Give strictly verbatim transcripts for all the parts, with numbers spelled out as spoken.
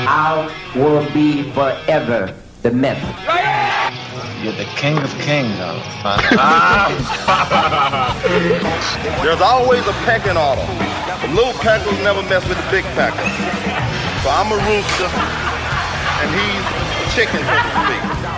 I will be forever the myth. You're the king of kings, There's always a pecking order. The little peckers never mess with the big pecker. So I'm a rooster, and he's a chicken, so to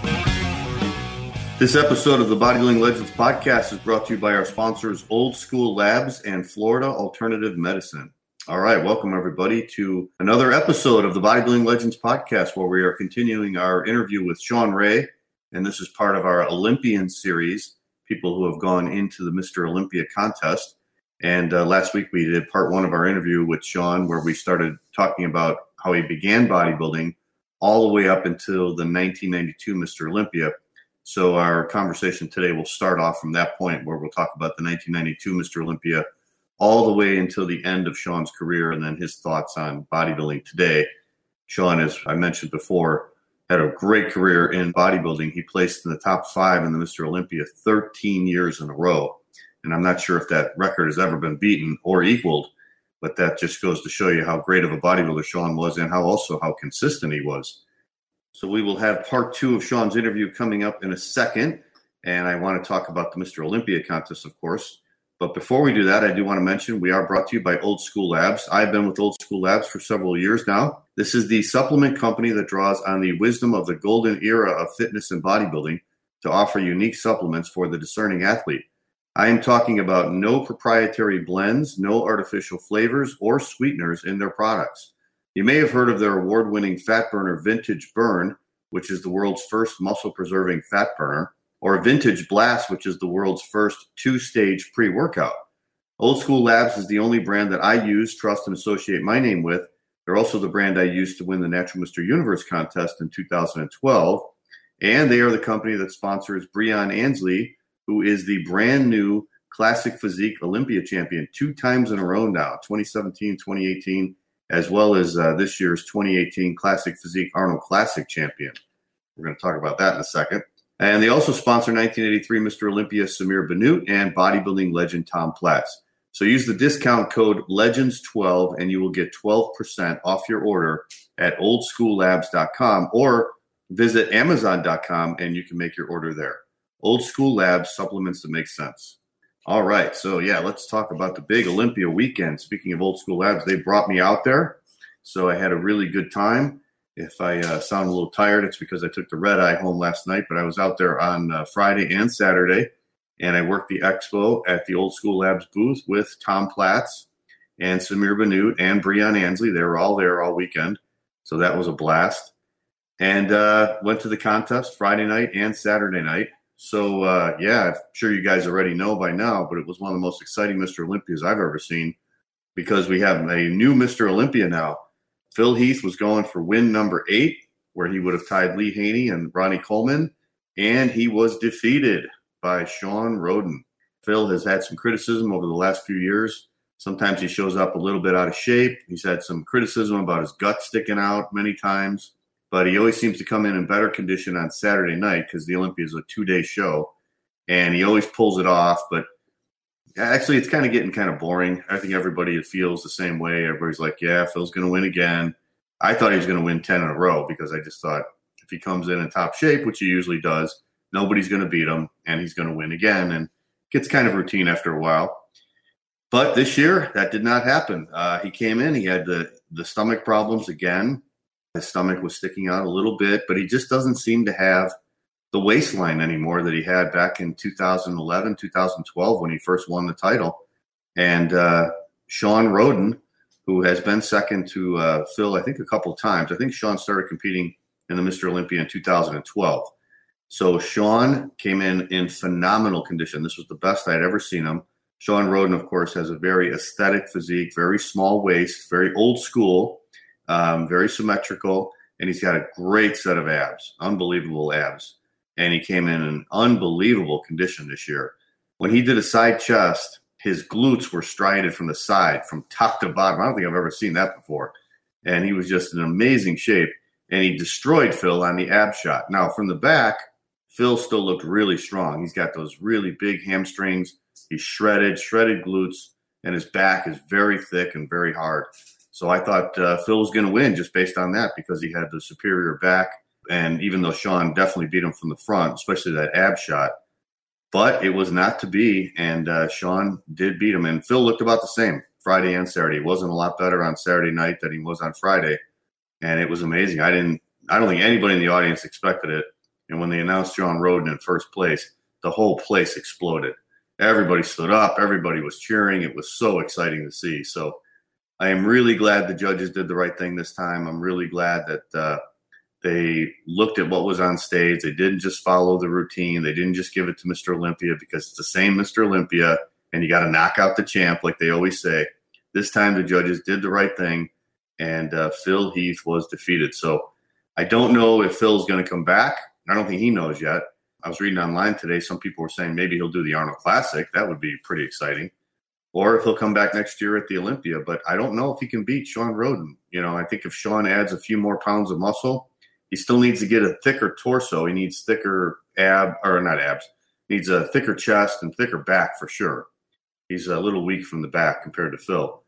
speak. This episode of the Bodybuilding Legends podcast is brought to you by our sponsors, Old School Labs and Florida Alternative Medicine. All right, welcome everybody to another episode of the Bodybuilding Legends podcast, where we are continuing our interview with Shawn Ray, and this is part of our Olympian series, people who have gone into the Mister Olympia contest. And uh, last week we did part one of our interview with Shawn, where we started talking about how he began bodybuilding all the way up until the nineteen ninety-two Mister Olympia. So our conversation today will start off from that point, where we'll talk about the nineteen ninety-two Mister Olympia all the way until the end of Shawn's career, and then his thoughts on bodybuilding today. Shawn, as I mentioned before, had a great career in bodybuilding. He placed in the top five in the Mister Olympia thirteen years in a row. And I'm not sure if that record has ever been beaten or equaled, but that just goes to show you how great of a bodybuilder Shawn was, and how also how consistent he was. So we will have part two of Shawn's interview coming up in a second. And I want to talk about the Mister Olympia contest, of course. But before we do that, I do want to mention we are brought to you by Old School Labs. I've been with Old School Labs for several years now. This is the supplement company that draws on the wisdom of the golden era of fitness and bodybuilding to offer unique supplements for the discerning athlete. I am talking about no proprietary blends, no artificial flavors or sweeteners in their products. You may have heard of their award-winning fat burner Vintage Burn, which is the world's first muscle-preserving fat burner, or Vintage Blast, which is the world's first two-stage pre-workout. Old School Labs is the only brand that I use, trust, and associate my name with. They're also the brand I used to win the Natural Mister Universe contest in two thousand twelve. And they are the company that sponsors Breon Ansley, who is the brand new Classic Physique Olympia champion two times in a row now, twenty seventeen, twenty eighteen, as well as uh, this year's twenty eighteen Classic Physique Arnold Classic champion. We're going to talk about that in a second. And they also sponsor nineteen eighty-three Mister Olympia Samir Bannout and bodybuilding legend Tom Platz. So use the discount code legends twelve and you will get twelve percent off your order at old school labs dot com, or visit amazon dot com and you can make your order there. Old School Labs, supplements that make sense. All right, so yeah, let's talk about the big Olympia weekend. Speaking of Old School Labs, they brought me out there, so I had a really good time. If I uh, sound a little tired, it's because I took the red eye home last night, but I was out there on uh, Friday and Saturday, and I worked the expo at the Old School Labs booth with Tom Platz and Samir Bannout and Breon Ansley. They were all there all weekend, so that was a blast. And uh, went to the contest Friday night and Saturday night. So, uh, yeah, I'm sure you guys already know by now, but it was one of the most exciting Mister Olympias I've ever seen, because we have a new Mister Olympia now. Phil Heath was going for win number eight, where he would have tied Lee Haney and Ronnie Coleman, and he was defeated by Shawn Rhoden. Phil has had some criticism over the last few years. Sometimes he shows up a little bit out of shape. He's had some criticism about his gut sticking out many times, but he always seems to come in in better condition on Saturday night, because the Olympia is a two-day show, and he always pulls it off. But actually, it's kind of getting kind of boring. I think everybody feels the same way. Everybody's like, yeah, Phil's going to win again. I thought he was going to win ten in a row, because I just thought if he comes in in top shape, which he usually does, nobody's going to beat him, and he's going to win again. And it gets kind of routine after a while. But this year, that did not happen. Uh, he came in, he had the, the stomach problems again. His stomach was sticking out a little bit, but he just doesn't seem to have the waistline anymore that he had back in two thousand eleven, two thousand twelve when he first won the title. And uh, Shawn Rhoden, who has been second to uh, Phil, I think a couple of times. I think Shawn started competing in the Mister Olympia in two thousand twelve. So Shawn came in in phenomenal condition. This was the best I'd ever seen him. Shawn Rhoden, of course, has a very aesthetic physique, very small waist, very old school, um, very symmetrical, and he's got a great set of abs, unbelievable abs. And he came in in unbelievable condition this year. When he did a side chest, his glutes were striated from the side, from top to bottom. I don't think I've ever seen that before. And he was just in amazing shape. And he destroyed Phil on the ab shot. Now, from the back, Phil still looked really strong. He's got those really big hamstrings. He's shredded, shredded glutes, and his back is very thick and very hard. So I thought uh, Phil was going to win just based on that because he had the superior back. And even though Sean definitely beat him from the front, especially that ab shot, but it was not to be. And uh, Sean did beat him. And Phil looked about the same Friday and Saturday. He wasn't a lot better on Saturday night than he was on Friday. And it was amazing. I didn't, I don't think anybody in the audience expected it. And when they announced Shawn Rhoden in first place, the whole place exploded. Everybody stood up. Everybody was cheering. It was so exciting to see. So I am really glad the judges did the right thing this time. I'm really glad that uh, they looked at what was on stage. They didn't just follow the routine. They didn't just give it to Mister Olympia because it's the same Mister Olympia, and you got to knock out the champ like they always say. This time the judges did the right thing, and uh, Phil Heath was defeated. So I don't know if Phil's going to come back. I don't think he knows yet. I was reading online today, some people were saying maybe he'll do the Arnold Classic. That would be pretty exciting. Or if he'll come back next year at the Olympia. But I don't know if he can beat Shawn Rhoden. You know, I think if Shawn adds a few more pounds of muscle, he still needs to get a thicker torso. He needs thicker ab, or not abs, needs a thicker chest and thicker back for sure. He's a little weak from the back compared to Phil.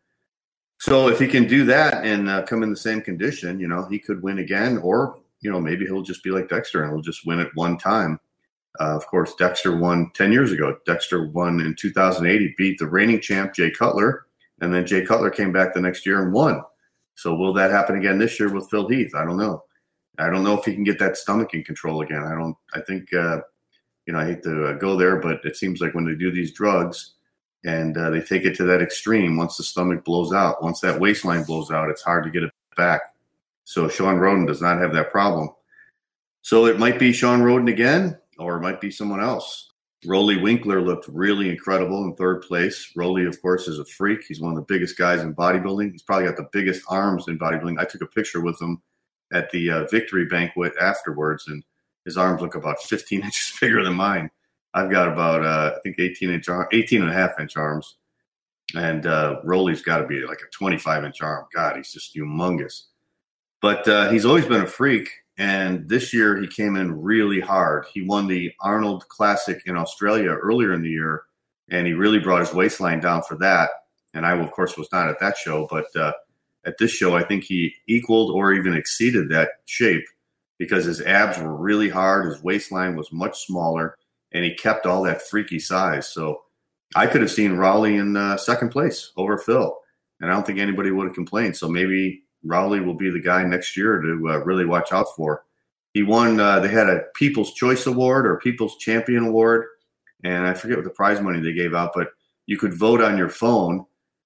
So if he can do that and uh, come in the same condition, you know, he could win again. Or, you know, maybe he'll just be like Dexter and he'll just win it one time. Uh, of course, Dexter won ten years ago. Dexter won in two thousand eight. He beat the reigning champ, Jay Cutler, and then Jay Cutler came back the next year and won. So will that happen again this year with Phil Heath? I don't know. I don't know if he can get that stomach in control again. I don't. I think, uh, you know, I hate to uh, go there, but it seems like when they do these drugs and uh, they take it to that extreme, once the stomach blows out, once that waistline blows out, it's hard to get it back. So Shawn Rhoden does not have that problem. So it might be Shawn Rhoden again, or it might be someone else. Rolly Winkler looked really incredible in third place. Rolly, of course, is a freak. He's one of the biggest guys in bodybuilding. He's probably got the biggest arms in bodybuilding. I took a picture with him at the uh, victory banquet afterwards, and his arms look about fifteen inches bigger than mine. I've got about, uh, I think, eighteen inch, eighteen and a half inch arms. And uh, Rolly's got to be like a twenty-five inch arm. God, he's just humongous. But uh, he's always been a freak. And this year he came in really hard. He won the Arnold Classic in Australia earlier in the year, and he really brought his waistline down for that. And I, of course, was not at that show, but uh, at this show, I think he equaled or even exceeded that shape because his abs were really hard. His waistline was much smaller, and he kept all that freaky size. So I could have seen Rowley in uh, second place over Phil, and I don't think anybody would have complained. So maybe Rowley will be the guy next year to uh, really watch out for. He won, uh, they had a People's Choice Award or People's Champion Award, and I forget what the prize money they gave out, but you could vote on your phone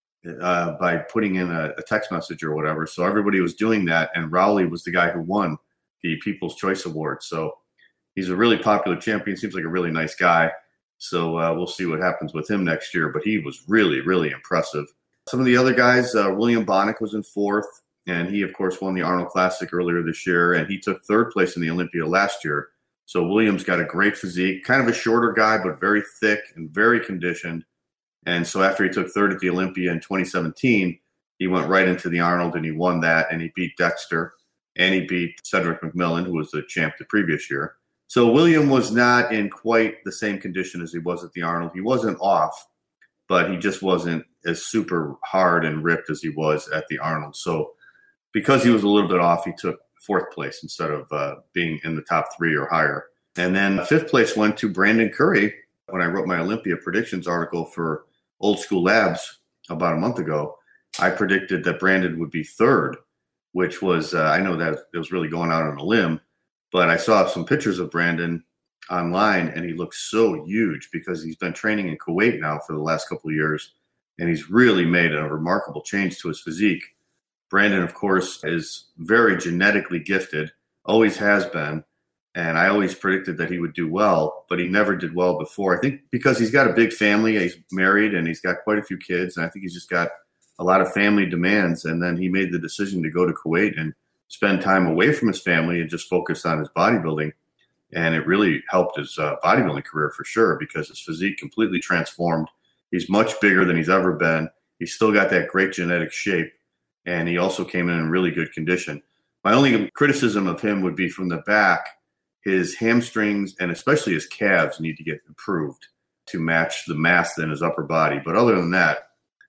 uh, by putting in a, a text message or whatever. So everybody was doing that, and Rowley was the guy who won the People's Choice Award. So he's a really popular champion, seems like a really nice guy. So uh, we'll see what happens with him next year, but he was really, really impressive. Some of the other guys, uh, William Bonnick was in fourth. And he, of course, won the Arnold Classic earlier this year, and he took third place in the Olympia last year. So Williams got a great physique, kind of a shorter guy, but very thick and very conditioned. And so after he took third at the Olympia in twenty seventeen, he went right into the Arnold, and he won that, and he beat Dexter, and he beat Cedric McMillan, who was the champ the previous year. So William was not in quite the same condition as he was at the Arnold. He wasn't off, but he just wasn't as super hard and ripped as he was at the Arnold. So because he was a little bit off, he took fourth place instead of uh, being in the top three or higher. And then fifth place went to Brandon Curry. When I wrote my Olympia predictions article for Old School Labs about a month ago, I predicted that Brandon would be third, which was, uh, I know that it was really going out on a limb, but I saw some pictures of Brandon online, and he looks so huge because he's been training in Kuwait now for the last couple of years, and he's really made a remarkable change to his physique. Brandon, of course, is very genetically gifted, always has been, and I always predicted that he would do well, but he never did well before. I think because he's got a big family, he's married, and he's got quite a few kids, and I think he's just got a lot of family demands, and then he made the decision to go to Kuwait and spend time away from his family and just focus on his bodybuilding, and it really helped his uh, bodybuilding career for sure because his physique completely transformed. He's much bigger than he's ever been. He's still got that great genetic shape. And he also came in in really good condition. My only criticism of him would be from the back, his hamstrings and especially his calves need to get improved to match the mass in his upper body. But other than that,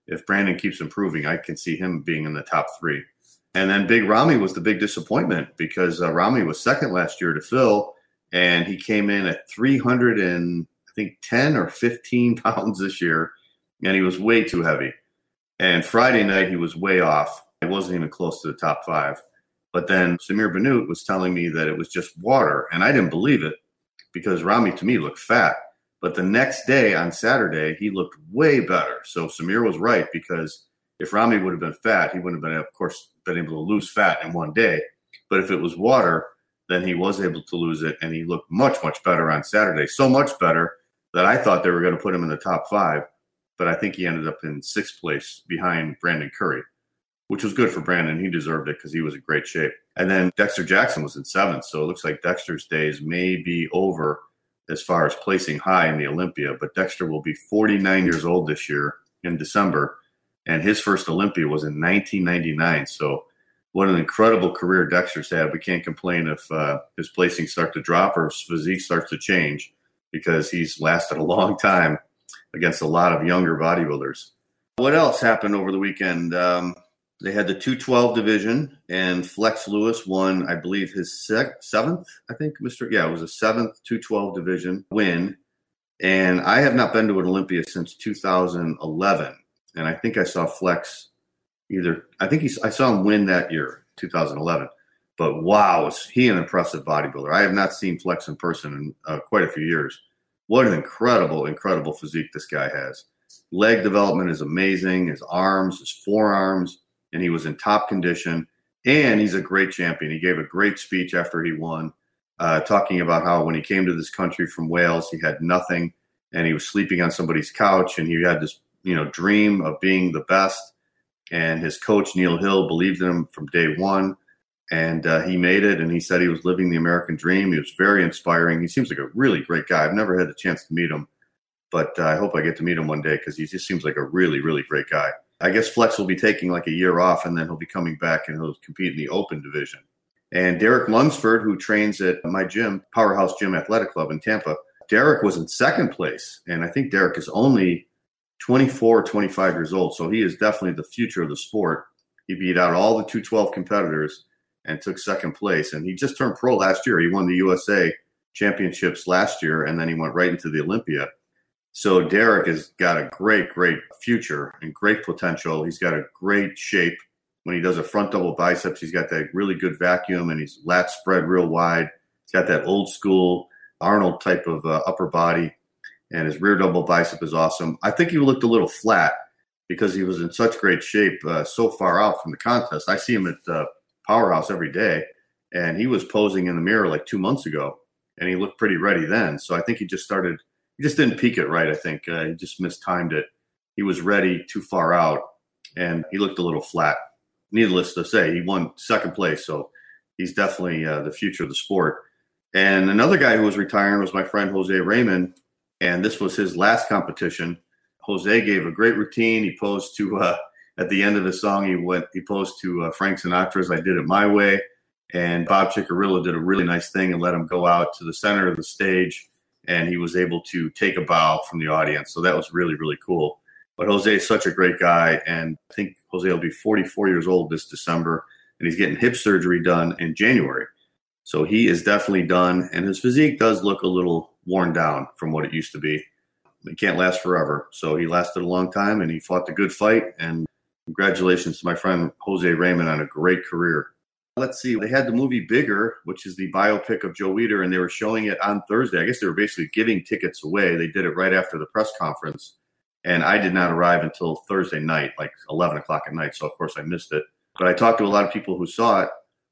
if Brandon keeps improving, I can see him being in the top three. And then Big Ramy was the big disappointment because uh, Ramy was second last year to Phil, and he came in at three hundred and I think ten or fifteen pounds this year, and he was way too heavy. And Friday night he was way off. He wasn't even close to the top five. But then Samir Bannout was telling me that it was just water, and I didn't believe it because Ramy to me looked fat. But the next day on Saturday he looked way better. So Samir was right because if Ramy would have been fat, he wouldn't have been, of course, been able to lose fat in one day. But if it was water, then he was able to lose it, and he looked much, much better on Saturday. So much better that I thought they were going to put him in the top five, but I think he ended up in sixth place behind Brandon Curry, which was good for Brandon. He deserved it because he was in great shape. And then Dexter Jackson was in seventh, so it looks like Dexter's days may be over as far as placing high in the Olympia, but Dexter will be forty-nine years old this year in December. And his first Olympia was in nineteen ninety-nine. So what an incredible career Dexter's had. We can't complain if uh, his placings start to drop or his physique starts to change because he's lasted a long time against a lot of younger bodybuilders. What else happened over the weekend? Um, they had the two twelve division, and Flex Lewis won, I believe, his sec- seventh, I think, Mister Yeah, it was a seventh two twelve division win. And I have not been to an Olympia since two thousand eleven. And I think I saw Flex either, I think he's, I saw him win that year, two thousand eleven. But wow, is he an impressive bodybuilder. I have not seen Flex in person in uh, quite a few years. What an incredible, incredible physique this guy has. Leg development is amazing, his arms, his forearms, and he was in top condition. And he's a great champion. He gave a great speech after he won, uh, talking about how when he came to this country from Wales, he had nothing, and he was sleeping on somebody's couch, and he had this you know, dream of being the best. And his coach, Neil Hill, believed in him from day one. And uh, he made it. And he said he was living the American dream. He was very inspiring. He seems like a really great guy. I've never had the chance to meet him, but uh, I hope I get to meet him one day because he just seems like a really, really great guy. I guess Flex will be taking like a year off, and then he'll be coming back and he'll compete in the open division. And Derek Lunsford, who trains at my gym, Powerhouse Gym Athletic Club in Tampa, Derek was in second place. And I think Derek is only twenty-four, twenty-five years old. So he is definitely the future of the sport. He beat out all the two twelve competitors and took second place. And he just turned pro last year. He won the U S A championships last year, and then he went right into the Olympia. So Derek has got a great, great future and great potential. He's got a great shape. When he does a front double biceps, he's got that really good vacuum, and he's lat spread real wide. He's got that old school Arnold type of uh, upper body. And his rear double bicep is awesome. I think he looked a little flat because he was in such great shape uh, so far out from the contest. I see him at uh, Powerhouse every day, and he was posing in the mirror like two months ago, and he looked pretty ready then. So I think he just started – he just didn't peak it right, I think. Uh, he just mistimed it. He was ready too far out, and he looked a little flat. Needless to say, he won second place, so he's definitely uh, the future of the sport. And another guy who was retiring was my friend Jose Raymond. And this was his last competition. Jose gave a great routine. He posed to, uh, at the end of the song, he went. He posed to uh, Frank Sinatra's I Did It My Way. And Bob Ciccarello did a really nice thing and let him go out to the center of the stage. And he was able to take a bow from the audience. So that was really, really cool. But Jose is such a great guy. And I think Jose will be forty-four years old this December. And he's getting hip surgery done in January. So he is definitely done. And his physique does look a little worn down from what it used to be. It can't last forever. So he lasted a long time, and he fought the good fight. And congratulations to my friend Jose Raymond on a great career. Let's see. They had the movie Bigger, which is the biopic of Joe Weider, and they were showing it on Thursday. I guess they were basically giving tickets away. They did it right after the press conference. And I did not arrive until Thursday night, like eleven o'clock at night. So, of course, I missed it. But I talked to a lot of people who saw it,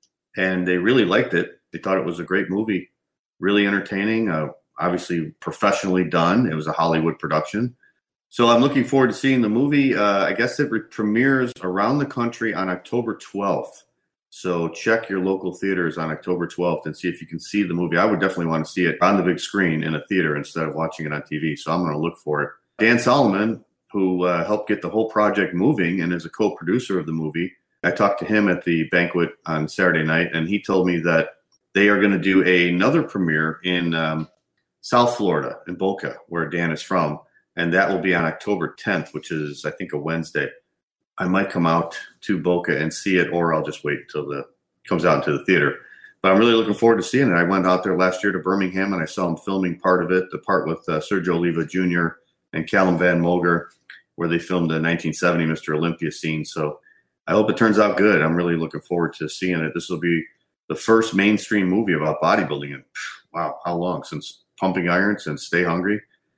and they really liked it. They thought it was a great movie, really entertaining, uh, obviously professionally done. It was a Hollywood production. So I'm looking forward to seeing the movie. Uh, I guess it re- premieres around the country on October twelfth. So check your local theaters on October twelfth and see if you can see the movie. I would definitely want to see it on the big screen in a theater instead of watching it on T V. So I'm going to look for it. Dan Solomon, who uh, helped get the whole project moving and is a co-producer of the movie, I talked to him at the banquet on Saturday night, and he told me that they are going to do another premiere in um, South Florida, in Boca, where Dan is from. and that will be on October tenth, which is, I think, a Wednesday. I might come out to Boca and see it, or I'll just wait until the comes out into the theater. But I'm really looking forward to seeing it. I went out there last year to Birmingham, and I saw him filming part of it, the part with uh, Sergio Oliva Junior and Callum Van Moger, where they filmed the nineteen seventy Mister Olympia scene. So I hope it turns out good. I'm really looking forward to seeing it. This will be the first mainstream movie about bodybuilding. And wow, how long? Since Pumping Iron, since Stay Hungry.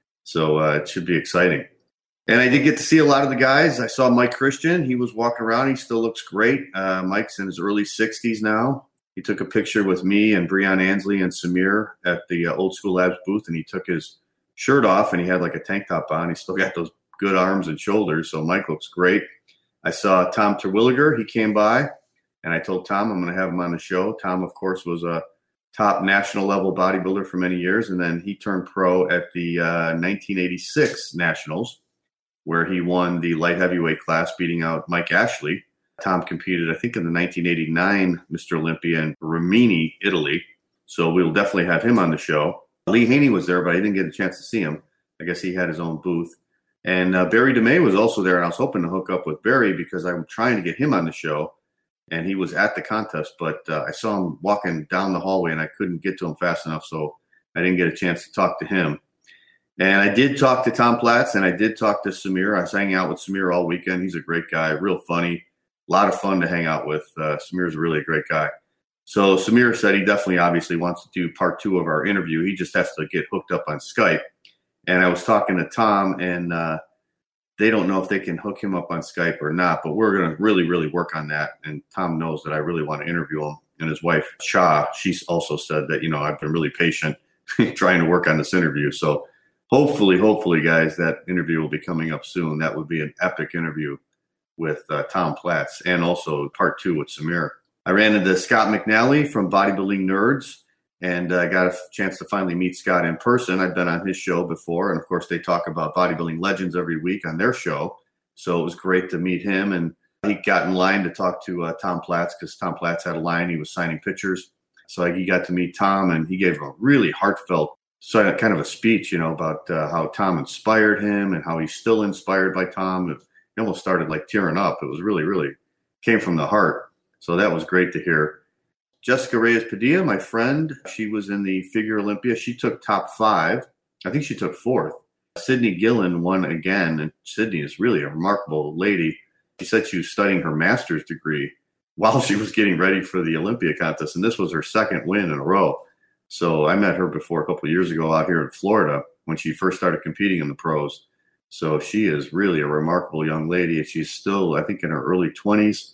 So uh, it should be exciting. And I did get to see a lot of the guys. I saw Mike Christian. He was walking around. He still looks great. Uh, Mike's in his early sixties now. He took a picture with me and Breon Ansley and Samir at the uh, Old School Labs booth, and he took his shirt off, and he had like a tank top on. He still got those good arms and shoulders, so Mike looks great. I saw Tom Terwilliger. He came by, and I told Tom I'm going to have him on the show. Tom, of course, was a top national-level bodybuilder for many years, and then he turned pro at the uh, nineteen eighty-six Nationals, where he won the light heavyweight class, beating out Mike Ashley. Tom competed, I think, in the nineteen eighty-nine Mister Olympia in Rimini, Italy. So we'll definitely have him on the show. Lee Haney was there, but I didn't get a chance to see him. I guess he had his own booth. And uh, Barry DeMay was also there, and I was hoping to hook up with Barry because I'm trying to get him on the show. And he was at the contest, but uh, I saw him walking down the hallway, and I couldn't get to him fast enough, so I didn't get a chance to talk to him. And I did talk to Tom Platz, and I did talk to Samir. I was hanging out with Samir all weekend. He's a great guy, real funny, a lot of fun to hang out with. Uh, Samir's really a great guy. So Samir said he definitely obviously wants to do part two of our interview. He just has to get hooked up on Skype. And I was talking to Tom, and uh, they don't know if they can hook him up on Skype or not, but we're going to really, really work on that. And Tom knows that I really want to interview him. And his wife, Cha, she's also said that, you know, I've been really patient trying to work on this interview. So hopefully, hopefully, guys, that interview will be coming up soon. That would be an epic interview with uh, Tom Platz, and also part two with Samir. I ran into Scott McNally from Bodybuilding Nerds, and I uh, got a chance to finally meet Scott in person. I've been on his show before, and of course they talk about bodybuilding legends every week on their show. So it was great to meet him, and he got in line to talk to uh, Tom Platz because Tom Platz had a line. He was signing pictures. So he got to meet Tom, and he gave a really heartfelt so kind of a speech, you know, about uh, how Tom inspired him and how he's still inspired by Tom. It, he almost started like tearing up. It was really, really came from the heart. So that was great to hear. Jessica Reyes Padilla, my friend, she was in the Figure Olympia. She took top five. I think she took fourth. Sydney Gillen won again, and Sydney is really a remarkable lady. She said she was studying her master's degree while she was getting ready for the Olympia contest, and this was her second win in a row. So I met her before a couple of years ago out here in Florida when she first started competing in the pros. So she is really a remarkable young lady. She's still, I think, in her early twenties.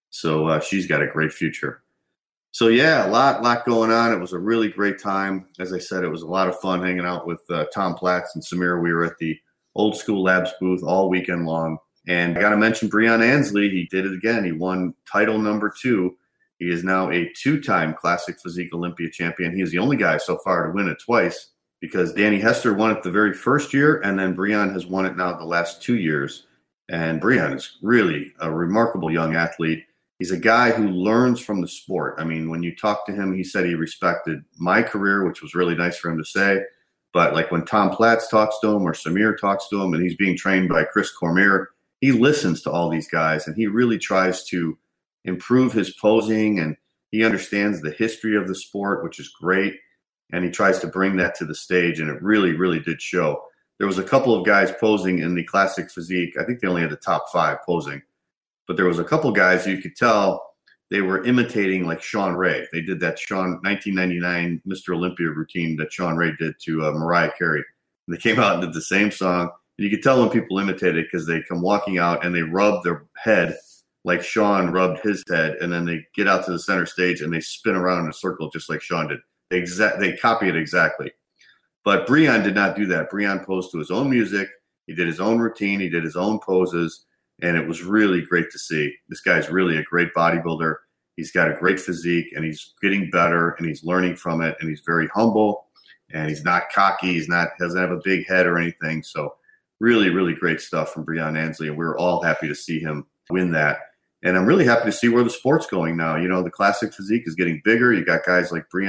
So uh, she's got a great future. So, yeah, a lot, lot going on. It was a really great time. As I said, it was a lot of fun hanging out with uh, Tom Platz and Samir. We were at the Old School Labs booth all weekend long. And I got to mention Breon Ansley. He did it again. He won title number two. He is now a two-time Classic Physique Olympia champion. He is the only guy so far to win it twice because Danny Hester won it the very first year, and then Breon has won it now the last two years. And Breon is really a remarkable young athlete. He's a guy who learns from the sport. I mean, when you talk to him, he said he respected my career, which was really nice for him to say. But like when Tom Platz talks to him or Samir talks to him and he's being trained by Chris Cormier, he listens to all these guys and he really tries to improve his posing, and he understands the history of the sport, which is great. And he tries to bring that to the stage, and it really, really did show. There was a couple of guys posing in the Classic Physique. I think they only had the top five posing. But there was a couple guys you could tell they were imitating like Sean Ray. They did that Sean nineteen ninety-nine Mister Olympia routine that Sean Ray did to uh, Mariah Carey. And they came out and did the same song. And you could tell when people imitate it because they come walking out and they rub their head like Sean rubbed his head. And then they get out to the center stage and they spin around in a circle just like Sean did. They, exa- they copy it exactly. But Breon did not do that. Breon posed to his own music. He did his own routine. He did his own poses. And it was really great to see. This guy's really a great bodybuilder. He's got a great physique, and he's getting better, and he's learning from it, and he's very humble, and he's not cocky. He's not doesn't have a big head or anything. So really, really great stuff from Breon Ansley, and we we're all happy to see him win that. And I'm really happy to see where the sport's going now. You know, the Classic Physique is getting bigger. You got guys like Breon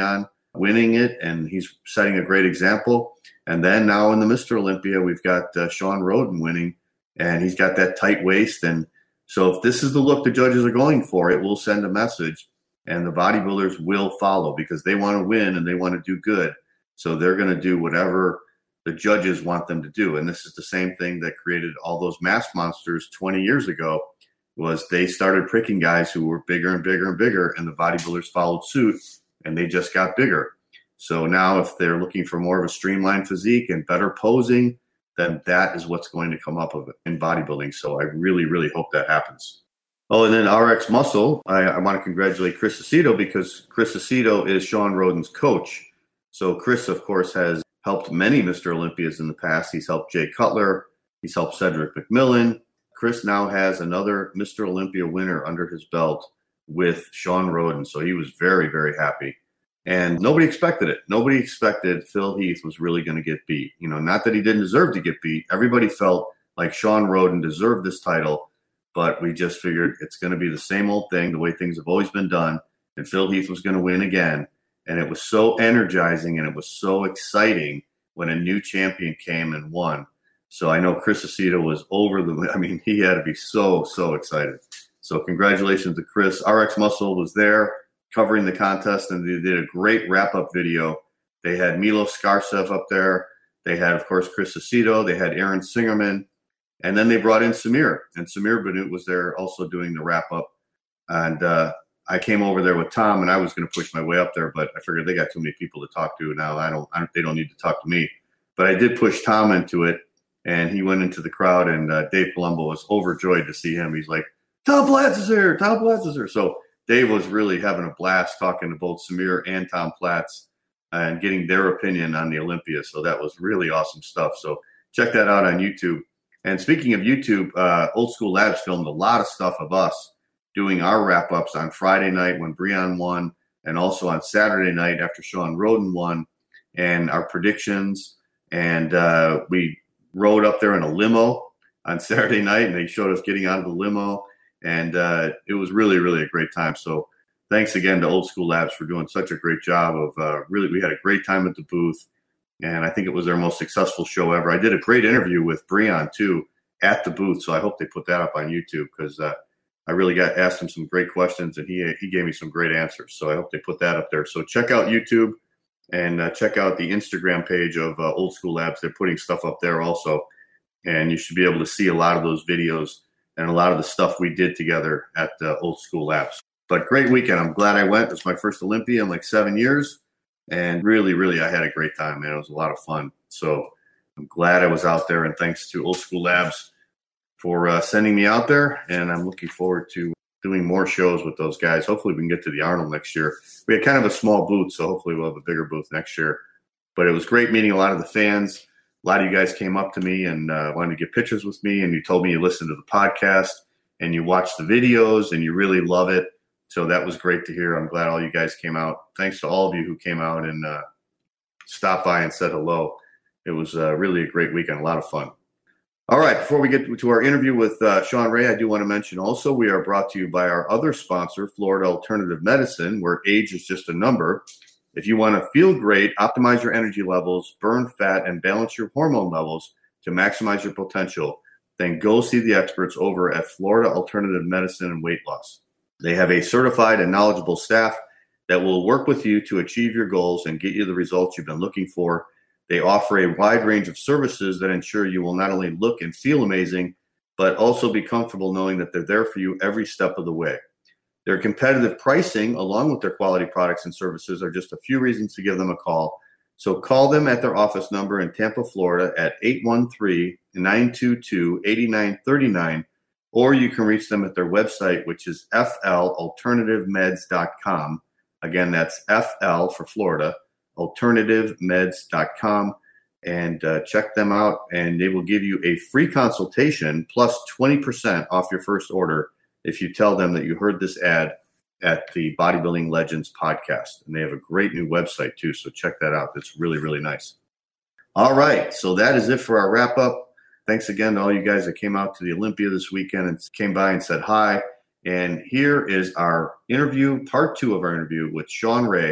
winning it, and he's setting a great example. And then now in the Mister Olympia, we've got uh, Shawn Rhoden winning, and he's got that tight waist. And so if this is the look the judges are going for, it will send a message, and the bodybuilders will follow because they want to win and they want to do good. So they're going to do whatever the judges want them to do. And this is the same thing that created all those mass monsters twenty years ago, was they started pricking guys who were bigger and bigger and bigger, and the bodybuilders followed suit, and they just got bigger. So now if they're looking for more of a streamlined physique and better posing, then that is what's going to come up of it in bodybuilding. So I really, really hope that happens. Oh, and then R X Muscle, I, I want to congratulate Chris Aceto because Chris Aceto is Shawn Rhoden's coach. So Chris, of course, has helped many Mister Olympias in the past. He's helped Jay Cutler. He's helped Cedric McMillan. Chris now has another Mister Olympia winner under his belt with Shawn Rhoden. So he was very, very happy. And nobody expected it. Nobody expected Phil Heath was really going to get beat. You know, not that he didn't deserve to get beat. Everybody felt like Shawn Rhoden deserved this title, but we just figured it's going to be the same old thing, the way things have always been done, and Phil Heath was going to win again. And it was so energizing and it was so exciting when a new champion came and won. So I know Chris Aceto was over the – I mean, he had to be so, so excited. So congratulations to Chris. R X Muscle was there covering the contest, and they did a great wrap-up video. They had Milos Skarsev up there. They had, of course, Chris Aceto. They had Aaron Singerman. And then they brought in Samir, and Samir Bannout was there also doing the wrap-up. And uh, I came over there with Tom, and I was going to push my way up there, but I figured they got too many people to talk to now. I don't, I don't, they don't need to talk to me. But I did push Tom into it, and he went into the crowd, and uh, Dave Palumbo was overjoyed to see him. He's like, Tom Platz is here. Tom Platz is here. So Dave was really having a blast talking to both Samir and Tom Platz and getting their opinion on the Olympia. So that was really awesome stuff. So check that out on YouTube. And speaking of YouTube, uh, Old School Labs filmed a lot of stuff of us doing our wrap-ups on Friday night when Breon won, and also on Saturday night after Shawn Rhoden won, and our predictions. And uh, we rode up there in a limo on Saturday night, and they showed us getting out of the limo. And uh, it was really, really a great time. So thanks again to Old School Labs for doing such a great job of uh, really, we had a great time at the booth. And I think it was their most successful show ever. I did a great interview with Breon, too, at the booth. So I hope they put that up on YouTube because uh, I really got asked him some great questions, and he he gave me some great answers. So I hope they put that up there. So check out YouTube and uh, check out the Instagram page of uh, Old School Labs. They're putting stuff up there also. And you should be able to see a lot of those videos and a lot of the stuff we did together at uh, Old School Labs. But great weekend. I'm glad I went. It was my first Olympia in like seven years. And really, really, I had a great time, man. It was a lot of fun. So I'm glad I was out there. And thanks to Old School Labs for uh, sending me out there. And I'm looking forward to doing more shows with those guys. Hopefully we can get to the Arnold next year. We had kind of a small booth, so hopefully we'll have a bigger booth next year. But it was great meeting a lot of the fans. A lot of you guys came up to me and uh, wanted to get pictures with me. And you told me you listened to the podcast and you watched the videos and you really love it. So that was great to hear. I'm glad all you guys came out. Thanks to all of you who came out and uh, stopped by and said hello. It was uh, really a great weekend, a lot of fun. All right, before we get to our interview with uh, Shawn Ray, I do want to mention also we are brought to you by our other sponsor, Florida Alternative Medicine, where age is just a number. If you want to feel great, optimize your energy levels, burn fat, and balance your hormone levels to maximize your potential, then go see the experts over at Florida Alternative Medicine and Weight Loss. They have a certified and knowledgeable staff that will work with you to achieve your goals and get you the results you've been looking for. They offer a wide range of services that ensure you will not only look and feel amazing, but also be comfortable knowing that they're there for you every step of the way. Their competitive pricing, along with their quality products and services, are just a few reasons to give them a call. So call them at their office number in Tampa, Florida at eight one three, nine two two, eight nine three nine. Or you can reach them at their website, which is f l alternative meds dot com. Again, that's F L for Florida, alternative meds dot com. And uh, check them out, and they will give you a free consultation plus twenty percent off your first order if you tell them that you heard this ad at the Bodybuilding Legends podcast. And they have a great new website, too, so check that out. It's really, really nice. All right, so that is it for our wrap-up. Thanks again to all you guys that came out to the Olympia this weekend and came by and said hi. And here is our interview, part two of our interview with Shawn Ray,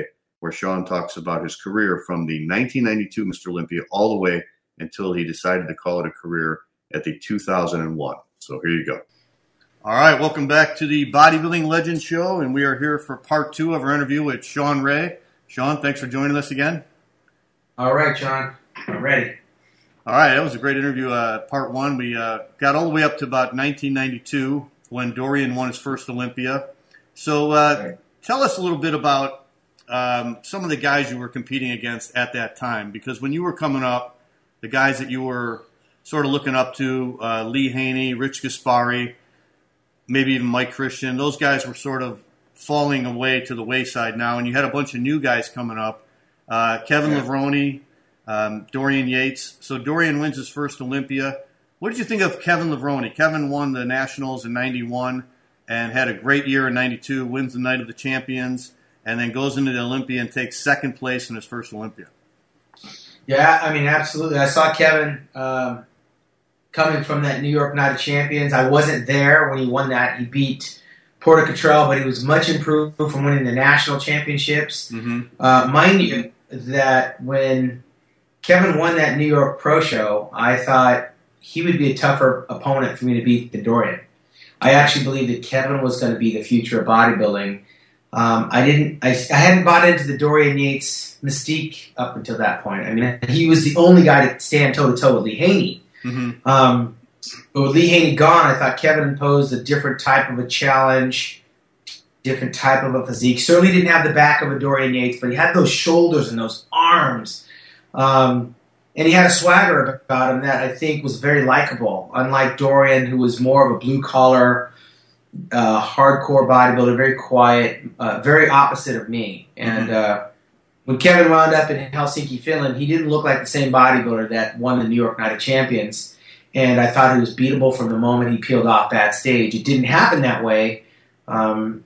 where Sean talks about his career from the nineteen ninety-two Mister Olympia all the way until he decided to call it a career at the two thousand one. So here you go. All right, welcome back to the Bodybuilding Legends Show, and we are here for part two of our interview with Sean Ray. Sean, thanks for joining us again. All right, John, I'm ready. All right, that was a great interview. Uh, part one, we uh, got all the way up to about nineteen ninety-two when Dorian won his first Olympia. So uh, Right. tell us a little bit about um, some of the guys you were competing against at that time, because when you were coming up, the guys that you were sort of looking up to, uh, Lee Haney, Rich Gaspari, maybe even Mike Christian, those guys were sort of falling away to the wayside now, and you had a bunch of new guys coming up. Uh, Kevin Yeah. Levrone, um, Dorian Yates. So Dorian wins his first Olympia. What did you think of Kevin Levrone? Kevin won the Nationals in ninety-one and had a great year in ninety-two, wins the Night of the Champions, and then goes into the Olympia and takes second place in his first Olympia. Yeah, I mean, absolutely. I saw Kevin um, coming from that New York Night of Champions. I wasn't there when he won that. He beat Porter Cottrell, but he was much improved from winning the national championships. Mm-hmm. Uh, mind you, that when Kevin won that New York Pro Show, I thought he would be a tougher opponent for me to beat than Dorian. I actually believed that Kevin was going to be the future of bodybuilding. Um, I didn't. I, I hadn't bought into the Dorian Yates mystique up until that point. I mean, he was the only guy to stand toe to toe with Lee Haney. Mm-hmm. Um, but with Lee Haney gone, I thought Kevin posed a different type of a challenge, different type of a physique. Certainly didn't have the back of a Dorian Yates, but he had those shoulders and those arms. Um, and he had a swagger about him that I think was very likable, unlike Dorian, who was more of a blue-collar, uh, hardcore bodybuilder, very quiet, uh, very opposite of me. And uh, when Kevin wound up in Helsinki, Finland, he didn't look like the same bodybuilder that won the New York Night of Champions. And I thought he was beatable from the moment he peeled off that stage. It didn't happen that way. Um,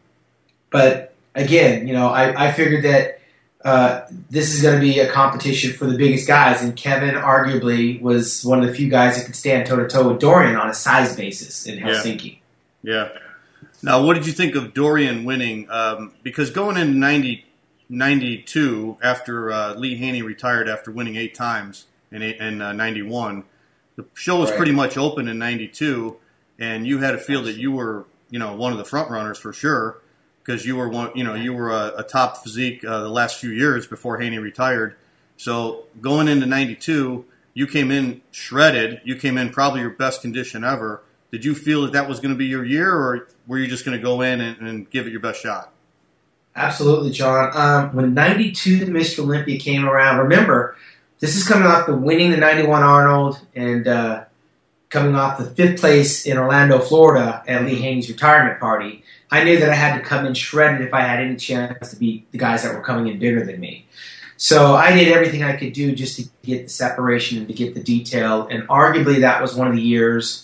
but again, you know, I, I figured that uh, this is going to be a competition for the biggest guys. And Kevin arguably was one of the few guys that could stand toe-to-toe with Dorian on a size basis in Helsinki. Yeah. yeah. Now, what did you think of Dorian winning? Um, because going into ninety, ninety-two, after uh, Lee Haney retired after winning eight times in, eight, in uh, ninety-one, the show was Right. pretty much open in ninety-two, and you had to feel that you were, you know, one of the front runners for sure, because you were one, you know, you were a, a top physique uh, the last few years before Haney retired. So going into ninety-two, you came in shredded. You came in probably your best condition ever. Did you feel that that was going to be your year, or were you just going to go in and, and give it your best shot? Absolutely, John. Um, when ninety-two Mister Olympia came around, remember, this is coming off the winning the ninety-one Arnold and uh, coming off the fifth place in Orlando, Florida at Lee Haney's retirement party. I knew that I had to come in shredded if I had any chance to beat the guys that were coming in bigger than me. So I did everything I could do just to get the separation and to get the detail. And arguably that was one of the years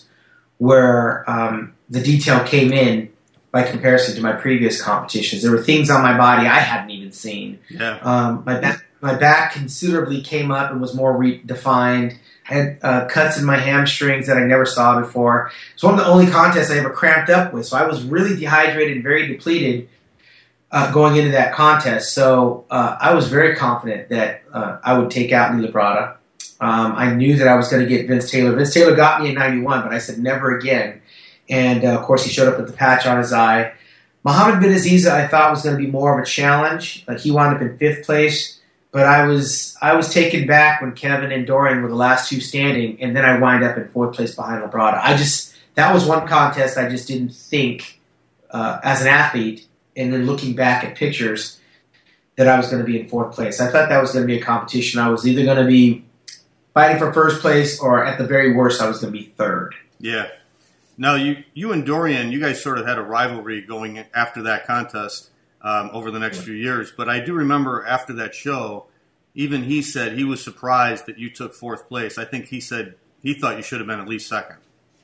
where um, the detail came in by comparison to my previous competitions. There were things on my body I hadn't even seen. Yeah. Um, my back, my back considerably came up and was more redefined. I had uh, cuts in my hamstrings that I never saw before. It's one of the only contests I ever cramped up with, so I was really dehydrated and very depleted uh, going into that contest. So uh, I was very confident that uh, I would take out Lee Labrada. Um, I knew that I was going to get Vince Taylor. Vince Taylor got me in ninety-one, but I said never again. And, uh, of course, he showed up with the patch on his eye. Muhammad bin Aziza I thought was going to be more of a challenge. Like he wound up in fifth place. But I was I was taken back when Kevin and Dorian were the last two standing, and then I wind up in fourth place behind Labrada. I just that was one contest I just didn't think uh, as an athlete, and then looking back at pictures, that I was going to be in fourth place. I thought that was going to be a competition. I was either going to be fighting for first place, or at the very worst, I was going to be third. Yeah. Now, you, you and Dorian, you guys sort of had a rivalry going after that contest um, over the next few years. But I do remember after that show, even he said he was surprised that you took fourth place. I think he said he thought you should have been at least second.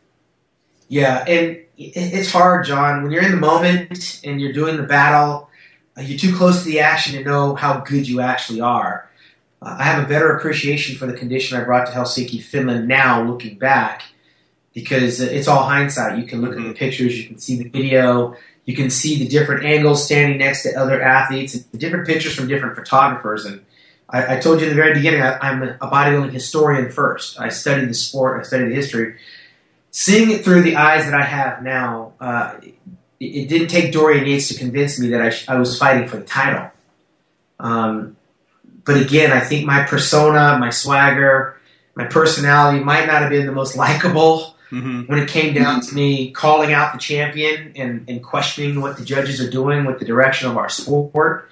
Yeah, and it's hard, John. When you're in the moment and you're doing the battle, you're too close to the action to know how good you actually are. Uh, I have a better appreciation for the condition I brought to Helsinki, Finland now, looking back, because it's all hindsight. You can look mm-hmm. at the pictures, you can see the video, you can see the different angles standing next to other athletes and different pictures from different photographers. And I, I told you in the very beginning, I, I'm a bodybuilding historian first. I studied the sport, I studied the history. Seeing it through the eyes that I have now, uh, it, it didn't take Dorian Yates to convince me that I, sh- I was fighting for the title. Um, but again, I think my persona, my swagger, my personality might not have been the most likable mm-hmm. when it came down to me calling out the champion and, and questioning what the judges are doing with the direction of our sport.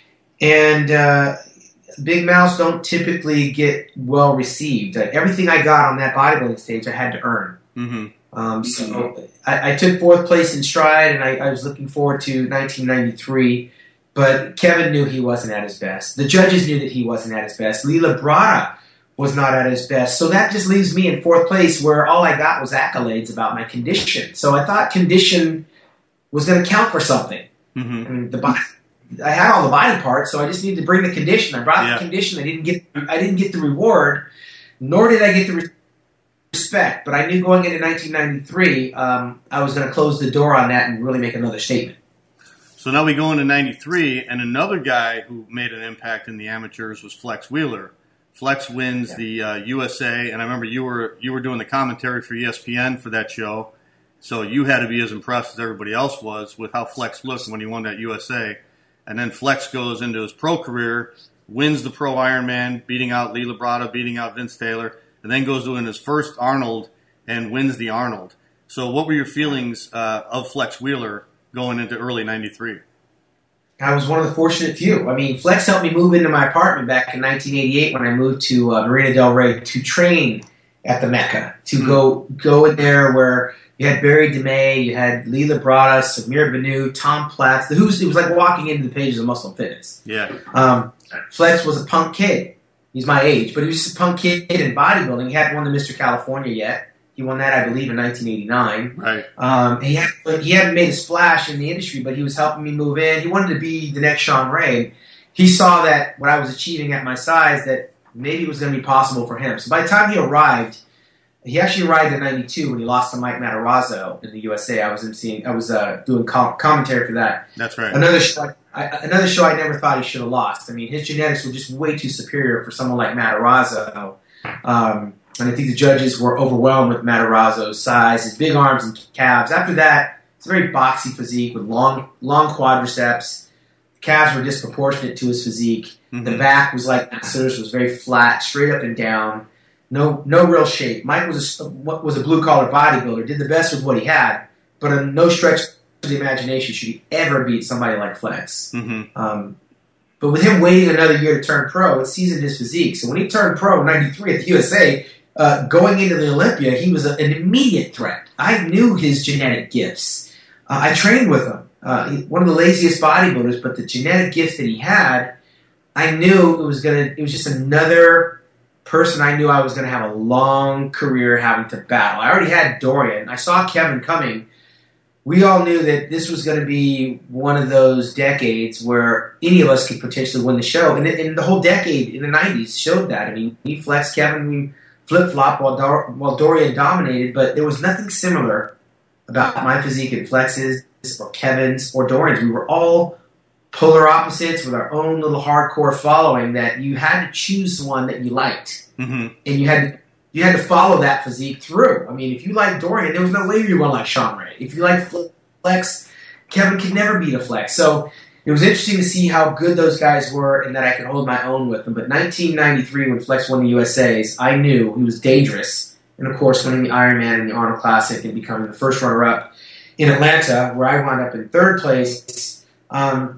And uh, big mouths don't typically get well received. Like, everything I got on that bodybuilding stage, I had to earn. Mm-hmm. Um, so I, I took fourth place in stride, and I, I was looking forward to nineteen ninety-three. But Kevin knew he wasn't at his best. The judges knew that he wasn't at his best. Lee Labrada was not at his best. So that just leaves me in fourth place, where all I got was accolades about my condition. So I thought condition was going to count for something. Mm-hmm. I mean, the body, I had all the body parts, so I just needed to bring the condition. I brought yeah. the condition. I didn't get. I didn't get the reward, nor did I get the respect. But I knew going into nineteen ninety-three, um, I was going to close the door on that and really make another statement. So now we go into ninety-three, and another guy who made an impact in the amateurs was Flex Wheeler. Flex wins yeah. the uh, U S A, and I remember you were you were doing the commentary for E S P N for that show, so you had to be as impressed as everybody else was with how Flex looked when he won that U S A. And then Flex goes into his pro career, wins the Pro Ironman, beating out Lee Labrada, beating out Vince Taylor, and then goes to win his first Arnold and wins the Arnold. So what were your feelings uh, of Flex Wheeler going into early ninety-three? I was one of the fortunate few. I mean, Flex helped me move into my apartment back in nineteen eighty-eight when I moved to uh, Marina del Rey to train at the Mecca, to mm-hmm. go go in there where you had Barry DeMay, you had Lee Labrada, Samir Banu, Tom Platz. The who's, it was like walking into the pages of Muscle Fitness. Yeah. Um, Flex was a punk kid. He's my age, but he was just a punk kid in bodybuilding. He hadn't won the Mister California yet. He won that, I believe, in nineteen eighty-nine. Right. Um, he, had, he hadn't made a splash in the industry, but he was helping me move in. He wanted to be the next Sean Ray. He saw that what I was achieving at my size, that maybe it was going to be possible for him. So by the time he arrived, he actually arrived in ninety-two when he lost to Mike Matarazzo in the U S A. I was emceeing, I was uh, doing com- commentary for that. That's right. Another show, I, another show I never thought he should have lost. I mean, his genetics were just way too superior for someone like Matarazzo. Um, And I think the judges were overwhelmed with Matarazzo's size, his big arms and calves. After that, it's a very boxy physique with long long quadriceps. The calves were disproportionate to his physique. Mm-hmm. The back was like Nasser's, was very flat, straight up and down. No no real shape. Mike was a, was a blue-collar bodybuilder, did the best with what he had, but on no stretch of the imagination should he ever beat somebody like Flex. Mm-hmm. Um, but with him waiting another year to turn pro, it seasoned his physique. So when he turned pro in ninety-three at the U S A, Uh, going into the Olympia, he was a, an immediate threat. I knew his genetic gifts. Uh, I trained with him. Uh, he, one of the laziest bodybuilders, but the genetic gifts that he had, I knew it was gonna. It was just another person I knew I was going to have a long career having to battle. I already had Dorian. I saw Kevin coming. We all knew that this was going to be one of those decades where any of us could potentially win the show, and, and the whole decade in the nineties showed that. I mean, we flexed Kevin. We flip-flop while, Dor- while Dorian dominated, but there was nothing similar about my physique and Flex's or Kevin's or Dorian's. We were all polar opposites with our own little hardcore following that you had to choose one that you liked. Mm-hmm. And you had, you had to follow that physique through. I mean, if you liked Dorian, there was no way you were going to like Sean Ray. If you liked Flex, Kevin could never beat a Flex. So it was interesting to see how good those guys were and that I could hold my own with them. But nineteen ninety-three, when Flex won the U S A's, I knew he was dangerous. And, of course, winning the Ironman and the Arnold Classic and becoming the first runner-up in Atlanta, where I wound up in third place, um,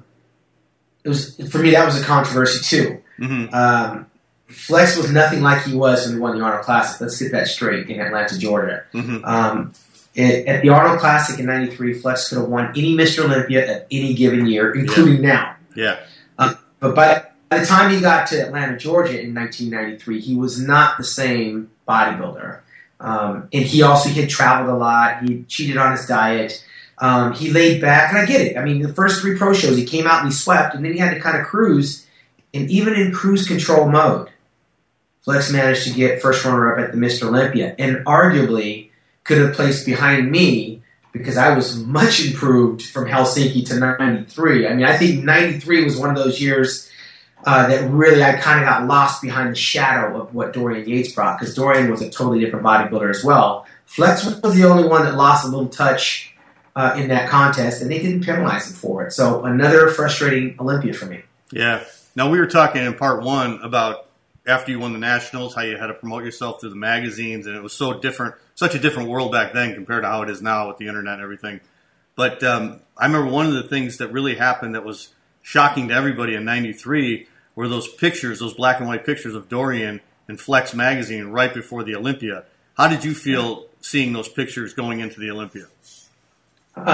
it was for me, that was a controversy, too. Mm-hmm. Um, Flex was nothing like he was when he won the Arnold Classic. Let's get that straight in Atlanta, Georgia. Mm-hmm. Um It, at the Arnold Classic in ninety-three, Flex could have won any Mister Olympia at any given year, including yeah. now. Yeah. Um, but by, by the time he got to Atlanta, Georgia in nineteen ninety-three, he was not the same bodybuilder. Um, and he also he had traveled a lot. He cheated on his diet. Um, he laid back, and I get it. I mean, the first three pro shows, he came out and he swept, and then he had to kind of cruise. And even in cruise control mode, Flex managed to get first runner-up at the Mister Olympia. And arguably could have placed behind me, because I was much improved from Helsinki to ninety-three. I mean, I think ninety-three was one of those years uh, that really I kind of got lost behind the shadow of what Dorian Yates brought, because Dorian was a totally different bodybuilder as well. Flex was the only one that lost a little touch uh, in that contest, and they didn't penalize him for it. So another frustrating Olympia for me. Yeah. Now, we were talking in part one about after you won the Nationals, how you had to promote yourself through the magazines, and it was so different, such a different world back then compared to how it is now with the internet and everything. But um, I remember one of the things that really happened that was shocking to everybody in ninety-three were those pictures, those black and white pictures of Dorian in Flex magazine right before the Olympia. How did you feel seeing those pictures going into the Olympia? Um,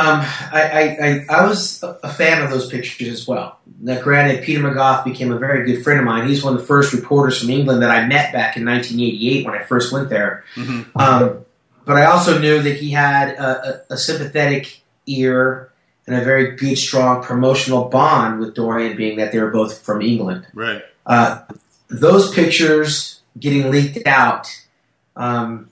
I, I, I, I was a fan of those pictures as well. Now, granted, Peter McGough became a very good friend of mine. He's one of the first reporters from England that I met back in nineteen eighty-eight when I first went there. Mm-hmm. Um, but I also knew that he had a, a, a sympathetic ear and a very good, strong promotional bond with Dorian, being that they were both from England. Right. Uh, those pictures getting leaked out, um,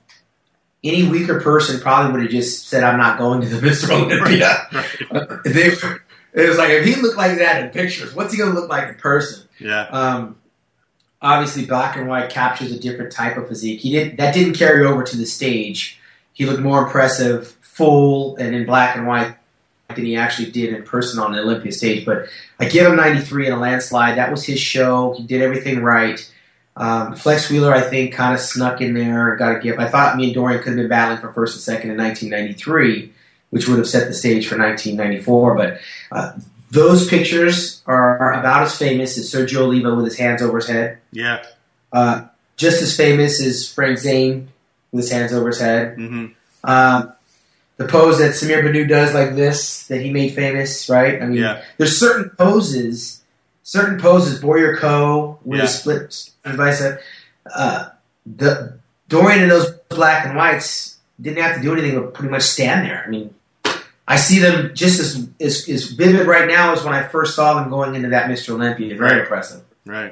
any weaker person probably would have just said, I'm not going to the Mister Olympia. Right. Right. They, it was like, if he looked like that in pictures, what's he going to look like in person? Yeah. Um, obviously, black and white captures a different type of physique. He didn't, that didn't carry over to the stage. He looked more impressive, full, and in black and white than he actually did in person on the Olympia stage. But I give him ninety-three in a landslide. That was his show. He did everything right. Um, Flex Wheeler, I think, kind of snuck in there. Got to give. I thought me and Dorian could have been battling for first and second in nineteen ninety-three, which would have set the stage for nineteen ninety-four. But uh, those pictures are about as famous as Sergio Oliva with his hands over his head. Yeah. Uh, just as famous as Frank Zane with his hands over his head. Mm-hmm. Um, the pose that Samir Banu does like this, that he made famous, right? I mean, yeah. There's certain poses, certain poses, Boyer Coe with yeah. a split bicep. Uh, the Dorian and those black and whites didn't have to do anything but pretty much stand there. I mean, I see them just as, as, as vivid right now as when I first saw them going into that Mister Olympia. Very right. impressive. Right.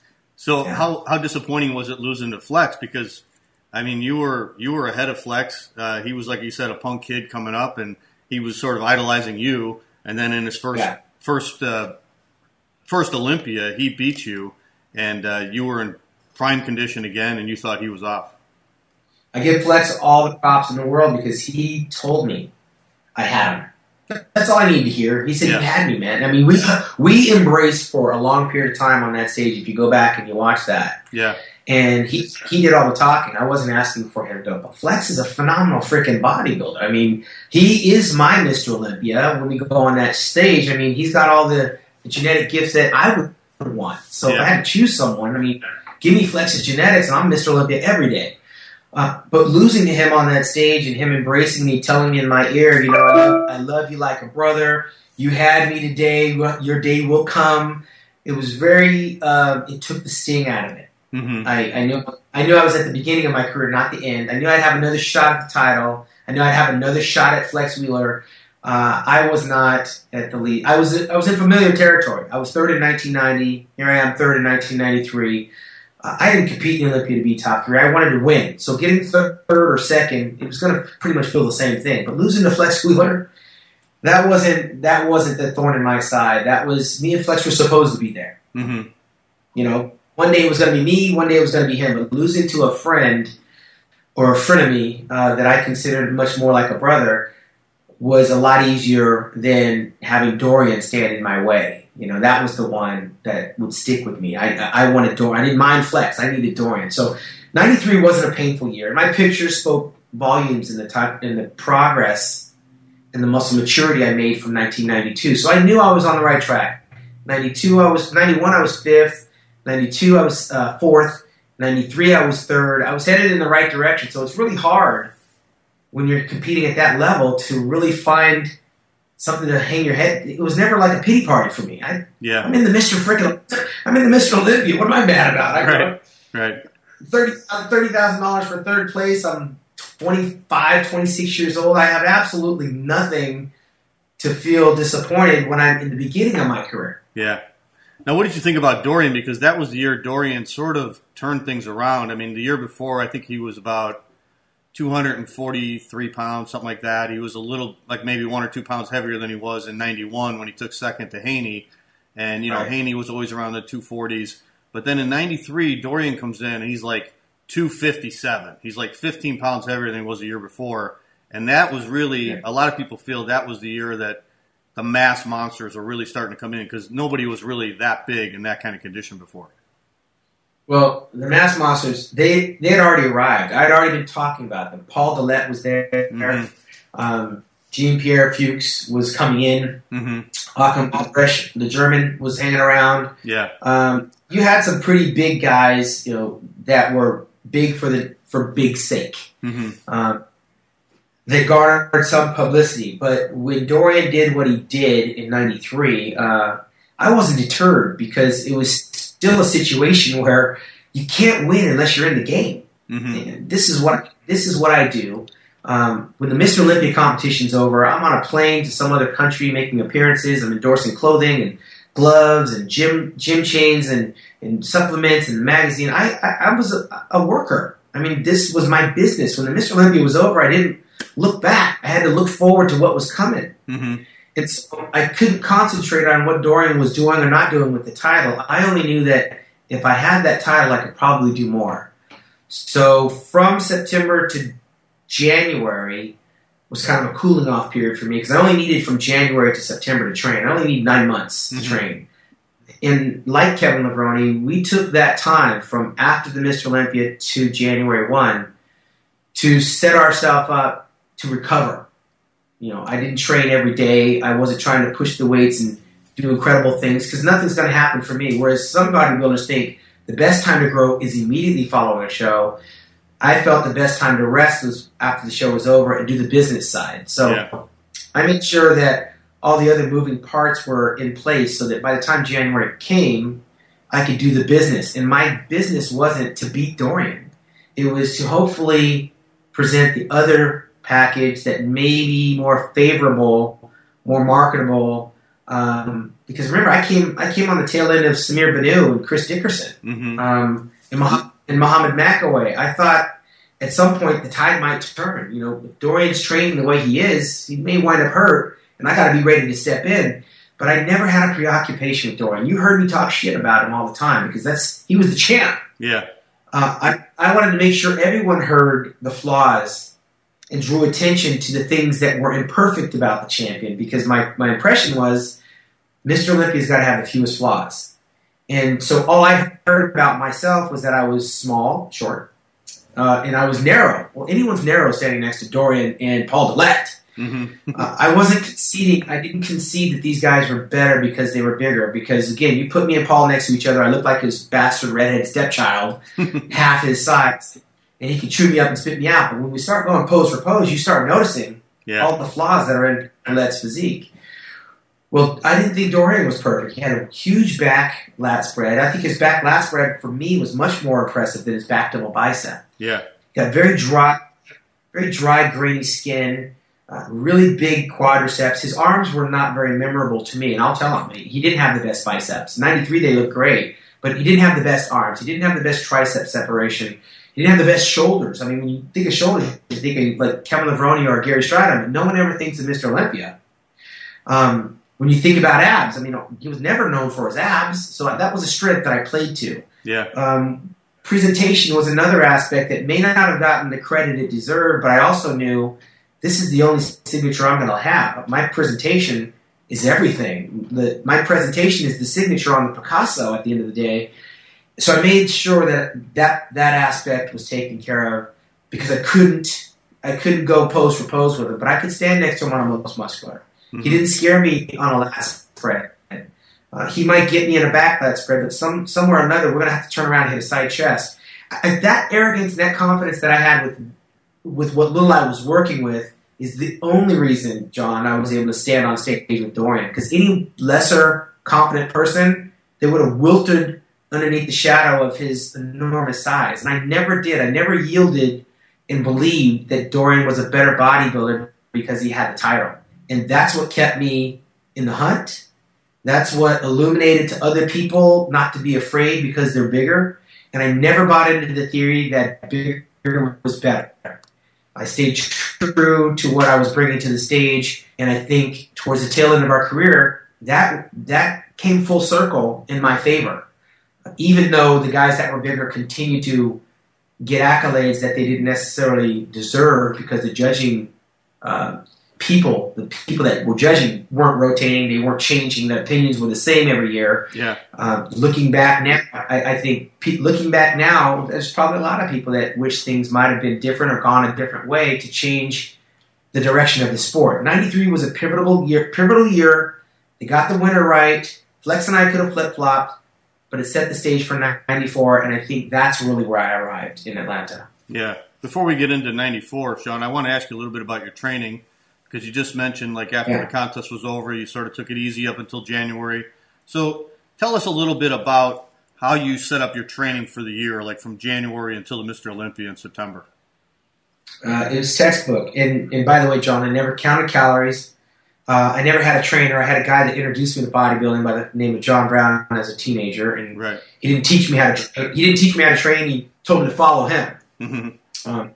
So yeah. how, how disappointing was it losing to Flex? Because I mean, you were you were ahead of Flex. Uh, he was, like you said, a punk kid coming up, and he was sort of idolizing you. And then in his first yeah. first uh, first Olympia, he beat you, and uh, you were in prime condition again, and you thought he was off. I give Flex all the props in the world because he told me I had him. That's all I need to hear. He said, yeah. you had me, man. I mean, we we embraced for a long period of time on that stage, if you go back and you watch that. Yeah. And he he did all the talking. I wasn't asking for him to. But Flex is a phenomenal freaking bodybuilder. I mean, he is my Mister Olympia. When we go on that stage, I mean, he's got all the, the genetic gifts that I would want. So yeah. if I had to choose someone, I mean, give me Flex's genetics and I'm Mister Olympia every day. Uh, but losing to him on that stage and him embracing me, telling me in my ear, you know, I love, I love you like a brother. You had me today. Your day will come. It was very, uh, it took the sting out of it. Mm-hmm. I, I knew I knew I was at the beginning of my career, not the end. I knew I'd have another shot at the title. I knew I'd have another shot at Flex Wheeler. Uh, I was not at the lead. I was I was in familiar territory. I was third in nineteen ninety. Here I am, third in nineteen ninety-three. Uh, I didn't compete in Olympia to be top three. I wanted to win. So getting third or second, it was going to pretty much feel the same thing. But losing to Flex Wheeler, that wasn't that wasn't the thorn in my side. That was me and Flex were supposed to be there. Mm-hmm. You know. One day it was going to be me, one day it was going to be him. But losing to a friend or a frenemy uh, that I considered much more like a brother was a lot easier than having Dorian stand in my way. You know, that was the one that would stick with me. I, I wanted Dorian. I didn't mind Flex. I needed Dorian. So ninety-three wasn't a painful year. My pictures spoke volumes in the time, in the progress and the muscle maturity I made from nineteen ninety-two. So I knew I was on the right track. ninety-two, I was ninety-one. I was fifth. ninety-two, I was uh, fourth. ninety-three, I was third. I was headed in the right direction. So it's really hard when you're competing at that level to really find something to hang your head. It was never like a pity party for me. I, yeah. I'm in the Mister Frickin' I'm in the Mister Olympia. What am I mad about? I right. Right. thirty thousand dollars for third place. I'm twenty-five, twenty-six years old. I have absolutely nothing to feel disappointed when I'm in the beginning of my career. Yeah. Now, what did you think about Dorian? Because that was the year Dorian sort of turned things around. I mean, the year before, I think he was about two hundred forty-three pounds, something like that. He was a little, like maybe one or two pounds heavier than he was in ninety-one when he took second to Haney. And, you know, Right. Haney was always around the two forties. But then in ninety-three, Dorian comes in and he's like two fifty-seven. He's like fifteen pounds heavier than he was the year before. And that was really, a lot of people feel that was the year that the mass monsters were really starting to come in because nobody was really that big in that kind of condition before. Well, the mass monsters, they they had already arrived. I'd already been talking about them. Paul Dillette was there. Mhm. Um, Jean-Pierre Fuchs was coming in. Mm-hmm. Achim Albrecht, the German, was hanging around. Yeah. Um, you had some pretty big guys, you know, that were big for the for big sake. Mm-hmm. Um, they garnered some publicity, but when Dorian did what he did in ninety-three, uh, I wasn't deterred because it was still a situation where you can't win unless you're in the game. Mm-hmm. And this is what this is what I do. Um, when the Mister Olympia competition's over, I'm on a plane to some other country making appearances. I'm endorsing clothing and gloves and gym gym chains and, and supplements and magazine. I, I, I was a, a worker. I mean, this was my business. When the Mister Olympia was over, I didn't look back. I had to look forward to what was coming. Mm-hmm. And so I couldn't concentrate on what Dorian was doing or not doing with the title. I only knew that if I had that title, I could probably do more. So from September to January was kind of a cooling off period for me because I only needed from January to September to train. I only need nine months to Mm-hmm. train. And like Kevin Levrone, we took that time from after the Mister Olympia to January first to set ourselves up to recover. You know, I didn't train every day. I wasn't trying to push the weights and do incredible things because nothing's going to happen for me. Whereas some bodybuilders think the best time to grow is immediately following a show. I felt the best time to rest was after the show was over and do the business side. So Yeah. I made sure that all the other moving parts were in place so that by the time January came, I could do the business. And my business wasn't to beat Dorian. It was to hopefully present the other package that may be more favorable, more marketable. Um, because remember, I came I came on the tail end of Samir Banu and Chris Dickerson. Mm-hmm. Um, and, Mah- and Muhammad McAway. I thought at some point the tide might turn. You know, if Dorian's training the way he is, he may wind up hurt, and I got to be ready to step in. But I never had a preoccupation with Dorian. You heard me talk shit about him all the time because that's he was the champ. Yeah. Uh, I, I wanted to make sure everyone heard the flaws and drew attention to the things that were imperfect about the champion because my, my impression was Mister Olympia's got to have the fewest flaws. And so all I heard about myself was that I was small, short, uh, and I was narrow. Well, anyone's narrow standing next to Dorian and Paul Dillette. Mm-hmm. uh, I wasn't conceding. I didn't concede that these guys were better because they were bigger. Because, again, you put me and Paul next to each other, I looked like his bastard redhead stepchild, half his size. And he could chew me up and spit me out. But when we start going pose for pose, you start noticing Yeah. all the flaws that are in Dillette's physique. Well, I didn't think Dorian was perfect. He had a huge back lat spread. I think his back lat spread for me was much more impressive than his back double bicep. Yeah. He got very dry, very dry, grainy skin, uh, really big quadriceps. His arms were not very memorable to me, and I'll tell him he didn't have the best biceps. ninety-three, they looked great, but he didn't have the best arms. He didn't have the best tricep separation. He didn't have the best shoulders. I mean, when you think of shoulders, you think of like Kevin Levrone or Gary Stridham, but no one ever thinks of Mister Olympia. Um, when you think about abs, I mean, he was never known for his abs, so that was a strength that I played to. Yeah. Um, presentation was another aspect that may not have gotten the credit it deserved, but I also knew this is the only signature I'm going to have. My presentation is everything. The, my presentation is the signature on the Picasso at the end of the day. So I made sure that that, that aspect was taken care of because I couldn't I couldn't go pose for pose with him, but I could stand next to him on a most muscular. Mm-hmm. He didn't scare me on a lat spread. Uh, he might get me in a back lat spread, but some somewhere or another, we're going to have to turn around and hit a side chest. I, that arrogance and that confidence that I had with with what little I was working with is the only reason, John, I was able to stand on stage with Dorian. Because any lesser competent person, they would have wilted underneath the shadow of his enormous size. And I never did. I never yielded and believed that Dorian was a better bodybuilder because he had the title. And that's what kept me in the hunt. That's what illuminated to other people not to be afraid because they're bigger. And I never bought into the theory that bigger was better. I stayed true to what I was bringing to the stage, and I think towards the tail end of our career, that that came full circle in my favor. Even though the guys that were bigger continued to get accolades that they didn't necessarily deserve because the judging uh, people, the people that were judging weren't rotating, they weren't changing, the opinions were the same every year. Yeah. Uh, looking back now, I, I think pe- looking back now, there's probably a lot of people that wish things might have been different or gone a different way to change the direction of the sport. ninety-three was a pivotal year. Pivotal year. They got the winner right. Flex and I could have flip-flopped, but it set the stage for ninety-four, and I think that's really where I arrived in Atlanta. Yeah. Before we get into ninety-four, Sean, I want to ask you a little bit about your training, because you just mentioned, like, after yeah. the contest was over, you sort of took it easy up until January. So tell us a little bit about how you set up your training for the year, like from January until the Mister Olympia in September. Uh, it was textbook. And, and by the way, John, I never counted calories. Uh, I never had a trainer. I had a guy that introduced me to bodybuilding by the name of John Brown as a teenager, and right. he didn't teach me how to. Tra- he didn't teach me how to train. He told me to follow him. Mm-hmm. Um,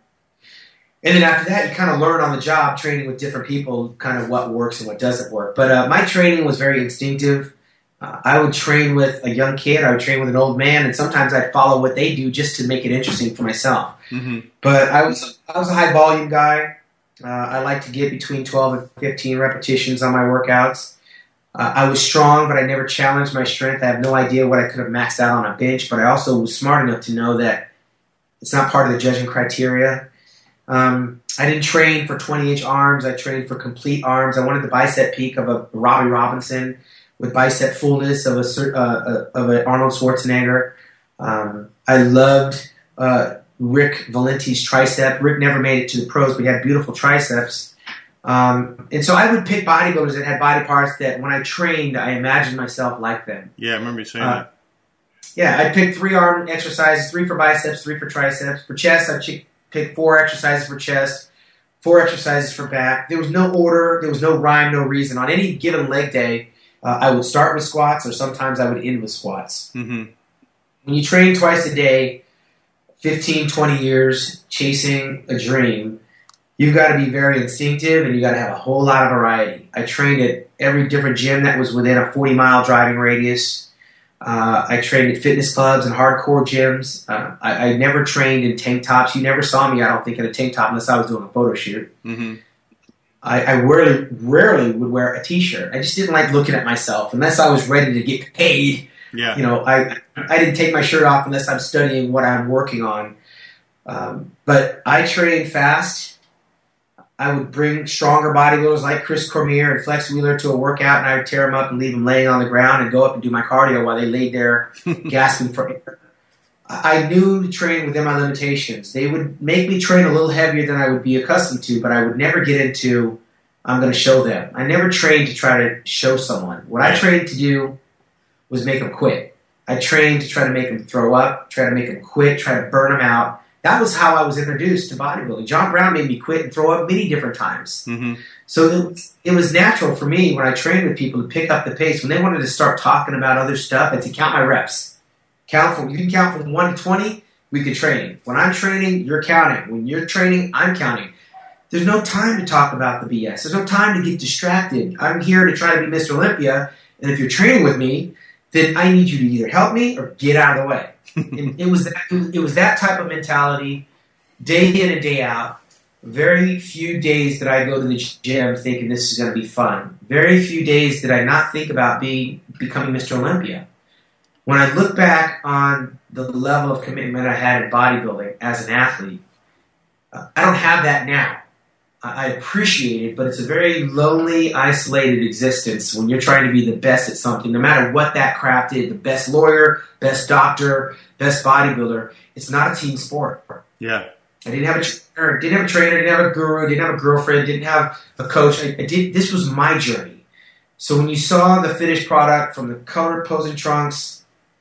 and then after that, you kind of learn on the job, training with different people, kind of what works and what doesn't work. But uh, my training was very instinctive. Uh, I would train with a young kid. I would train with an old man, and sometimes I'd follow what they do just to make it interesting for myself. Mm-hmm. But I was I was a high volume guy. Uh, I like to get between twelve and fifteen repetitions on my workouts. Uh, I was strong, but I never challenged my strength. I have no idea what I could have maxed out on a bench, but I also was smart enough to know that it's not part of the judging criteria. Um, I didn't train for twenty-inch arms. I trained for complete arms. I wanted the bicep peak of a Robbie Robinson with bicep fullness of a uh, of an Arnold Schwarzenegger. Um, I loved uh, Rick Valenti's tricep. Rick never made it to the pros, but he had beautiful triceps. Um, and so I would pick bodybuilders that had body parts that when I trained, I imagined myself like them. Yeah, I remember you saying uh, that. Yeah, I picked three arm exercises, three for biceps, three for triceps. For chest, I picked four exercises for chest, four exercises for back. There was no order. There was no rhyme, no reason. On any given leg day, uh, I would start with squats, or sometimes I would end with squats. Mm-hmm. When you train twice a day, fifteen, twenty years, chasing a dream, you've got to be very instinctive, and you got to have a whole lot of variety. I trained at every different gym that was within a forty-mile driving radius. Uh, I trained at fitness clubs and hardcore gyms. Uh, I, I never trained in tank tops. You never saw me, I don't think, in a tank top unless I was doing a photo shoot. Mm-hmm. I, I rarely, rarely would wear a T-shirt. I just didn't like looking at myself unless I was ready to get paid. Yeah. You know, I I didn't take my shirt off unless I'm studying what I'm working on. Um, but I trained fast. I would bring stronger bodybuilders like Chris Cormier and Flex Wheeler to a workout, and I would tear them up and leave them laying on the ground and go up and do my cardio while they laid there gasping for air. I knew to train within my limitations. They would make me train a little heavier than I would be accustomed to, but I would never get into, I'm going to show them. I never trained to try to show someone. What I trained to do was make them quit. I trained to try to make them throw up, try to make them quit, try to burn them out. That was how I was introduced to bodybuilding. John Brown made me quit and throw up many different times. Mm-hmm. So it was, it was natural for me when I trained with people to pick up the pace. When they wanted to start talking about other stuff, and to count my reps. Count from, you can count from one to twenty, we could train. When I'm training, you're counting. When you're training, I'm counting. There's no time to talk about the B S. There's no time to get distracted. I'm here to try to be Mister Olympia, and if you're training with me, then I need you to either help me or get out of the way. And it was that, it was that type of mentality, day in and day out. Very few days did I go to the gym thinking this is going to be fun. Very few days did I not think about being becoming Mister Olympia. When I look back on the level of commitment I had in bodybuilding as an athlete, uh, I don't have that now. I, I appreciate it, but it's a very lonely, isolated existence when you're trying to be the best at something, no matter what that craft is, the best lawyer, best doctor, best bodybuilder. It's not a team sport. Yeah. I didn't have a trainer, didn't have a trainer, didn't have a guru, didn't have a girlfriend, didn't have a coach. I, I did. This was my journey. So when you saw the finished product, from the colored posing trunks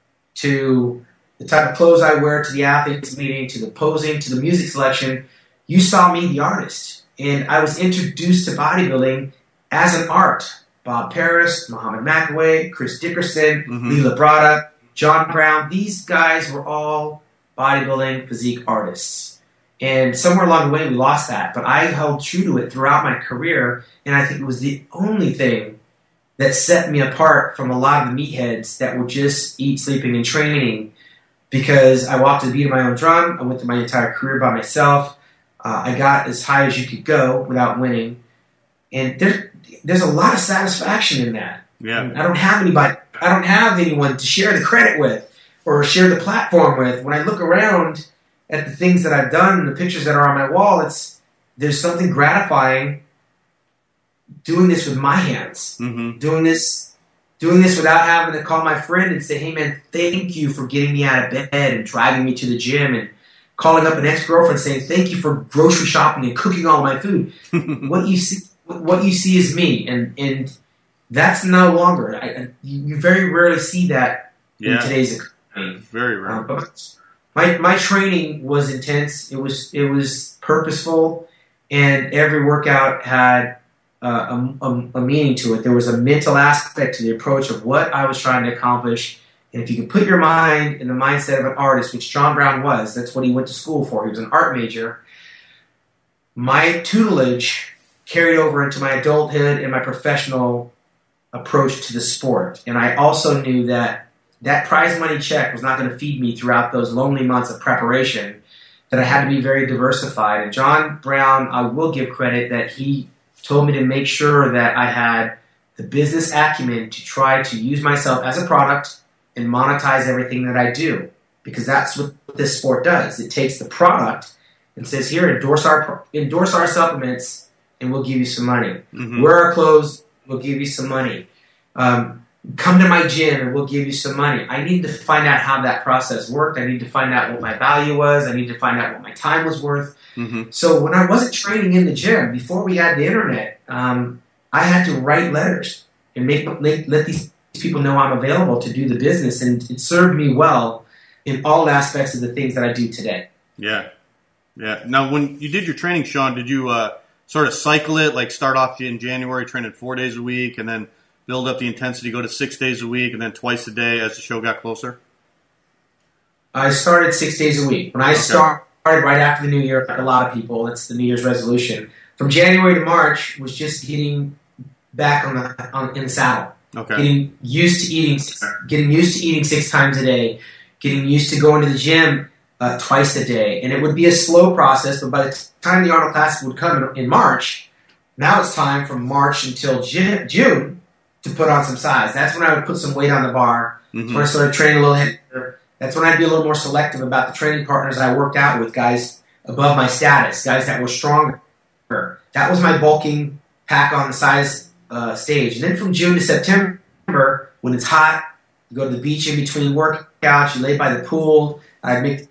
to the type of clothes I wear to the athletes meeting, to the posing, to the music selection, you saw me, the artist. And I was introduced to bodybuilding as an art. Bob Paris, Muhammad McAway, Chris Dickerson, Mm-hmm. Lee Labrada, John Brown. These guys were all bodybuilding physique artists. And somewhere along the way, we lost that. But I held true to it throughout my career, and I think it was the only thing that set me apart from a lot of the meatheads that were just eat, sleeping, and training, because I walked to the beat of my own drum. I went through my entire career by myself. Uh, I got as high as you could go without winning. And there, there's a lot of satisfaction in that. Yeah. And I don't have anybody, I don't have anyone to share the credit with or share the platform with. When I look around at the things that I've done and the pictures that are on my wall, it's there's something gratifying doing this with my hands, Mm-hmm. doing this, doing this without having to call my friend and say, "Hey man, thank you for getting me out of bed and driving me to the gym," and calling up an ex-girlfriend saying, "Thank you for grocery shopping and cooking all my food." What you see, what you see is me, and and that's no longer. I, I, you very rarely see that Yeah. in today's economy. Very rare. Um, but my my training was intense. It was it was purposeful, and every workout had uh, a, a, a meaning to it. There was a mental aspect to the approach of what I was trying to accomplish. And if you can put your mind in the mindset of an artist, which John Brown was, that's what he went to school for. He was an art major. My tutelage carried over into my adulthood and my professional approach to the sport. And I also knew that that prize money check was not going to feed me throughout those lonely months of preparation, that I had to be very diversified. And John Brown, I will give credit that he told me to make sure that I had the business acumen to try to use myself as a product and monetize everything that I do, because that's what this sport does. It takes the product and says, "Here, endorse our endorse our supplements, and we'll give you some money. Mm-hmm. Wear our clothes, we'll give you some money. Um, come to my gym, and we'll give you some money." I need to find out how that process worked. I need to find out what my value was. I need to find out what my time was worth. Mm-hmm. So when I wasn't training in the gym, before we had the internet, um, I had to write letters and make, make let these people know I'm available to do the business, and it served me well in all aspects of the things that I do today. Yeah. Yeah. Now, when you did your training, Sean, did you uh, sort of cycle it, like start off in January training four days a week and then build up the intensity, go to six days a week and then twice a day as the show got closer? I started six days a week. When I Okay. started right after the New Year, like a lot of people, it's the New Year's resolution. From January to March was just getting back on the on, in the saddle. Okay. Getting used to eating, getting used to eating six times a day, getting used to going to the gym uh, twice a day, and it would be a slow process. But by the time the Arnold Classic would come in, in March, now it's time from March until Ju- June to put on some size. That's when I would put some weight on the bar. Mm-hmm. That's when I started training a little heavier. That's when I'd be a little more selective about the training partners I worked out with, guys above my status, guys that were stronger. That was my bulking pack on the size Uh, stage. And then from June to September, when it's hot, you go to the beach in between workouts, you lay by the pool, I'd make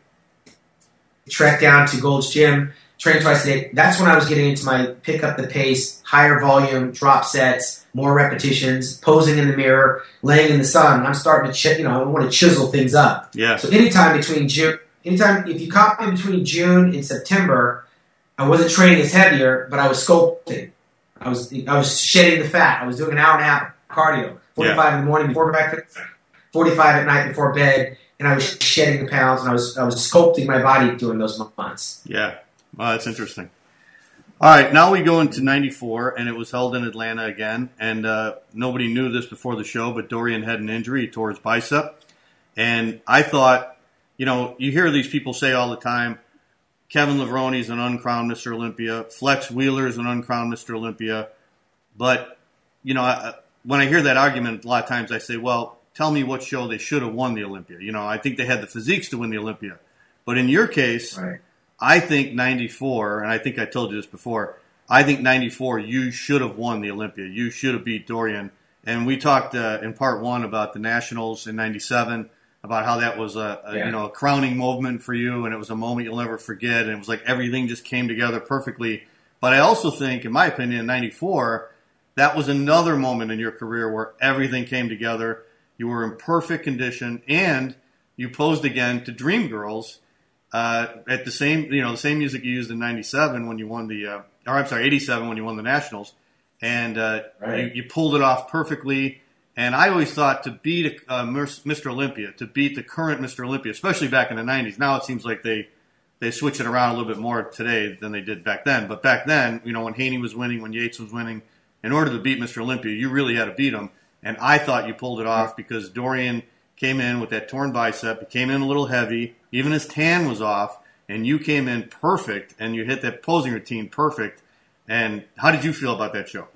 the trek down to Gold's Gym, train twice a day. That's when I was getting into my pick up the pace, higher volume, drop sets, more repetitions, posing in the mirror, laying in the sun. I'm starting to, ch- you know, I want to chisel things up. Yeah. So anytime between June, anytime, if you caught me between June and September, I wasn't training as heavier, but I was sculpting. I was I was shedding the fat. I was doing an hour and a half cardio, forty-five yeah. in the morning before breakfast, forty-five at night before bed, and I was shedding the pounds, and I was I was sculpting my body during those months. Yeah, well, that's interesting. All right, now we go into ninety-four, and it was held in Atlanta again, and uh, nobody knew this before the show, but Dorian had an injury. He tore his bicep, and I thought, you know, you hear these people say all the time, Kevin Levroni's an uncrowned Mister Olympia. Flex Wheeler's an uncrowned Mister Olympia. But, you know, I, when I hear that argument, a lot of times I say, well, tell me what show they should have won the Olympia. You know, I think they had the physiques to win the Olympia. But in your case, right. I think ninety-four, and I think I told you this before, I think ninety-four, you should have won the Olympia. You should have beat Dorian. And we talked uh, in part one about the Nationals in ninety-seven, about how that was a, a yeah. you know a crowning moment for you, and it was a moment you'll never forget, and it was like everything just came together perfectly. But I also think, in my opinion, in ninety-four, that was another moment in your career where everything came together. You were in perfect condition, and you posed again to Dreamgirls uh, at the same you know the same music you used in ninety-seven when you won the uh, or I'm sorry eighty-seven when you won the Nationals, and uh, right. you, you pulled it off perfectly. And I always thought to beat uh, Mister Olympia, to beat the current Mister Olympia, especially back in the nineties. Now it seems like they they switch it around a little bit more today than they did back then. But back then, you know, when Haney was winning, when Yates was winning, in order to beat Mister Olympia, you really had to beat him. And I thought you pulled it off because Dorian came in with that torn bicep. He came in a little heavy. Even his tan was off. And you came in perfect, and you hit that posing routine perfect. And how did you feel about that show?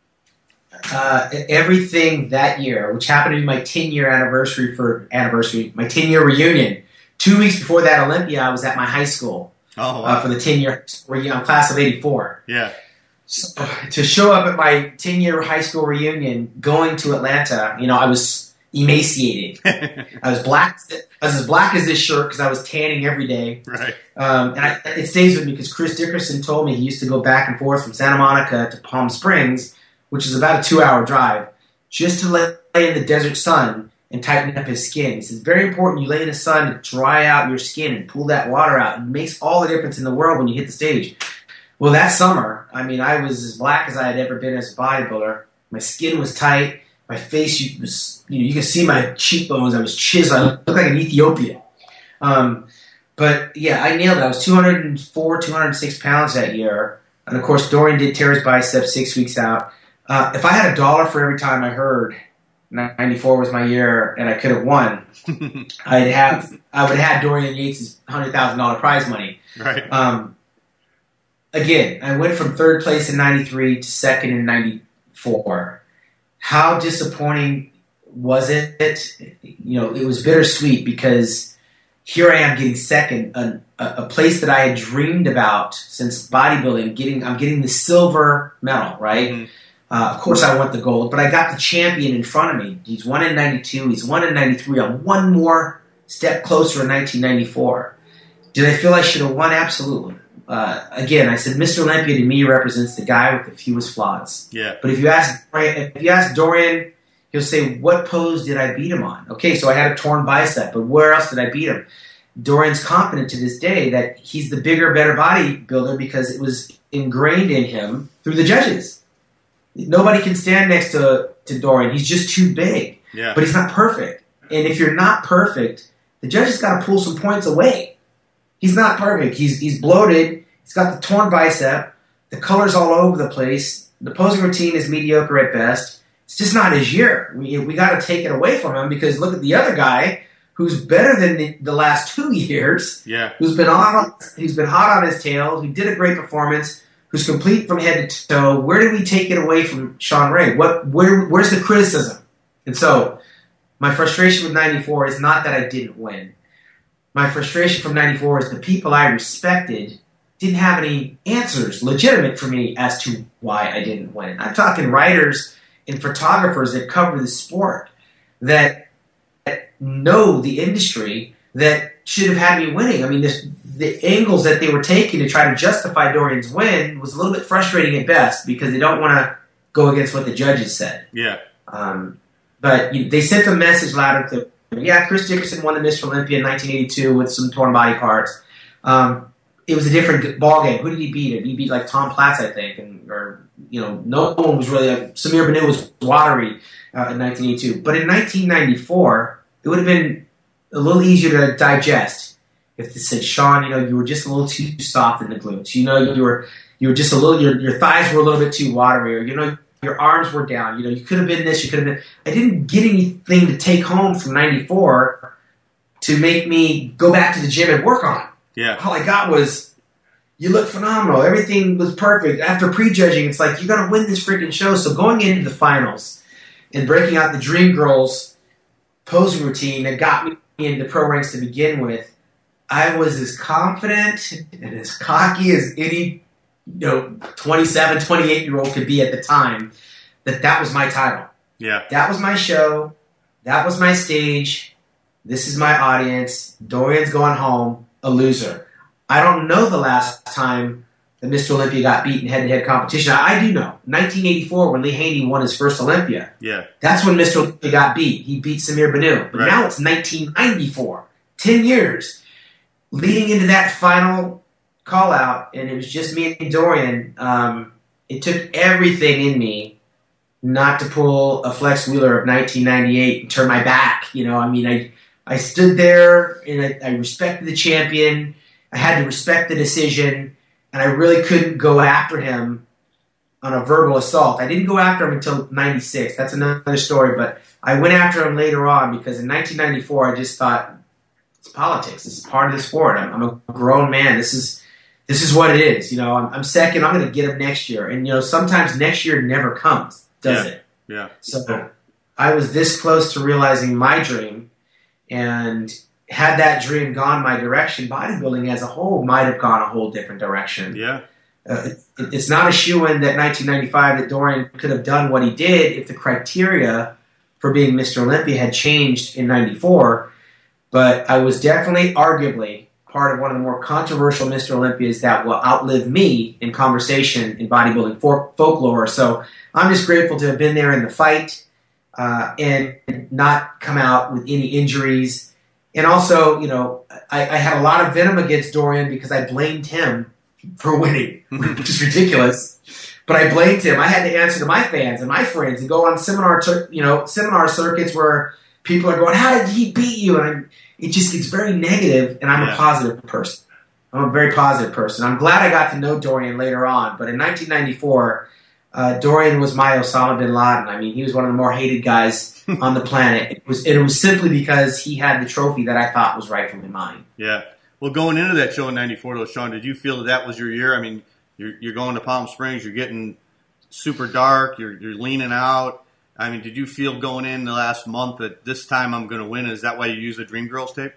Uh, everything that year, which happened to be my ten-year anniversary for anniversary, my ten-year reunion. Two weeks before that Olympia, I was at my high school oh, wow. uh, for the ten-year reunion. I'm class of eighty-four. Yeah. So, to show up at my ten-year high school reunion, going to Atlanta, you know, I was emaciated. I was black. I was as black as this shirt because I was tanning every day. Right. Um, and I, it stays with me because Chris Dickerson told me he used to go back and forth from Santa Monica to Palm Springs, which is about a two-hour drive, just to lay in the desert sun and tighten up his skin. He says, very important you lay in the sun to dry out your skin and pull that water out. It makes all the difference in the world when you hit the stage. Well, that summer, I mean, I was as black as I had ever been as a bodybuilder. My skin was tight. My face was, you know, you can see my cheekbones. I was chiseled. I looked like an Ethiopian. Um, but, yeah, I nailed it. I was two hundred four, two hundred six pounds that year. And, of course, Dorian did tear his biceps six weeks out. Uh, if I had a dollar for every time I heard ninety-four was my year and I could have won, I'd have, I would have had Dorian Yates' one hundred thousand dollars prize money. Right. Um, again, I went from third place in ninety-three to second in ninety-four. How disappointing was it? You know, it was bittersweet because here I am getting second, a, a place that I had dreamed about since bodybuilding. Getting, I'm getting the silver medal, right? Mm-hmm. Uh, of course, I want the gold, but I got the champion in front of me. He's won in ninety-two. He's won in ninety-three. I'm one more step closer in nineteen ninety-four. Did I feel I should have won? Absolutely. Uh, again, I said Mister Olympia to me represents the guy with the fewest flaws. Yeah. But if you ask if you ask Dorian, he'll say, "What pose did I beat him on?" Okay, so I had a torn bicep, but where else did I beat him? Dorian's confident to this day that he's the bigger, better bodybuilder because it was ingrained in him through the judges. Nobody can stand next to, to Dorian. He's just too big. Yeah. But he's not perfect. And if you're not perfect, the judges got to pull some points away. He's not perfect. He's he's bloated. He's got the torn bicep. The color's all over the place. The posing routine is mediocre at best. It's just not his year. We we got to take it away from him because look at the other guy who's better than the, the last two years. Yeah. Who's been on who's been hot on his tail. Who did a great performance. Who's complete from head to toe. Where do we take it away from Sean Ray? What where where's the criticism? And so my frustration with ninety-four is not that I didn't win. My frustration from ninety-four is the people I respected didn't have any answers legitimate for me as to why I didn't win. I'm talking writers and photographers that cover the sport that, that know the industry that should have had me winning. I mean, this, the angles that they were taking to try to justify Dorian's win was a little bit frustrating at best because they don't want to go against what the judges said. Yeah. Um, but you, they sent a message loud and clear. Yeah, Chris Dickerson won the Mister Olympia in nineteen eighty-two with some torn body parts. Um, it was a different ball game. Who did he beat? He beat like Tom Platz, I think, and or you know, no one was really. Like, Samir Banu was watery uh, in nineteen eighty-two, but in nineteen ninety-four, it would have been a little easier to digest if they said, Sean, you know, you were just a little too soft in the glutes. You know, you were you were just a little. Your your thighs were a little bit too watery, or you know. Your arms were down. You know, you could have been this, you could have been... I didn't get anything to take home from ninety-four to make me go back to the gym and work on. Yeah. All I got was, you look phenomenal. Everything was perfect. After prejudging, it's like, you got to win this freaking show. So going into the finals and breaking out the Dream Girls posing routine that got me into pro ranks to begin with, I was as confident and as cocky as any... you know, twenty-seven, twenty-eight-year-old could be at the time, that that was my title. Yeah. That was my show. That was my stage. This is my audience. Dorian's going home, a loser. I don't know the last time that Mister Olympia got beat in head-to-head competition. I do know. nineteen eighty-four, when Lee Haney won his first Olympia. Yeah. That's when Mister Olympia got beat. He beat Samir Banu. But right. Now it's nineteen ninety-four. Ten years. Leading into that final... call out, and it was just me and Dorian. Um, it took everything in me not to pull a Flex Wheeler of nineteen ninety-eight and turn my back. You know, I mean, I I stood there and I, I respected the champion, I had to respect the decision, and I really couldn't go after him on a verbal assault. I didn't go after him until ninety-six. That's another story, but I went after him later on because in nineteen ninety-four, I just thought, it's politics. This is part of the sport. I'm, I'm a grown man. This is this is what it is. You know, I'm, I'm second. I'm going to get him next year. And, you know, sometimes next year never comes, does yeah. it? Yeah. So I was this close to realizing my dream, and had that dream gone my direction, bodybuilding as a whole might have gone a whole different direction. Yeah. Uh, it, it's not a shoo-in that nineteen ninety-five that Dorian could have done what he did if the criteria for being Mister Olympia had changed in ninety-four, but I was definitely, arguably, part of one of the more controversial Mister Olympias that will outlive me in conversation in bodybuilding for- folklore. So I'm just grateful to have been there in the fight uh, and not come out with any injuries. And also, you know, I, I had a lot of venom against Dorian because I blamed him for winning, which is ridiculous. But I blamed him. I had to answer to my fans and my friends and go on seminar, tur- you know, seminar circuits where people are going, "How did he beat you?" And I'm, it just gets very negative, and I'm yeah. a positive person. I'm a very positive person. I'm glad I got to know Dorian later on. But in nineteen ninety-four, uh, Dorian was my Osama bin Laden. I mean, he was one of the more hated guys on the planet. It was, it was simply because he had the trophy that I thought was rightfully mine. Yeah. Well, going into that show in ninety-four, though, Sean, did you feel that that was your year? I mean, you're, you're going to Palm Springs, you're getting super dark, you're, you're leaning out. I mean, did you feel going in the last month that this time I'm going to win? Is that why you use the Dream Girls tape?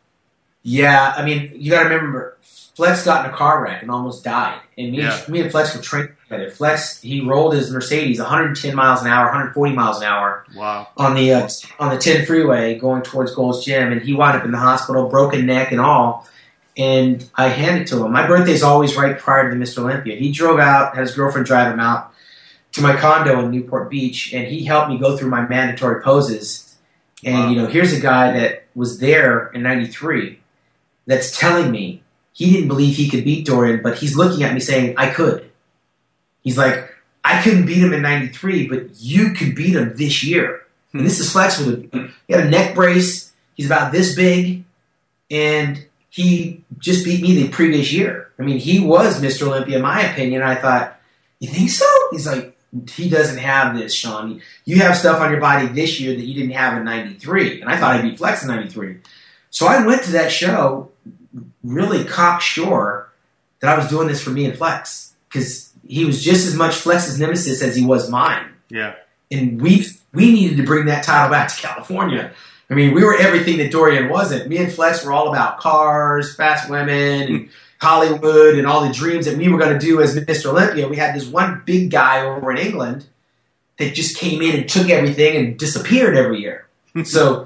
Yeah, I mean, you got to remember, Flex got in a car wreck and almost died. And me, Yeah. me and Flex were training together. Flex, he rolled his Mercedes one hundred ten miles an hour, one hundred forty miles an hour Wow. on the uh, on the ten freeway going towards Gold's Gym, and he wound up in the hospital, broken neck and all. And I handed it to him. My birthday's always right prior to the Mister Olympia. He drove out, had his girlfriend drive him out to my condo in Newport Beach, and he helped me go through my mandatory poses. And, Wow. you know, here's a guy that was there in ninety-three that's telling me he didn't believe he could beat Dorian, but he's looking at me saying, I could. He's like, I couldn't beat him in ninety-three, but you could beat him this year. Hmm. And this is Flex with a, he had a neck brace. He's about this big, and he just beat me the previous year. I mean, he was Mister Olympia, in my opinion. I thought, you think so? He's like, he doesn't have this, Sean. You have stuff on your body this year that you didn't have in ninety-three. And I thought I'd beat Flex in ninety-three. So I went to that show really cocksure that I was doing this for me and Flex, because he was just as much Flex's nemesis as he was mine. Yeah. And we we needed to bring that title back to California. I mean, we were everything that Dorian wasn't. Me and Flex were all about cars, fast women, and Hollywood, and all the dreams that we were going to do as Mister Olympia. We had this one big guy over in England that just came in and took everything and disappeared every year. So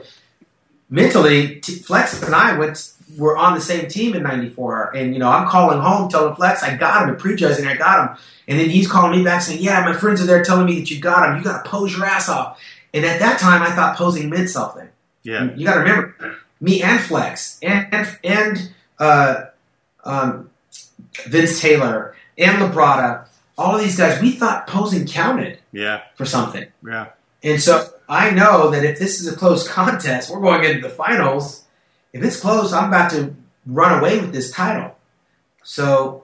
mentally, t- Flex and I went were on the same team in ninety-four. And, you know, I'm calling home telling Flex I got him and prejudging I got him. And then he's calling me back saying, yeah, my friends are there telling me that you got him. You got to pose your ass off. And at that time, I thought posing meant something. Yeah. You got to remember, me and Flex and and, and uh, um, Vince Taylor and Labrada, all of these guys, we thought posing counted Yeah. for something. Yeah. And so I know that if this is a close contest, we're going into the finals. If it's close, I'm about to run away with this title. So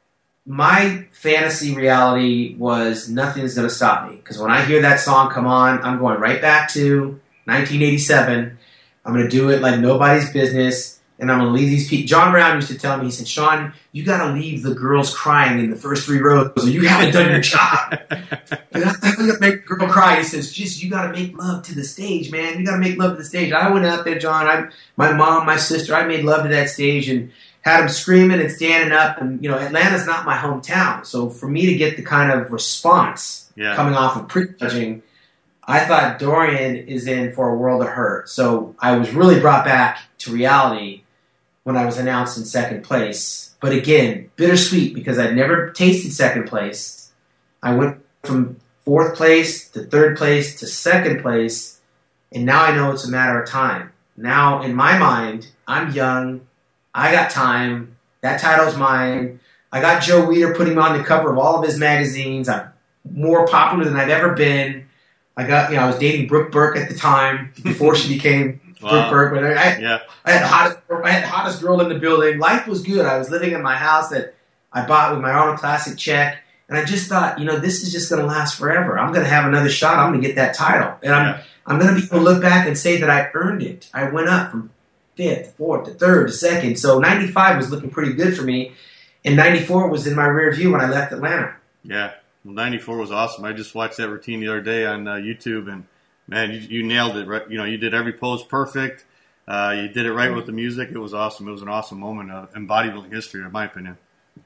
my fantasy reality was nothing's going to stop me. Because when I hear that song come on, I'm going right back to nineteen eighty-seven. I'm going to do it like nobody's business. And I'm going to leave these people. John Brown used to tell me, he said, Sean, you got to leave the girls crying in the first three rows or you haven't done your job. And I'm going to make a girl cry. He says, just, you got to make love to the stage, man. You got to make love to the stage. I went out there, John. I, my mom, my sister, I made love to that stage and had them screaming and standing up. And, you know, Atlanta's not my hometown. So for me to get the kind of response Yeah. coming off of prejudging, I thought Dorian is in for a world of hurt. So I was really brought back to reality when I was announced in second place. But again, bittersweet because I'd never tasted second place. I went from fourth place to third place to second place, and now I know it's a matter of time. Now, in my mind, I'm young. I got time. That title's mine. I got Joe Weider putting me on the cover of all of his magazines. I'm more popular than I've ever been. I got, you know, I was dating Brooke Burke at the time before she became Wow. Bergman. I, I, yeah. I had the hottest, I had the hottest girl in the building. Life was good. I was living in my house that I bought with my Arnold Classic check, and I just thought, you know, this is just going to last forever. I'm going to have another shot. I'm going to get that title, and I'm yeah. I'm going to be able to look back and say that I earned it. I went up from fifth, fourth, to third, to second. So ninety-five was looking pretty good for me, and ninety-four was in my rear view when I left Atlanta. Yeah, well, ninety-four was awesome. I just watched that routine the other day on uh, YouTube, and man, you, you nailed it. Right? You know, you did every pose perfect. Uh, you did it right with the music. It was awesome. It was an awesome moment uh, in bodybuilding history, in my opinion.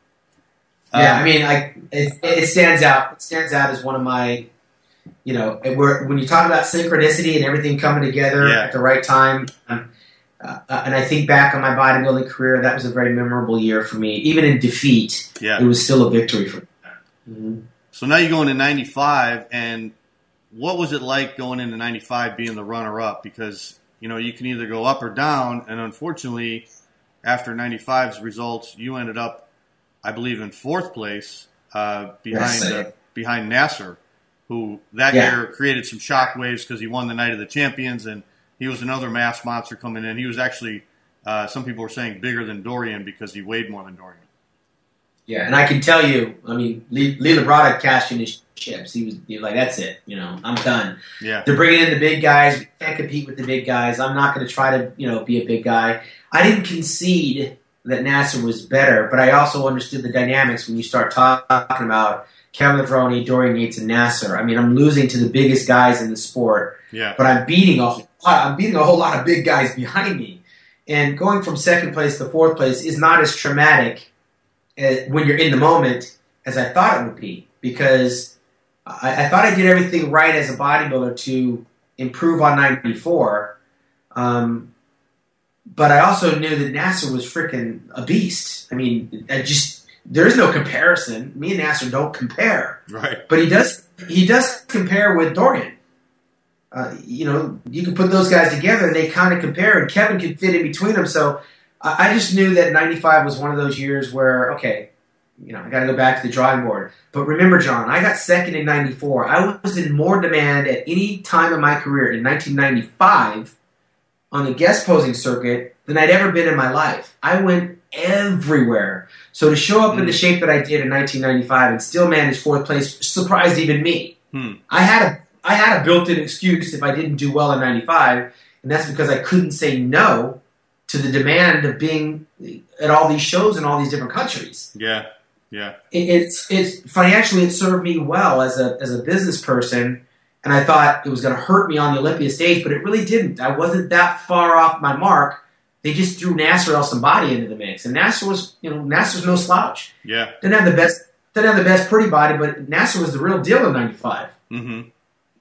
Yeah, um, I mean, I it, it stands out. It stands out as one of my, you know, where when you talk about synchronicity and everything coming together yeah. at the right time. Um, uh, and I think back on my bodybuilding career, that was a very memorable year for me. Even in defeat, yeah. it was still a victory for me. Mm-hmm. So now you go into ninety-five, and what was it like going into ninety-five being the runner-up? Because, you know, you can either go up or down, and unfortunately, after ninety-five's results, you ended up, I believe, in fourth place uh, behind yes, uh, behind Nasser, who that yeah. year created some shockwaves because he won the Night of the Champions, and he was another mass monster coming in. He was actually, uh, some people were saying, bigger than Dorian because he weighed more than Dorian. Yeah, and I can tell you, I mean, Lee, Lee Labrada cashed in his chips. He was, he was like, that's it. You know, I'm done. Yeah. They're bringing in the big guys. We can't compete with the big guys. I'm not going to try to, you know, be a big guy. I didn't concede that Nasser was better, but I also understood the dynamics when you start talk, talking about Kevin Levrone, Dorian Yates, and Nasser. I mean, I'm losing to the biggest guys in the sport, yeah. but I'm beating a whole lot, I'm beating a whole lot of big guys behind me. And going from second place to fourth place is not as traumatic as, when you're in the moment as I thought it would be, because I, I thought I did everything right as a bodybuilder to improve on ninety-four. Um, but I also knew that Nasser was freaking a beast. I mean, I just there's no comparison. Me and Nasser don't compare. Right. But he does he does compare with Dorian. Uh, you know, you can put those guys together and they kind of compare, and Kevin can fit in between them. So I, I just knew that ninety-five was one of those years where, okay, you know, I got to go back to the drawing board. But remember, John, I got second in ninety-four. I was in more demand at any time in my career in nineteen ninety-five on the guest posing circuit than I'd ever been in my life. I went everywhere. So to show up mm. in the shape that I did in nineteen ninety-five and still manage fourth place surprised even me. Mm. I had a I had a built-in excuse if I didn't do well in ninety-five, and that's because I couldn't say no to the demand of being at all these shows in all these different countries. Yeah, yeah. It, it's it's financially it served me well as a as a business person, and I thought it was going to hurt me on the Olympia stage, but it really didn't. I wasn't that far off my mark. They just threw Nasser El Somebody into the mix, and Nasser was you know Nasser's no slouch. Yeah, didn't have the best didn't have the best pretty body, but Nasser was the real deal in ninety-five. Mm-hmm.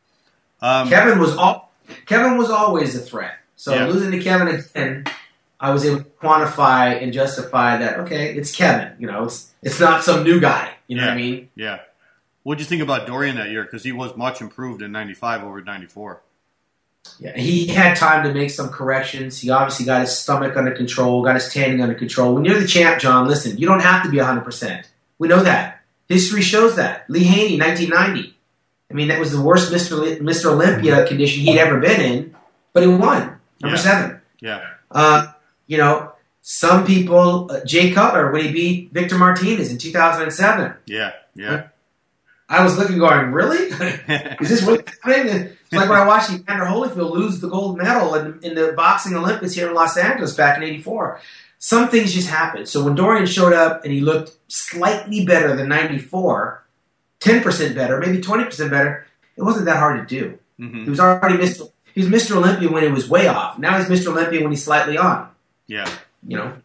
Um, Kevin was all, Kevin was always a threat. So yeah. losing to Kevin again, I was able to quantify and justify that. Okay, it's Kevin. You know, it's it's not some new guy. You know yeah. what I mean? Yeah. What did you think about Dorian that year? Because he was much improved in ninety-five over ninety-four. Yeah, he had time to make some corrections. He obviously got his stomach under control, got his tanning under control. When you're the champ, John, listen, you don't have to be one hundred percent. We know that. History shows that. Lee Haney, nineteen ninety. I mean, that was the worst Mister Li- Mister Olympia condition he'd ever been in, but he won, number Yeah. seven. Yeah. Uh, you know, some people, uh, Jay Cutler, when he beat Victor Martinez in two thousand seven. Yeah. Yeah. I was looking going, really? Is this really happening? It's like when I watched Evander Holyfield lose the gold medal in, in the boxing Olympics here in Los Angeles back in eighty-four. Some things just happened. So when Dorian showed up and he looked slightly better than ninety-four, ten percent better, maybe twenty percent better, it wasn't that hard to do. Mm-hmm. He was already Mister He was Mister Olympia when he was way off. Now he's Mister Olympia when he's slightly on. Yeah. You know?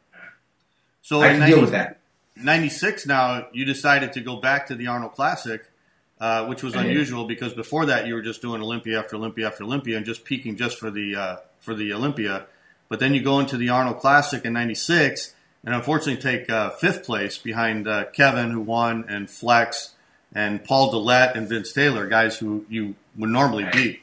So I in can ninety, deal with that. ninety-six now, you decided to go back to the Arnold Classic, uh, which was I did. unusual because before that you were just doing Olympia after Olympia after Olympia and just peaking just for the uh, for the Olympia. But then you go into the Arnold Classic in ninety-six and unfortunately take uh, fifth place behind uh, Kevin, who won, and Flex, and Paul Dillette and Vince Taylor, guys who you would normally beat.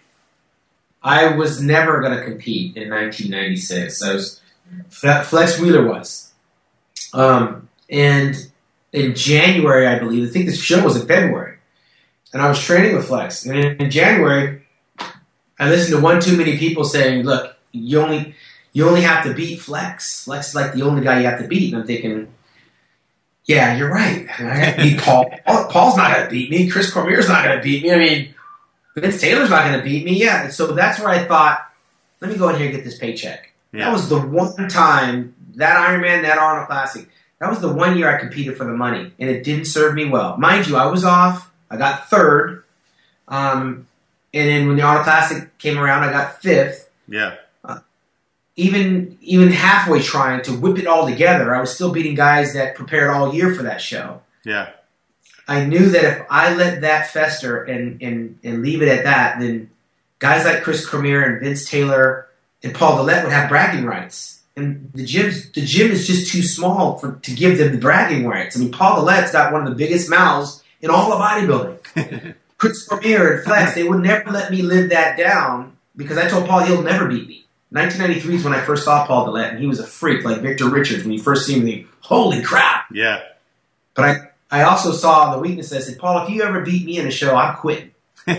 I was never going to compete in nineteen ninety-six. I was Flex Wheeler was, um, and in January, I believe. I think this show was in February, and I was training with Flex. And in, in January, I listened to one too many people saying, "Look, you only you only have to beat Flex. Flex is like the only guy you have to beat. And I'm thinking, yeah, you're right. I have to beat Paul. Paul's not going to beat me. Chris Cormier's not going to beat me. I mean, Vince Taylor's not going to beat me. Yeah, and so that's where I thought, let me go in here and get this paycheck. Yeah. That was the one time, that Ironman, that Arnold Classic, that was the one year I competed for the money, and it didn't serve me well. Mind you, I was off. I got third. Um, and then when the Arnold Classic came around, I got fifth. Yeah. Uh, even even halfway trying to whip it all together, I was still beating guys that prepared all year for that show. Yeah. I knew that if I let that fester and, and, and leave it at that, then guys like Chris Cormier and Vince Taylor and Paul Dillette would have bragging rights. And the gym's, the gym is just too small for to give them the bragging rights. I mean, Paul Dillette's got one of the biggest mouths in all of bodybuilding. Chris Cormier and Flex, they would never let me live that down because I told Paul he'll never beat me. nineteen ninety-three is when I first saw Paul Dillette, and he was a freak like Victor Richards. When you first see him, you think, holy crap. Yeah. But I, I also saw the weakness. I said, Paul, if you ever beat me in a show, I'm quitting.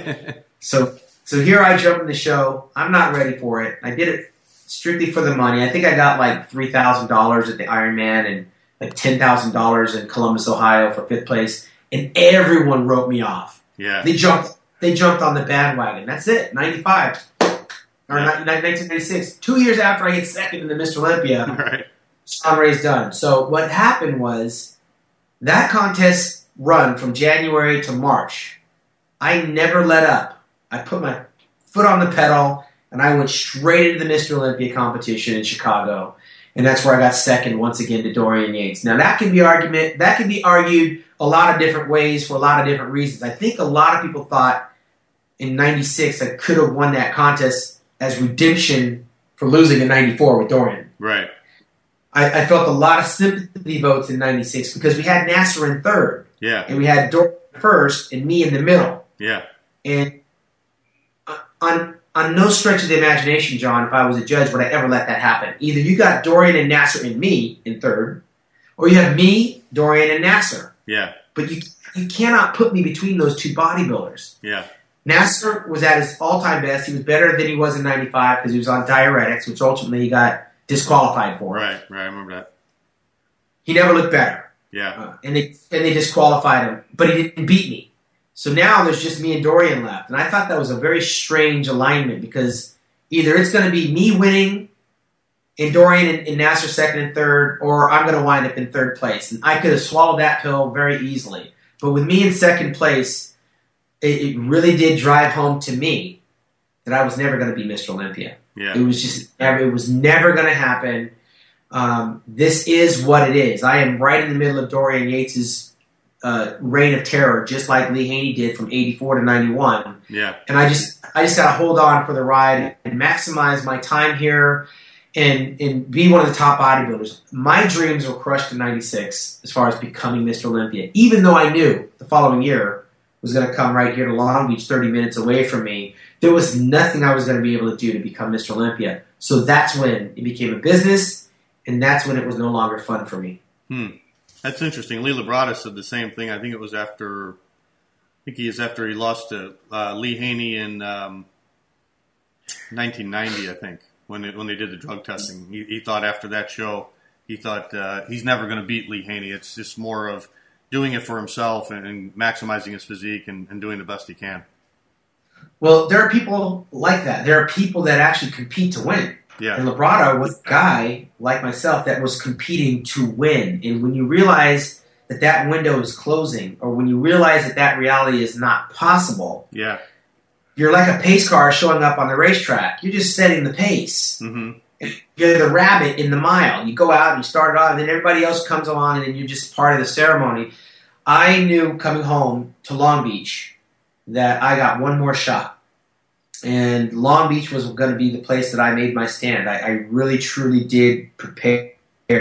so so here I jump in the show. I'm not ready for it. I did it strictly for the money. I think I got like three thousand dollars at the Ironman and like ten thousand dollars in Columbus, Ohio for fifth place. And everyone wrote me off. Yeah. They jumped They jumped on the bandwagon. That's it. ninety-five. Or yeah. nineteen ninety-six. Two years after I hit second in the Mister Olympia, right. Sean Ray's done. So what happened was that contest run from January to March, I never let up. I put my foot on the pedal, and I went straight into the Mister Olympia competition in Chicago, and that's where I got second once again to Dorian Yates. Now that can be argument that can be argued a lot of different ways for a lot of different reasons. I think a lot of people thought in ninety-six I could have won that contest as redemption for losing in ninety-four with Dorian. Right. I, I felt a lot of sympathy votes in ninety-six because we had Nasser in third. Yeah. And we had Dorian first and me in the middle. Yeah. And on on no stretch of the imagination, John, if I was a judge, would I ever let that happen. Either you got Dorian and Nasser and me in third, or you have me, Dorian, and Nasser. Yeah. But you you cannot put me between those two bodybuilders. Yeah. Nasser was at his all-time best. He was better than he was in ninety-five because he was on diuretics, which ultimately he got disqualified for. Right, right. I remember that. He never looked better. Yeah. Uh, and they and they disqualified him, but he didn't beat me. So now there's just me and Dorian left. And I thought that was a very strange alignment because either it's going to be me winning and Dorian and, and Nasser second and third, or I'm going to wind up in third place. And I could have swallowed that pill very easily. But with me in second place, it, it really did drive home to me that I was never going to be Mister Olympia. Yeah. It was just never, it was never going to happen. Um, this is what it is. I am right in the middle of Dorian Yates's Uh, reign of terror, just like Lee Haney did from eighty-four to ninety-one. Yeah. And I just I just gotta hold on for the ride and maximize my time here and and be one of the top bodybuilders. My dreams were crushed in ninety-six as far as becoming Mister Olympia, even though I knew the following year was gonna come right here to Long Beach, thirty minutes away from me. There was nothing I was gonna be able to do to become Mister Olympia. So that's when it became a business, and that's when it was no longer fun for me. Hmm. That's interesting. Lee Labrada said the same thing. I think it was after, I think he is after he lost to uh, Lee Haney in um, nineteen ninety, I think, when it, when they did the drug testing. He, he thought after that show, he thought uh, he's never going to beat Lee Haney. It's just more of doing it for himself and, and maximizing his physique and, and doing the best he can. Well, there are people like that. There are people that actually compete to win. Yeah. And Labrada was a guy like myself that was competing to win. And when you realize that that window is closing, or when you realize that that reality is not possible, yeah, you're like a pace car showing up on the racetrack. You're just setting the pace. Mm-hmm. You're the rabbit in the mile. You go out and you start it off, and then everybody else comes along, and then you're just part of the ceremony. I knew coming home to Long Beach that I got one more shot. And Long Beach was going to be the place that I made my stand. I, I really, truly did prepare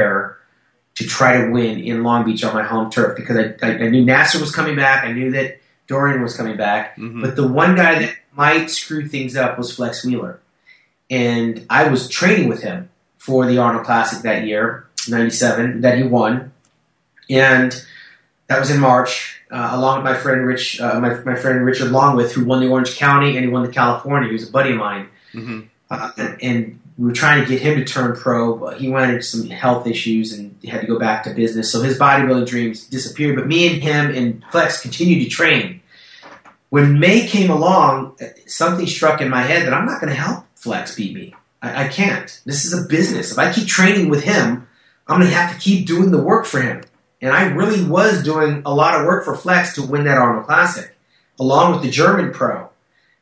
to try to win in Long Beach on my home turf because I, I, I knew Nasser was coming back. I knew that Dorian was coming back. Mm-hmm. But the one guy that might screw things up was Flex Wheeler. And I was training with him for the Arnold Classic that year, ninety-seven, that he won. And that was in March. Uh, along with my friend Rich, uh, my my friend Richard Longwith, who won the Orange County and he won the California. He was a buddy of mine, mm-hmm. uh, and, and we were trying to get him to turn pro, but he went into some health issues and had to go back to business. So his bodybuilding dreams disappeared. But me and him and Flex continued to train. When May came along, something struck in my head that I'm not going to help Flex beat me. I, I can't. This is a business. If I keep training with him, I'm going to have to keep doing the work for him. And I really was doing a lot of work for Flex to win that Arnold Classic, along with the German pro.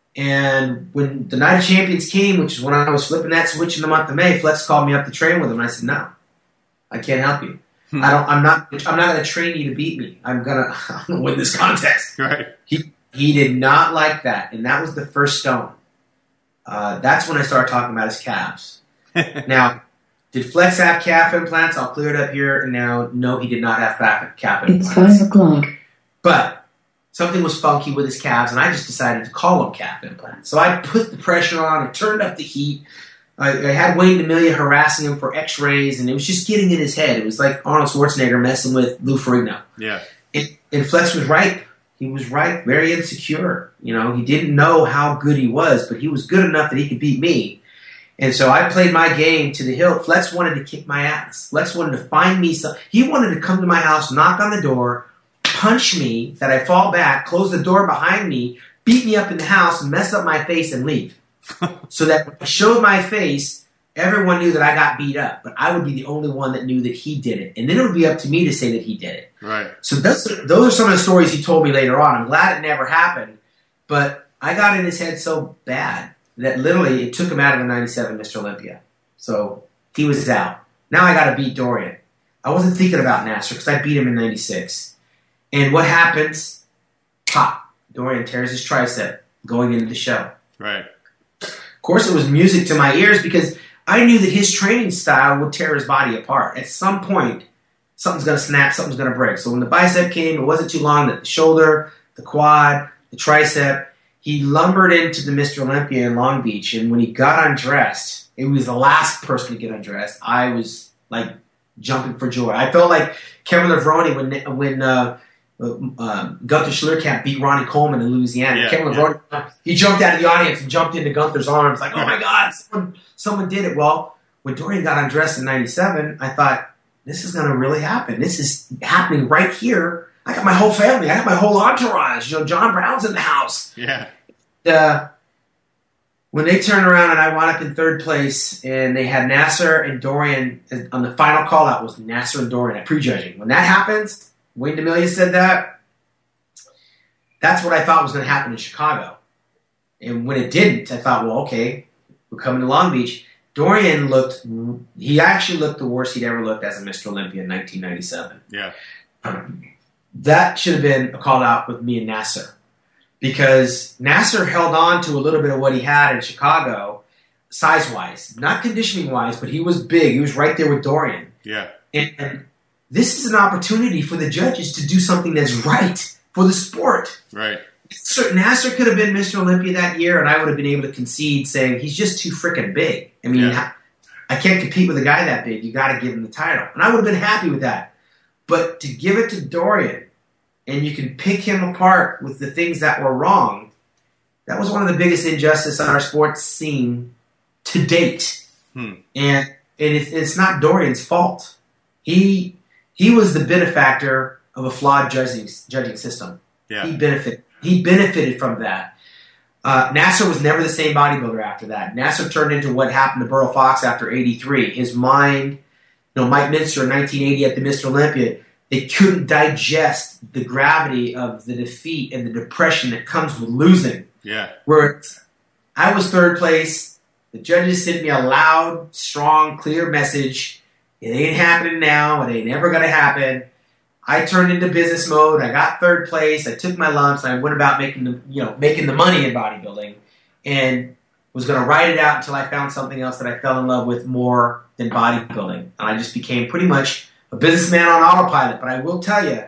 And when the Night of Champions came, which is when I was flipping that switch in the month of May, Flex called me up to train with him. And I said, no, I can't help you. Hmm. I don't, I'm not, I'm not going to train you to beat me. I'm going to, I'm going to win this contest. Right. He, he did not like that. And that was the first stone. Uh, that's when I started talking about his calves. Now, did Flex have calf implants? I'll clear it up here. And now, no, he did not have calf implants. It's five o'clock. But something was funky with his calves, and I just decided to call them calf implants. So I put the pressure on and turned up the heat. I, I had Wayne DeMilia harassing him for x-rays, and it was just getting in his head. It was like Arnold Schwarzenegger messing with Lou Ferrigno. Yeah. And, and Flex was right. He was right, very insecure. You know, he didn't know how good he was, but he was good enough that he could beat me. And so I played my game to the hilt. Flex wanted to kick my ass. Flex wanted to find me some. He wanted to come to my house, knock on the door, punch me, that I fall back, close the door behind me, beat me up in the house, mess up my face, and leave. So that when I showed my face, everyone knew that I got beat up, but I would be the only one that knew that he did it. And then it would be up to me to say that he did it. Right. So those, those are some of the stories he told me later on. I'm glad it never happened, but I got in his head so bad that literally it took him out of the ninety-seven Mister Olympia. So he was out. Now I got to beat Dorian. I wasn't thinking about Nasser because I beat him in ninety-six. And what happens? Pop. Dorian tears his tricep going into the show. Right. Of course, it was music to my ears because I knew that his training style would tear his body apart. At some point, something's going to snap, something's going to break. So when the bicep came, it wasn't too long that the shoulder, the quad, the tricep, he lumbered into the Mister Olympia in Long Beach. And when he got undressed, it was the last person to get undressed. I was like jumping for joy. I felt like Kevin Levrone when when uh, um, Gunther Schlierkamp beat Ronnie Coleman in Louisiana. Yeah, Kevin yeah. Levrone, he jumped out of the audience and jumped into Gunther's arms like, oh my God, someone, someone did it. Well, when Dorian got undressed in ninety-seven, I thought, this is going to really happen. This is happening right here. I got my whole family. I got my whole entourage. You know, John Brown's in the house. Yeah. Uh, when they turned around and I wound up in third place, and they had Nasser and Dorian on the final call out was Nasser and Dorian at prejudging. When that happens, Wayne DeMilia said that. That's what I thought was going to happen in Chicago. And when it didn't, I thought, well, okay, we're coming to Long Beach. Dorian looked, he actually looked the worst he'd ever looked as a Mister Olympia in nineteen ninety-seven. Yeah. Um, that should have been a call out with me and Nasser. Because Nasser held on to a little bit of what he had in Chicago, size-wise. Not conditioning-wise, but he was big. He was right there with Dorian. Yeah. And, and this is an opportunity for the judges to do something that's right for the sport. Right. So Nasser could have been Mister Olympia that year, and I would have been able to concede saying he's just too freaking big. I mean, Yeah. I can't compete with a guy that big. You got to give him the title. And I would have been happy with that. But to give it to Dorian, and you can pick him apart with the things that were wrong, that was one of the biggest injustices on our sports scene to date. Hmm. And, and it's, it's not Dorian's fault. He he was the benefactor of a flawed judging judging system. Yeah. He benefited. He benefited from that. Uh, Nasser was never the same bodybuilder after that. Nasser turned into what happened to Burl Fox after eighty-three. His mind, you know, Mike Minster in nineteen eighty at the Mister Olympia, they couldn't digest the gravity of the defeat and the depression that comes with losing. Yeah. Where I was third place, the judges sent me a loud, strong, clear message. It ain't happening now. It ain't ever going to happen. I turned into business mode. I got third place. I took my lumps, and I went about making the, you know, making the money in bodybuilding, and was going to ride it out until I found something else that I fell in love with more than bodybuilding. And I just became pretty much a businessman on autopilot. But I will tell you,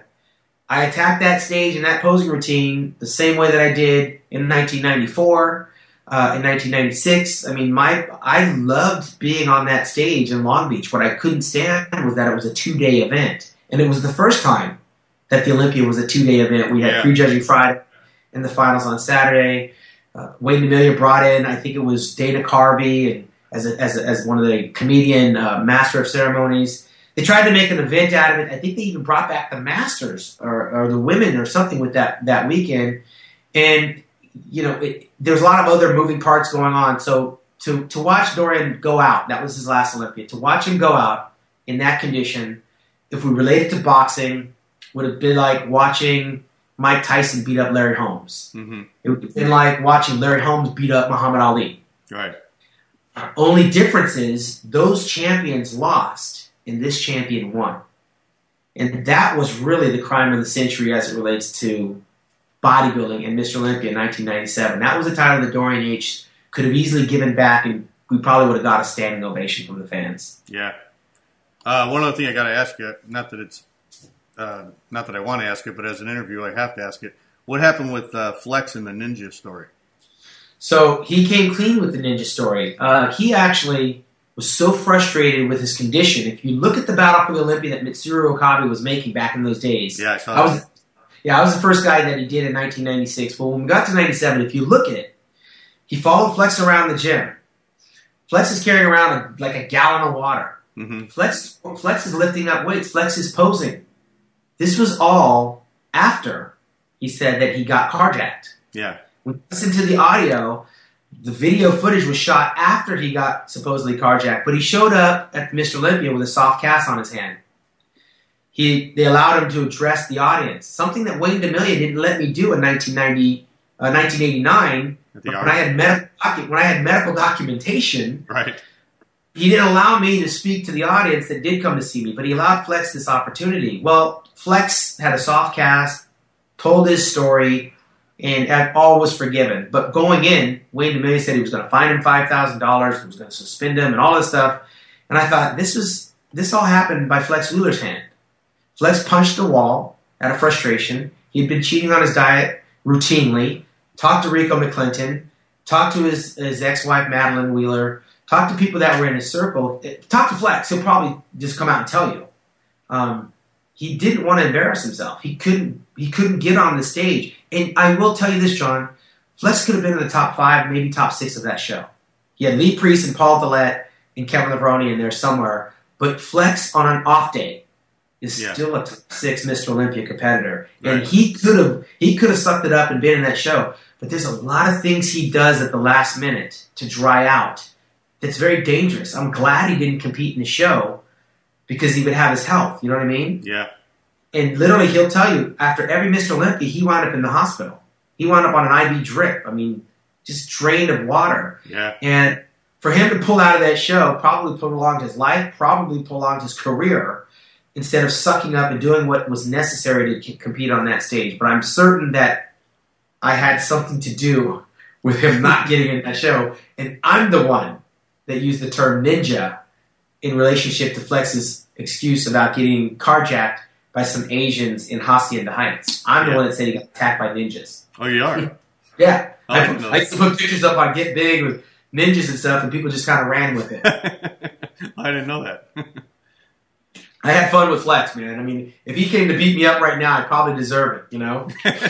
I attacked that stage and that posing routine the same way that I did in nineteen ninety-four, uh, in nineteen ninety-six. I mean, my I loved being on that stage in Long Beach. What I couldn't stand was that it was a two-day event. And it was the first time that the Olympia was a two-day event. We had Yeah. prejudging Friday and the finals on Saturday. Uh, Wayne DeMilia brought in, I think it was Dana Carvey and as a, as a, as one of the comedian uh, master of ceremonies. They tried to make an event out of it. I think they even brought back the masters or, or the women or something with that that weekend. And you know, it, there's a lot of other moving parts going on. So to to watch Dorian go out, that was his last Olympia. To watch him go out in that condition, if we relate it to boxing, would have been like watching Mike Tyson beat up Larry Holmes. Mm-hmm. It would have been like watching Larry Holmes beat up Muhammad Ali. Right. Uh, only difference is those champions lost and this champion won. And that was really the crime of the century as it relates to bodybuilding and Mister Olympia in nineteen ninety-seven. That was a title that Dorian Yates could have easily given back, and we probably would have got a standing ovation from the fans. Yeah. Uh, one other thing I got to ask you, not that it's, uh, not that I want to ask it, but as an interview I have to ask it. What happened with uh, Flex and the Ninja story? So he came clean with the Ninja story. Uh, he actually was so frustrated with his condition. If you look at the Battle for the Olympia that Mitsuru Okabe was making back in those days, yeah, I saw I was, that. Yeah, I was the first guy that he did in nineteen ninety-six. Well, when we got to ninety-seven, if you look at it, he followed Flex around the gym. Flex is carrying around a, like a gallon of water. Mm-hmm. Flex, Flex is lifting up weights. Flex is posing. This was all after he said that he got carjacked. Yeah. When you listen to the audio, the video footage was shot after he got supposedly carjacked, but he showed up at Mister Olympia with a soft cast on his hand. He, they allowed him to address the audience, something that Wayne DeMilia didn't let me do in nineteen ninety, uh, nineteen eighty-nine. When I had medical docu- when I had medical documentation, right. He didn't allow me to speak to the audience that did come to see me, but he allowed Flex this opportunity. Well, Flex had a soft cast, told his story, and all was forgiven. But going in, Wayne DeMilia said he was going to fine him five thousand dollars, he was going to suspend him, and all this stuff. And I thought, this was this all happened by Flex Wheeler's hand. Flex punched the wall out of frustration. He'd been cheating on his diet routinely, talked to Rico McClinton, talked to his, his ex-wife Madeline Wheeler, talked to people that were in his circle. Talk to Flex. He'll probably just come out and tell you. Um, he didn't want to embarrass himself. He couldn't He couldn't get on the stage. And I will tell you this, John. Flex could have been in the top five, maybe top six of that show. He had Lee Priest and Paul Dillette and Kevin Levrone in there somewhere. But Flex on an off day is yeah. still a top six Mister Olympia competitor. Right. And he could have he could have sucked it up and been in that show. But there's a lot of things he does at the last minute to dry out that's very dangerous. I'm glad he didn't compete in the show because he would have his health. You know what I mean? Yeah. And literally he'll tell you, after every Mister Olympia, he wound up in the hospital. He wound up on an I V drip. I mean, just drained of water. Yeah. And for him to pull out of that show probably prolonged his life, probably prolonged his career, instead of sucking up and doing what was necessary to compete on that stage. But I'm certain that I had something to do with him not getting in that show. And I'm the one that used the term ninja in relationship to Flex's excuse about getting carjacked by some Asians in Hacienda Heights. I'm the yeah. one that said he got attacked by ninjas. Oh, you are? Yeah. Oh, I, I, I used to put pictures up on Get Big with ninjas and stuff, and people just kind of ran with it. I didn't know that. I had fun with Flex, man. I mean, if he came to beat me up right now, I'd probably deserve it, you know?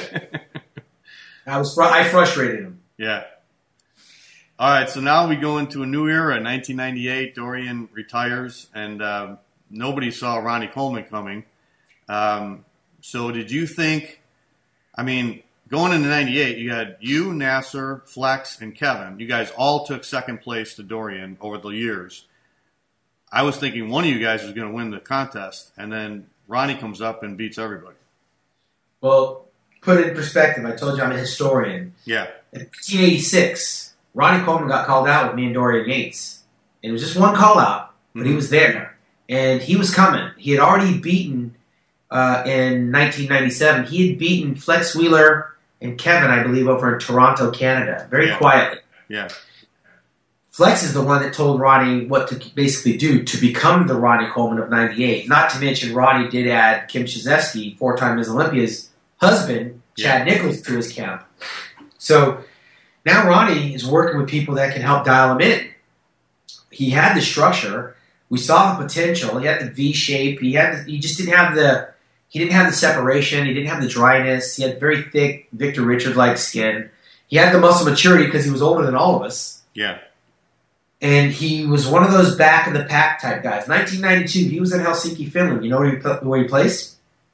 I was fr- I frustrated him. Yeah. All right, so now we go into a new era. nineteen ninety-eight, Dorian retires, and uh, nobody saw Ronnie Coleman coming. Um, so did you think, I mean, going into ninety-eight, you had you, Nasser, Flex, and Kevin. You guys all took second place to Dorian over the years. I was thinking one of you guys was going to win the contest, and then Ronnie comes up and beats everybody. Well, put it in perspective, I told you I'm a historian. Yeah. In nineteen eighty-six, Ronnie Coleman got called out with me and Dorian Yates. It was just one call out, but mm-hmm. he was there. And he was coming. He had already beaten, uh, in nineteen ninety-seven, he had beaten Flex Wheeler and Kevin, I believe, over in Toronto, Canada, very yeah. quietly. Yeah. Flex is the one that told Ronnie what to basically do to become the Ronnie Coleman of ninety-eight. Not to mention, Ronnie did add Kim Chizevsky, four-time Miss Olympia's husband, Chad yeah. Nichols, to his camp. So now Ronnie is working with people that can help dial him in. He had the structure. We saw the potential. He had the V shape. He had. The, he just didn't have the. He didn't have the separation. He didn't have the dryness. He had very thick Victor Richard-like skin. He had the muscle maturity because he was older than all of us. Yeah. And he was one of those back of the pack type guys. nineteen ninety-two, he was in Helsinki, Finland. You know where he, where he placed?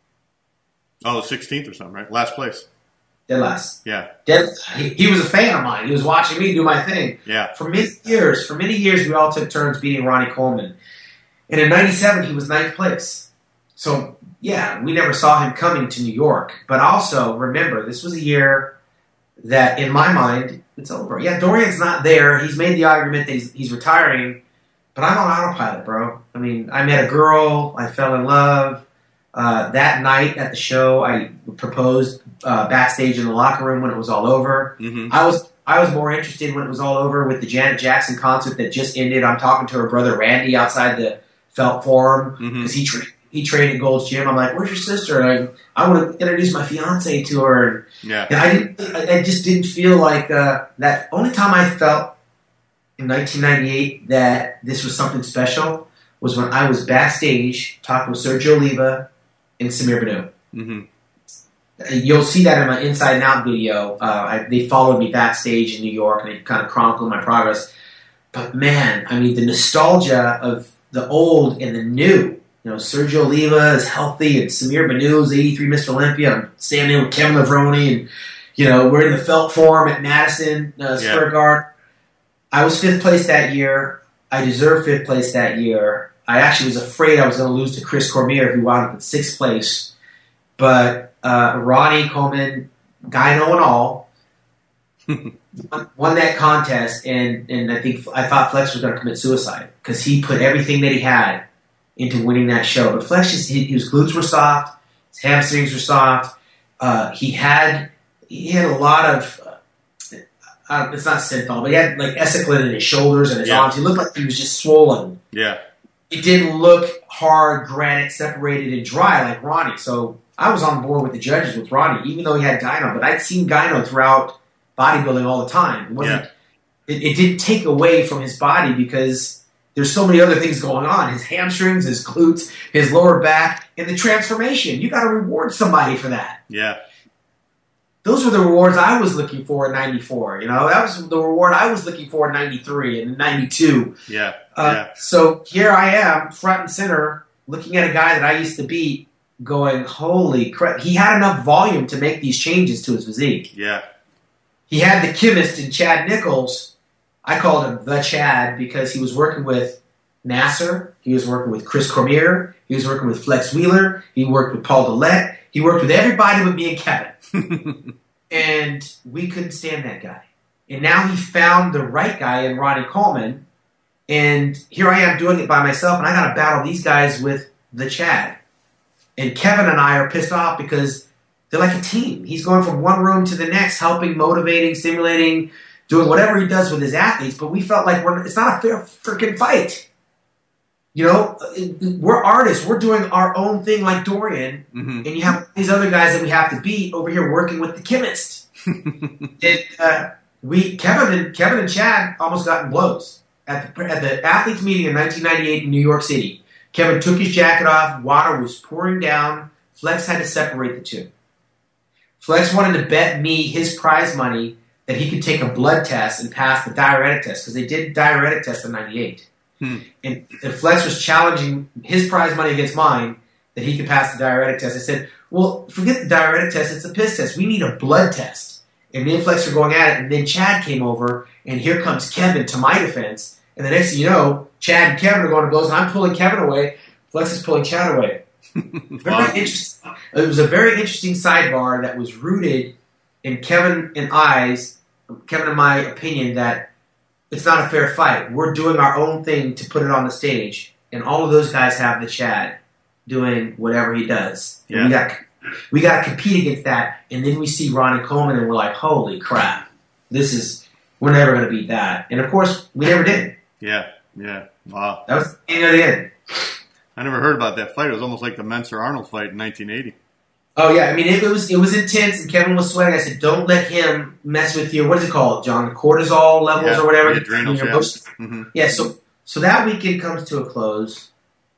Oh, the sixteenth or something, right? Last place. Dead last. Yeah. Dead, he, he was a fan of mine. He was watching me do my thing. Yeah. For many years, for many years, we all took turns beating Ronnie Coleman. And in ninety-seven, he was ninth place. So, yeah, we never saw him coming to New York. But also, remember, this was a year that, in my mind, it's over. Yeah, Dorian's not there. He's made the argument that he's, he's retiring. But I'm on autopilot, bro. I mean, I met a girl. I fell in love. Uh, that night at the show, I proposed uh, backstage in the locker room when it was all over. Mm-hmm. I was I was more interested when it was all over with the Janet Jackson concert that just ended. I'm talking to her brother Randy outside the Felt Forum because Mm-hmm. he tra- he trained at Gold's Gym. I'm like, "Where's your sister?" And I, I want to introduce my fiance to her. Yeah. And I didn't. I, I just didn't feel like uh, that. Only time I felt in nineteen ninety-eight that this was something special was when I was backstage talking with Sergio Oliva and Samir Banu. Mm-hmm. You'll see that in my Inside and Out video. Uh, I, they followed me backstage in New York, and they kind of chronicled my progress. But man, I mean, the nostalgia of the old and the new. You know, Sergio Oliva is healthy, and Samir Banu is eighty-three Mister Olympia. I'm standing with Kevin Levrone, and you know, we're in the Felt Forum at Madison uh, Square Yeah. Garden. I was fifth place that year. I deserved fifth place that year. I actually was afraid I was going to lose to Chris Cormier, who wound up in sixth place. But uh, Ronnie Coleman, Gyno and all, won, won that contest, and, and I think I thought Flex was going to commit suicide because he put everything that he had into winning that show. But Flex, just he, his glutes were soft, his hamstrings were soft. Uh, he had he had a lot of. Uh, it's not synthol, but he had like Esiclin in his shoulders and his Yeah. arms. He looked like he was just swollen. Yeah. It didn't look hard, granite, separated, and dry like Ronnie. So I was on board with the judges with Ronnie, even though he had Gyno. But I'd seen Gyno throughout bodybuilding all the time. It wasn't. Yeah. It, it didn't take away from his body because there's so many other things going on. His hamstrings, his glutes, his lower back, and the transformation. You got to reward somebody for that. Yeah. Those were the rewards I was looking for in ninety-four. You know, that was the reward I was looking for in ninety-three and ninety-two. Yeah. Uh, yeah. So here I am, front and center, looking at a guy that I used to beat, going, holy crap. He had enough volume to make these changes to his physique. Yeah. He had the chemist in Chad Nichols. I called him the Chad because he was working with Nasser. He was working with Chris Cormier. He was working with Flex Wheeler. He worked with Paul Dillette. He worked with everybody but me and Kevin. And we couldn't stand that guy. And now he found the right guy in Ronnie Coleman. And here I am doing it by myself, and I got to battle these guys with the Chad. And Kevin and I are pissed off because they're like a team. He's going from one room to the next, helping, motivating, stimulating, doing whatever he does with his athletes. But we felt like we're, it's not a fair freaking fight. You know, we're artists. We're doing our own thing like Dorian. Mm-hmm. And you have these other guys that we have to beat over here working with the chemist. and, uh, we Kevin and Kevin and Chad almost got in blows. At the, at the athletes meeting in nineteen ninety-eight in New York City, Kevin took his jacket off. Water was pouring down. Flex had to separate the two. Flex wanted to bet me his prize money that he could take a blood test and pass the diuretic test because they did diuretic test in ninety-eight. Hmm. And, and Flex was challenging his prize money against mine that he could pass the diuretic test. I said, well, forget the diuretic test. It's a piss test. We need a blood test. And me and Flex were going at it. And then Chad came over, and here comes Kevin to my defense. And the next thing you know, Chad and Kevin are going to blows, and I'm pulling Kevin away. Flex is pulling Chad away. Very Wow. interesting. It was a very interesting sidebar that was rooted in Kevin and I's, Kevin and my opinion that it's not a fair fight. We're doing our own thing to put it on the stage, and all of those guys have the Chad doing whatever he does. And Yeah. we got we got to compete against that, and then we see Ronnie Coleman, and we're like, holy crap, this is we're never going to beat that. And of course, we never did. Yeah. Yeah. Wow. That was the beginning of the end. I never heard about that fight. It was almost like the Menser-Arnold fight in nineteen eighty. Oh yeah, I mean it, it was it was intense, and Kevin was sweating. I said, "Don't let him mess with your what is it called, John? Cortisol levels Yeah, or whatever." the adrenals, Your yeah. emotions. Mm-hmm. Yeah, so so that weekend comes to a close.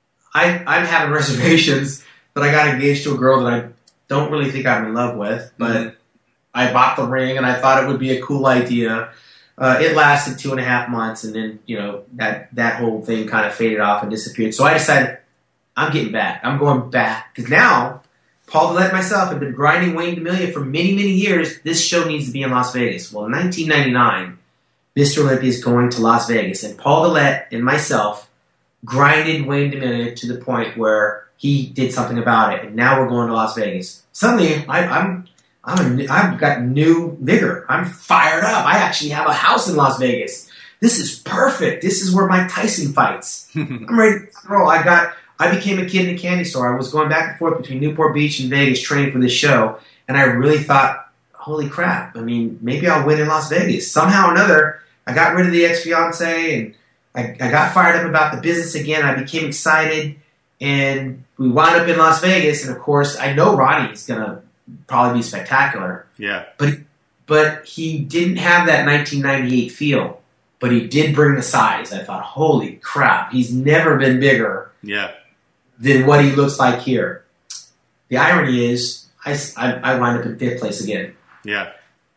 I I'm having reservations, but I got engaged to a girl that I don't really think I'm in love with. But Mhm. I bought the ring, and I thought it would be a cool idea. Uh, it lasted two and a half months, and then, you know, that, that whole thing kind of faded off and disappeared. So I decided, I'm getting back. I'm going back. Because now, Paul Dillett and myself have been grinding Wayne DeMilia for many, many years. This show needs to be in Las Vegas. Well, in nineteen ninety-nine, Mister Olympia is going to Las Vegas, and Paul Dillett and myself grinded Wayne DeMilia to the point where he did something about it, and now we're going to Las Vegas. Suddenly, I, I'm... I'm a, I've got new vigor. I'm fired up. I actually have a house in Las Vegas. This is perfect. This is where Mike Tyson fights. I'm ready to roll. I got. I became a kid in a candy store. I was going back and forth between Newport Beach and Vegas training for this show, and I really thought, holy crap, I mean, maybe I'll win in Las Vegas. Somehow or another, I got rid of the ex-fiance, and I, I got fired up about the business again. I became excited, and we wound up in Las Vegas, and of course, I know Ronnie's going to probably be spectacular. Yeah. But but he didn't have that nineteen ninety-eight feel, but he did bring the size. I thought, holy crap, he's never been bigger yeah. than what he looks like here. The irony is, I, I, I wind up in fifth place again. Yeah.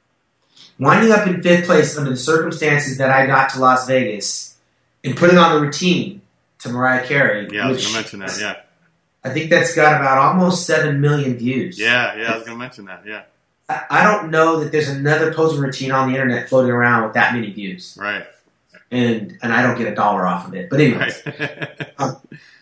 Winding up in fifth place under the circumstances that I got to Las Vegas and putting on the routine to Mariah Carey. Yeah, I was which, going to mention that, yeah. I think that's got about almost seven million views. Yeah, yeah, I was going to mention that, yeah. I, I don't know that there's another posing routine on the internet floating around with that many views. Right. And and I don't get a dollar off of it. But anyways, Right. um,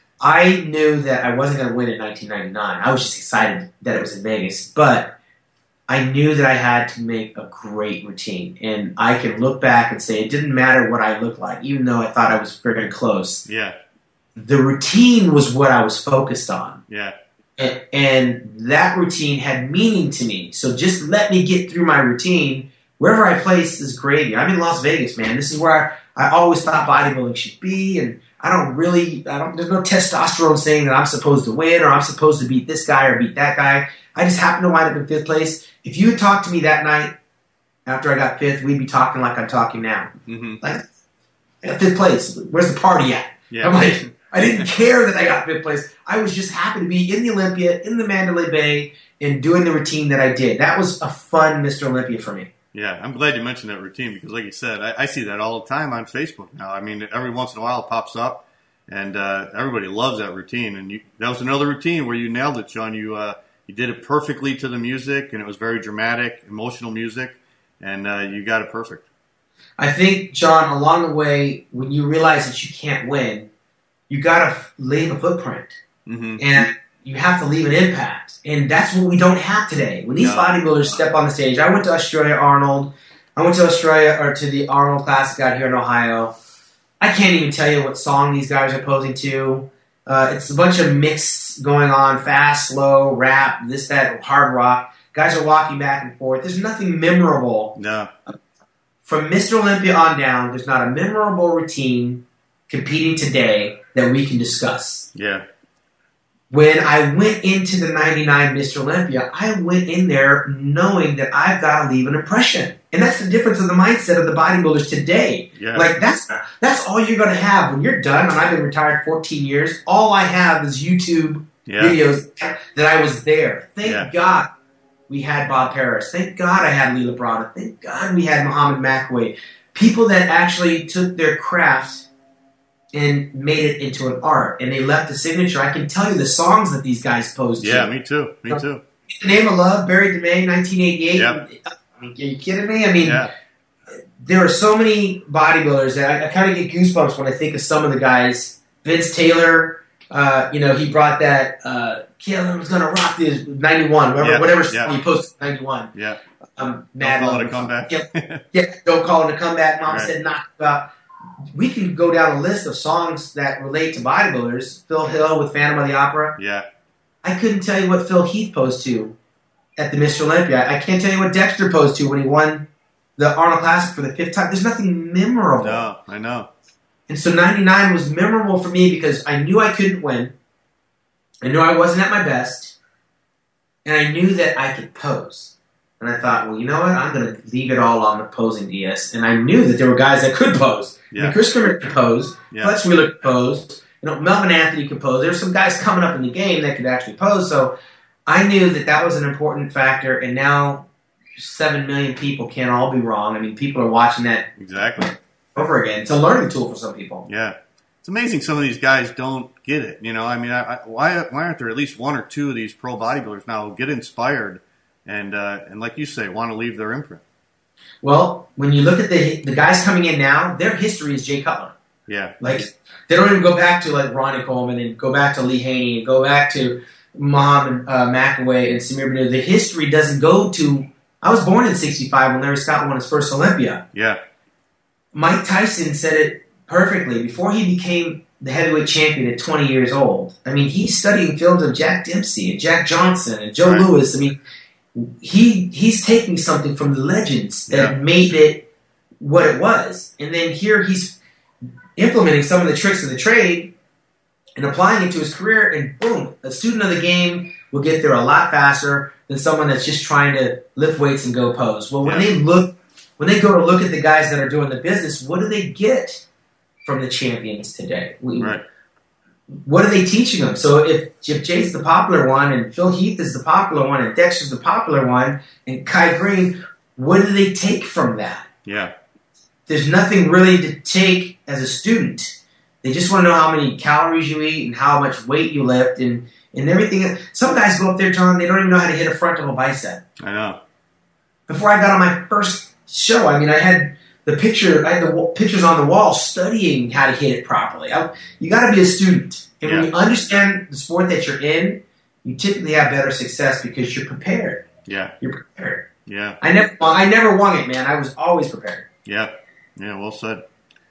I knew that I wasn't going to win in nineteen ninety-nine. I was just excited that it was in Vegas. But I knew that I had to make a great routine. And I can look back and say it didn't matter what I looked like, even though I thought I was very close. Yeah. The routine was what I was focused on. Yeah. And, and that routine had meaning to me. So just let me get through my routine. Wherever I place is gravy. I'm in Las Vegas, man. This is where I, I always thought bodybuilding should be. And I don't really, I don't, there's no testosterone saying that I'm supposed to win or I'm supposed to beat this guy or beat that guy. I just happened to wind up in fifth place. If you had talked to me that night after I got fifth, we'd be talking like I'm talking now. Mm-hmm. Like, I got fifth place. Where's the party at? Yeah. I'm like, I didn't care that I got fifth place. I was just happy to be in the Olympia, in the Mandalay Bay, and doing the routine that I did. That was a fun Mister Olympia for me. Yeah, I'm glad you mentioned that routine because, like you said, I, I see that all the time on Facebook now. I mean, every once in a while it pops up, and uh, everybody loves that routine. And you, that was another routine where you nailed it, Sean. You uh, you did it perfectly to the music, and it was very dramatic, emotional music, and uh, you got it perfect. I think, John, along the way, when you realize that you can't win, you got to f- leave a footprint. Mm-hmm. And you have to leave an impact. And that's what we don't have today. When these No. bodybuilders step on the stage, I went to Australia, Arnold. I went to Australia, or to the Arnold Classic out here in Ohio. I can't even tell you what song these guys are posing to. Uh, it's a bunch of mix going on, fast, slow, rap, this, that, hard rock. Guys are walking back and forth. There's nothing memorable. No. From Mister Olympia on down, there's not a memorable routine competing today that we can discuss. Yeah. When I went into the ninety-nine Mister Olympia, I went in there knowing that I've got to leave an impression. And that's the difference of the mindset of the bodybuilders today. Yeah. Like, that's that's all you're going to have. When you're done, and I've been retired fourteen years, all I have is YouTube Yeah. videos that I was there. Thank Yeah. God we had Bob Harris. Thank God I had Leela Brada. Thank God we had Muhammad McAway. People that actually took their craft and made it into an art, and they left a signature. I can tell you the songs that these guys posed Yeah, to. me too. Me too. The Name of Love, Barry DeMay, nineteen eighty-eight. Yep. I mean, are you kidding me? I mean, Yeah. there are so many bodybuilders that I, I kind of get goosebumps when I think of some of the guys. Vince Taylor, uh, you know, he brought that uh, Killer's Gonna Rock This, ninety-one, whatever, Yeah, whatever yeah. song he posted, ninety-one. Yeah. Um, Mad Don't call Love it a or comeback. something. Yeah, yeah, don't call it a comeback. Mom Right. said knock about. We can go down a list of songs that relate to bodybuilders. Phil Hill with Phantom of the Opera. Yeah. I couldn't tell you what Phil Heath posed to at the Mister Olympia. I can't tell you what Dexter posed to when he won the Arnold Classic for the fifth time. There's nothing memorable. No, I know. And so ninety-nine was memorable for me because I knew I couldn't win. I knew I wasn't at my best. And I knew that I could pose. And I thought, well, you know what? I'm going to leave it all on the posing D S. And I knew that there were guys that could pose. I Yeah. mean, Chris Kimmer could pose. Yeah. Flex Wheeler could pose. You know, Melvin Anthony could pose. There were some guys coming up in the game that could actually pose. So I knew that that was an important factor. And now seven million people can't all be wrong. I mean, people are watching that Exactly. over again. It's a learning tool for some people. Yeah. It's amazing some of these guys don't get it. You know, I mean, I, I, why why aren't there at least one or two of these pro bodybuilders now who get inspired and, uh, and like you say, want to leave their imprint? Well, when you look at the the guys coming in now, their history is Jay Cutler. Yeah. Like, they don't even go back to, like, Ronnie Coleman and go back to Lee Haney and go back to Muhammad uh, McAway and Samir Banu. The history doesn't go to... I was born in sixty-five when Larry Scott won his first Olympia. Yeah. Mike Tyson said it perfectly. Before he became the heavyweight champion at twenty years old, I mean, he's studying films of Jack Dempsey and Jack Johnson and Joe Right. Louis. I mean, he he's taking something from the legends that Yeah. made it what it was. And then here he's implementing some of the tricks of the trade and applying it to his career, and boom, a student of the game will get there a lot faster than someone that's just trying to lift weights and go pose. Well, when Yeah. they look, when they go to look at the guys that are doing the business, what do they get from the champions today? We, Right. What are they teaching them? So if, if Jay's the popular one, and Phil Heath is the popular one, and Dexter's the popular one, and Kai Green, what do they take from that? Yeah. There's nothing really to take as a student. They just want to know how many calories you eat and how much weight you lift and, and everything. Some guys go up there, John, they don't even know how to hit a front of a bicep. I know. Before I got on my first show, I mean, I had the picture, I had the w- pictures on the wall studying how to hit it properly. I, you got to be a student. And when Yeah. you understand the sport that you're in, you typically have better success because you're prepared. Yeah. You're prepared. Yeah. I never, well, I never won it, man. I was always prepared. Yeah. Yeah. Well said.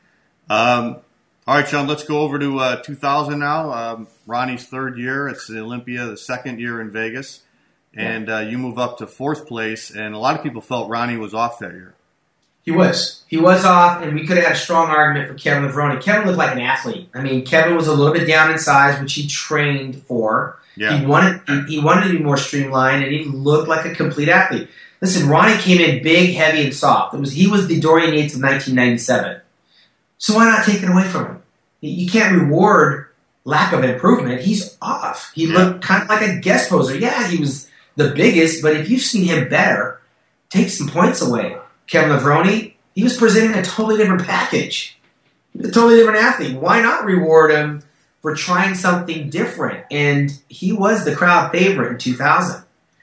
Um, all right, Sean, let's go over to uh, two thousand now. Um, Ronnie's third year. It's the Olympia, the second year in Vegas. And uh, you move up to fourth place. And a lot of people felt Ronnie was off that year. He was. He was off, and we could have had a strong argument for Kevin Levrone. Kevin looked like an athlete. I mean, Kevin was a little bit down in size, which he trained for. Yeah. He wanted he, he wanted to be more streamlined, and he looked like a complete athlete. Listen, Ronnie came in big, heavy, and soft. It was He was the Dorian Yates of nineteen ninety-seven. So why not take it away from him? You can't reward lack of improvement. He's off. He Yeah. looked kind of like a guest poser. Yeah, he was the biggest, but if you've seen him better, take some points away. Kevin Levrone, he was presenting a totally different package. He was a totally different athlete. Why not reward him for trying something different? And he was the crowd favorite in two thousand.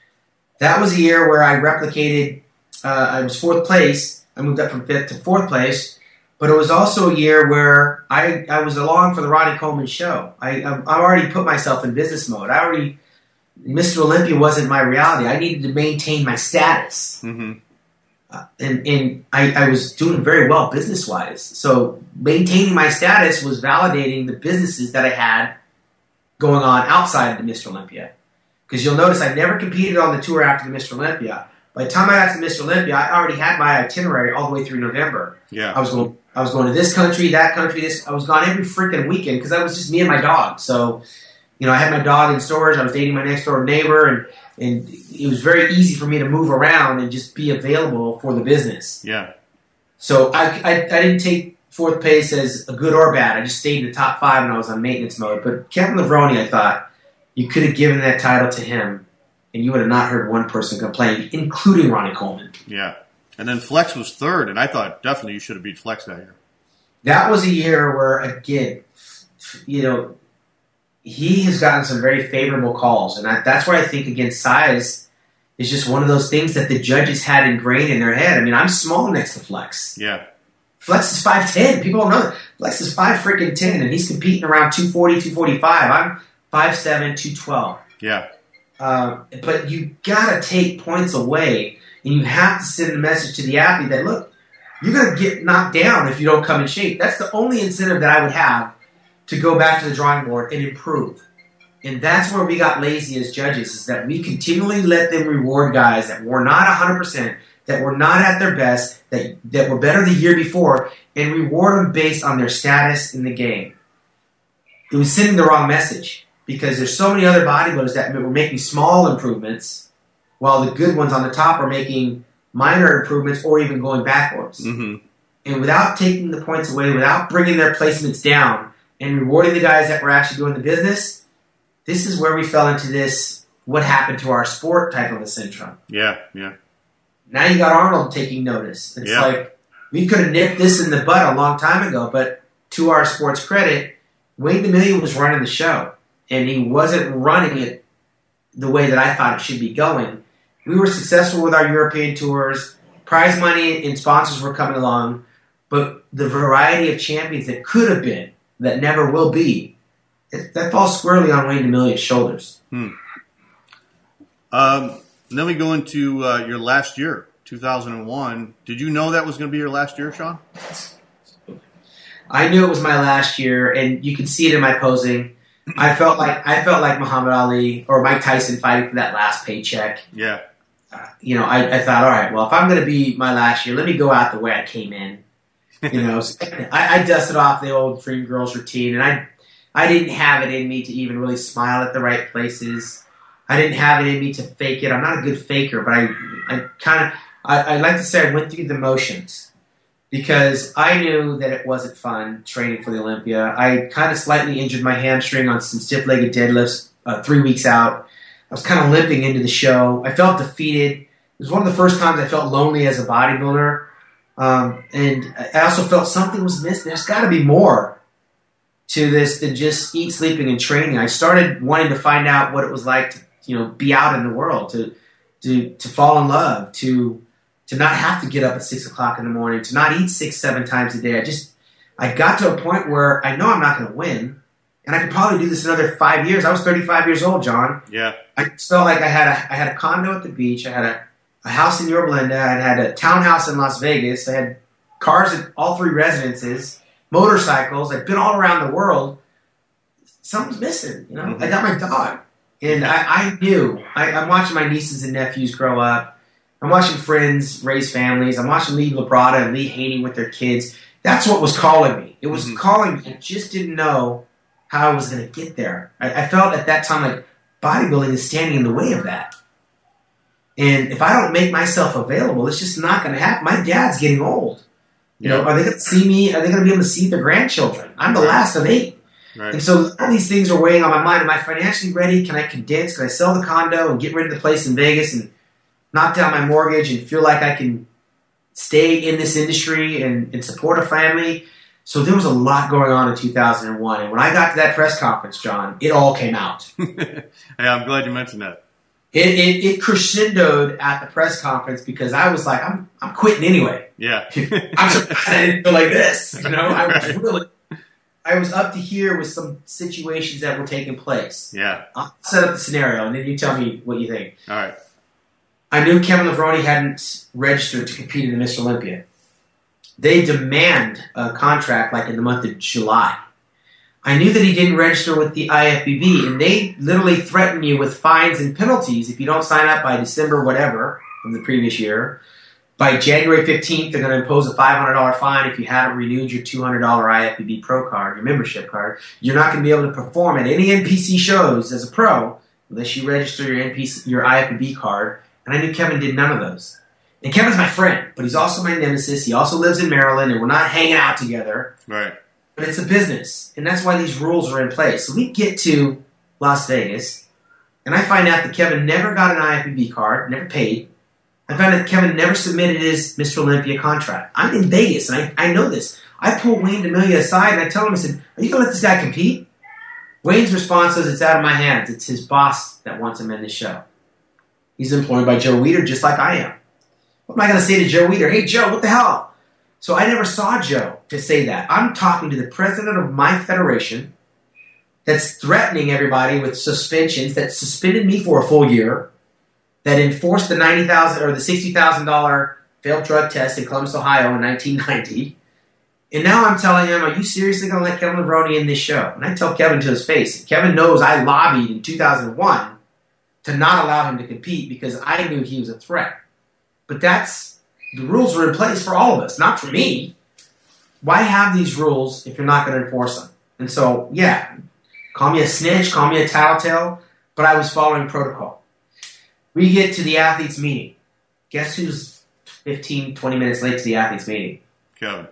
That was a year where I replicated, uh, I was fourth place. I moved up from fifth to fourth place. But it was also a year where I, I was along for the Ronnie Coleman show. I, I, I already put myself in business mode. I already, Mister Olympia wasn't my reality. I needed to maintain my status. Mm-hmm. Uh, and and I, I was doing very well business-wise. So maintaining my status was validating the businesses that I had going on outside of the Mister Olympia. Because you'll notice I never competed on the tour after the Mister Olympia. By the time I got to Mister Olympia, I already had my itinerary all the way through November. Yeah. I was going I was going to this country, that country, this I was gone every freaking weekend because I was just me and my dog. So, you know, I had my dog in storage, I was dating my next door neighbor, and And it was very easy for me to move around and just be available for the business. Yeah. So I, I, I didn't take fourth place as a good or bad. I just stayed in the top five when I was on maintenance mode. But Kevin Levrone, I thought, you could have given that title to him, and you would have not heard one person complain, including Ronnie Coleman. Yeah. And then Flex was third, and I thought definitely you should have beat Flex that year. That was a year where, again, you know, he has gotten some very favorable calls. And I, that's where I think, again, size is just one of those things that the judges had ingrained in their head. I mean, I'm small next to Flex. Yeah. Flex is five ten. People don't know that. Flex is five freaking ten, and he's competing around two forty, two forty-five. I'm five seven, two twelve. Yeah. Uh, but you got to take points away, and you have to send a message to the athlete that, look, you're going to get knocked down if you don't come in shape. That's the only incentive that I would have to go back to the drawing board and improve. And that's where we got lazy as judges, is that we continually let them reward guys that were not one hundred percent, that were not at their best, that, that were better the year before, and reward them based on their status in the game. It was sending the wrong message, because there's so many other bodybuilders that were making small improvements, while the good ones on the top are making minor improvements or even going backwards. Mm-hmm. And without taking the points away, without bringing their placements down, and rewarding the guys that were actually doing the business, this is where we fell into this what happened to our sport type of a syndrome. Yeah, yeah. Now you got Arnold taking notice. It's yeah. like we could have nipped this in the bud a long time ago, but to our sports credit, Wayne DeMilia was running the show, and he wasn't running it the way that I thought it should be going. We were successful with our European tours. Prize money and sponsors were coming along, but the variety of champions that could have been, that never will be, that falls squarely on Wayne DeMilia's shoulders. Hmm. Um, then we go into uh, your last year, two thousand one. Did you know that was going to be your last year, Sean? I knew it was my last year, and you could see it in my posing. I felt like I felt like Muhammad Ali or Mike Tyson fighting for that last paycheck. Yeah. Uh, you know, I, I thought, all right, well, if I'm going to be my last year, let me go out the way I came in. You know, so I, I dusted off the old Dream Girls routine, and I I didn't have it in me to even really smile at the right places. I didn't have it in me to fake it. I'm not a good faker, but I, I kind of, I, I like to say I went through the motions because I knew that it wasn't fun training for the Olympia. I kind of slightly injured my hamstring on some stiff-legged deadlifts uh, three weeks out. I was kind of limping into the show. I felt defeated. It was one of the first times I felt lonely as a bodybuilder. Um, and I also felt something was missing. There's got to be more to this than just eat, sleeping, and training. I started wanting to find out what it was like to, you know, be out in the world, to to to fall in love, to to not have to get up at six o'clock in the morning, to not eat six, seven times a day. I just I got to a point where I know I'm not going to win, and I could probably do this another five years. I was thirty-five years old, John. Yeah. I felt like I had a I had a condo at the beach. I had a, a house in Yorba Linda. I had a townhouse in Las Vegas. I had cars at all three residences, motorcycles. I'd been all around the world. Something's missing, you know. Mm-hmm. I got my dog. And I, I knew. I, I'm watching my nieces and nephews grow up. I'm watching friends raise families. I'm watching Lee Labrada and Lee Haney with their kids. That's what was calling me. It was mm-hmm. calling me. I just didn't know how I was going to get there. I, I felt at that time like bodybuilding is standing in the way of that. And if I don't make myself available, it's just not going to happen. My dad's getting old. You yeah. know, are they going to see me? Are they going to be able to see their grandchildren? I'm the last of eight. Right. And so all these things are weighing on my mind. Am I financially ready? Can I condense? Can I sell the condo and get rid of the place in Vegas and knock down my mortgage and feel like I can stay in this industry and, and support a family? So there was a lot going on in two thousand one. And when I got to that press conference, John, it all came out. Hey, I'm glad you mentioned that. It, it, it crescendoed at the press conference because I was like, I'm I'm quitting anyway. Yeah. I'm surprised I didn't feel like this. You know, I was right. really... I was up to here with some situations that were taking place. Yeah. I'll set up the scenario, and then you tell me what you think. All right. I knew Kevin Levrone hadn't registered to compete in the Mister Olympia. They demand a contract like in the month of July. I knew that he didn't register with the I F B B, and they literally threatened me with fines and penalties if you don't sign up by December whatever of the previous year. By January fifteenth, they're going to impose a five hundred dollars fine if you haven't renewed your two hundred dollars I F B B Pro card, your membership card. You're not going to be able to perform at any N P C shows as a pro unless you register your N P C, your I F B B card. And I knew Kevin did none of those. And Kevin's my friend, but he's also my nemesis. He also lives in Maryland, and we're not hanging out together. Right. But it's a business, and that's why these rules are in place. So we get to Las Vegas, and I find out that Kevin never got an I F B B card, never paid. I found out Kevin never submitted his Mister Olympia contract. I'm in Vegas, and I, I know this. I pull Wayne DeMilia aside, and I tell him, I said, are you going to let this guy compete? Wayne's response is, it's out of my hands. It's his boss that wants him in the show. He's employed by Joe Weider, just like I am. What am I going to say to Joe Weider? Hey, Joe, what the hell? So I never saw Joe to say that. I'm talking to the president of my federation that's threatening everybody with suspensions, that suspended me for a full year, that enforced the ninety thousand dollars or the sixty thousand dollars failed drug test in Columbus, Ohio in nineteen ninety. And now I'm telling him, are you seriously going to let Kevin Levrone in this show? And I tell Kevin to his face. Kevin knows I lobbied in two thousand one to not allow him to compete because I knew he was a threat. But that's, the rules are in place for all of us, not for me. Why have these rules if you're not going to enforce them? And so, yeah, call me a snitch, call me a tattletale, but I was following protocol. We get to the athletes' meeting. Guess who's fifteen, twenty minutes late to the athletes' meeting? Kevin.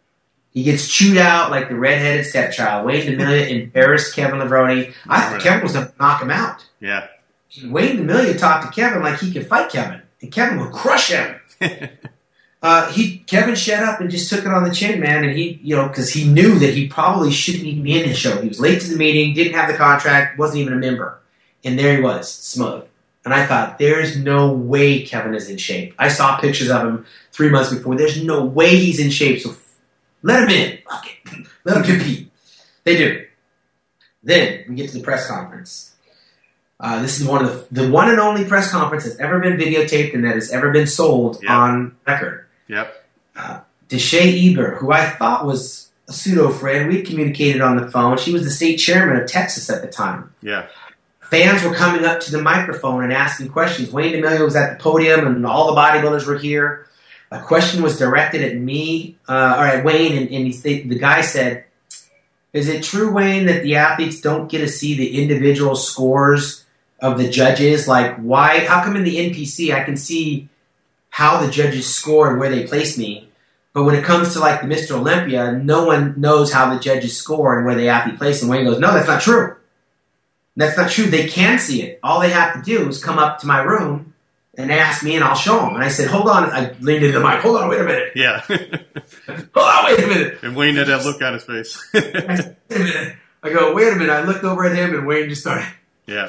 He gets chewed out like the redheaded stepchild. Wayne DeMilia embarrassed Kevin Levrone. I thought Kevin was going to knock him out. Yeah. Wayne DeMilia talked to Kevin like he could fight Kevin, and Kevin would crush him. uh, he Kevin shut up and just took it on the chin, man. And he, you know, because he knew that he probably shouldn't even be in the show. He was late to the meeting, didn't have the contract, wasn't even a member, and there he was, smug. And I thought, there's no way Kevin is in shape. I saw pictures of him three months before. There's no way he's in shape. So let him in. Fuck it. Let him compete. They do. Then we get to the press conference. Uh, this is one of the, the one and only press conference that's ever been videotaped and that has ever been sold yep. on record. Yep. Uh, Deshae Eber, who I thought was a pseudo-friend. We communicated on the phone. She was the state chairman of Texas at the time. Yeah. Fans were coming up to the microphone and asking questions. Wayne DeMilio was at the podium, and all the bodybuilders were here. A question was directed at me, uh, or at Wayne, and, and he, the guy said, "Is it true, Wayne, that the athletes don't get to see the individual scores of the judges? Like, why? How come in the N P C I can see how the judges score and where they place me, but when it comes to like the Mister Olympia, no one knows how the judges score and where the athlete places?" And Wayne goes, "No, that's not true. That's not true. They can see it. All they have to do is come up to my room and ask me, and I'll show them." And I said, "Hold on." I leaned into the mic. "Hold on, wait a minute." Yeah. Hold on, wait a minute. And Wayne had that look on his face. I said, wait a minute. I go, wait a minute. I looked over at him, and Wayne just started. Yeah.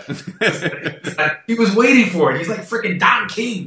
He was waiting for it. He's like freaking Don King.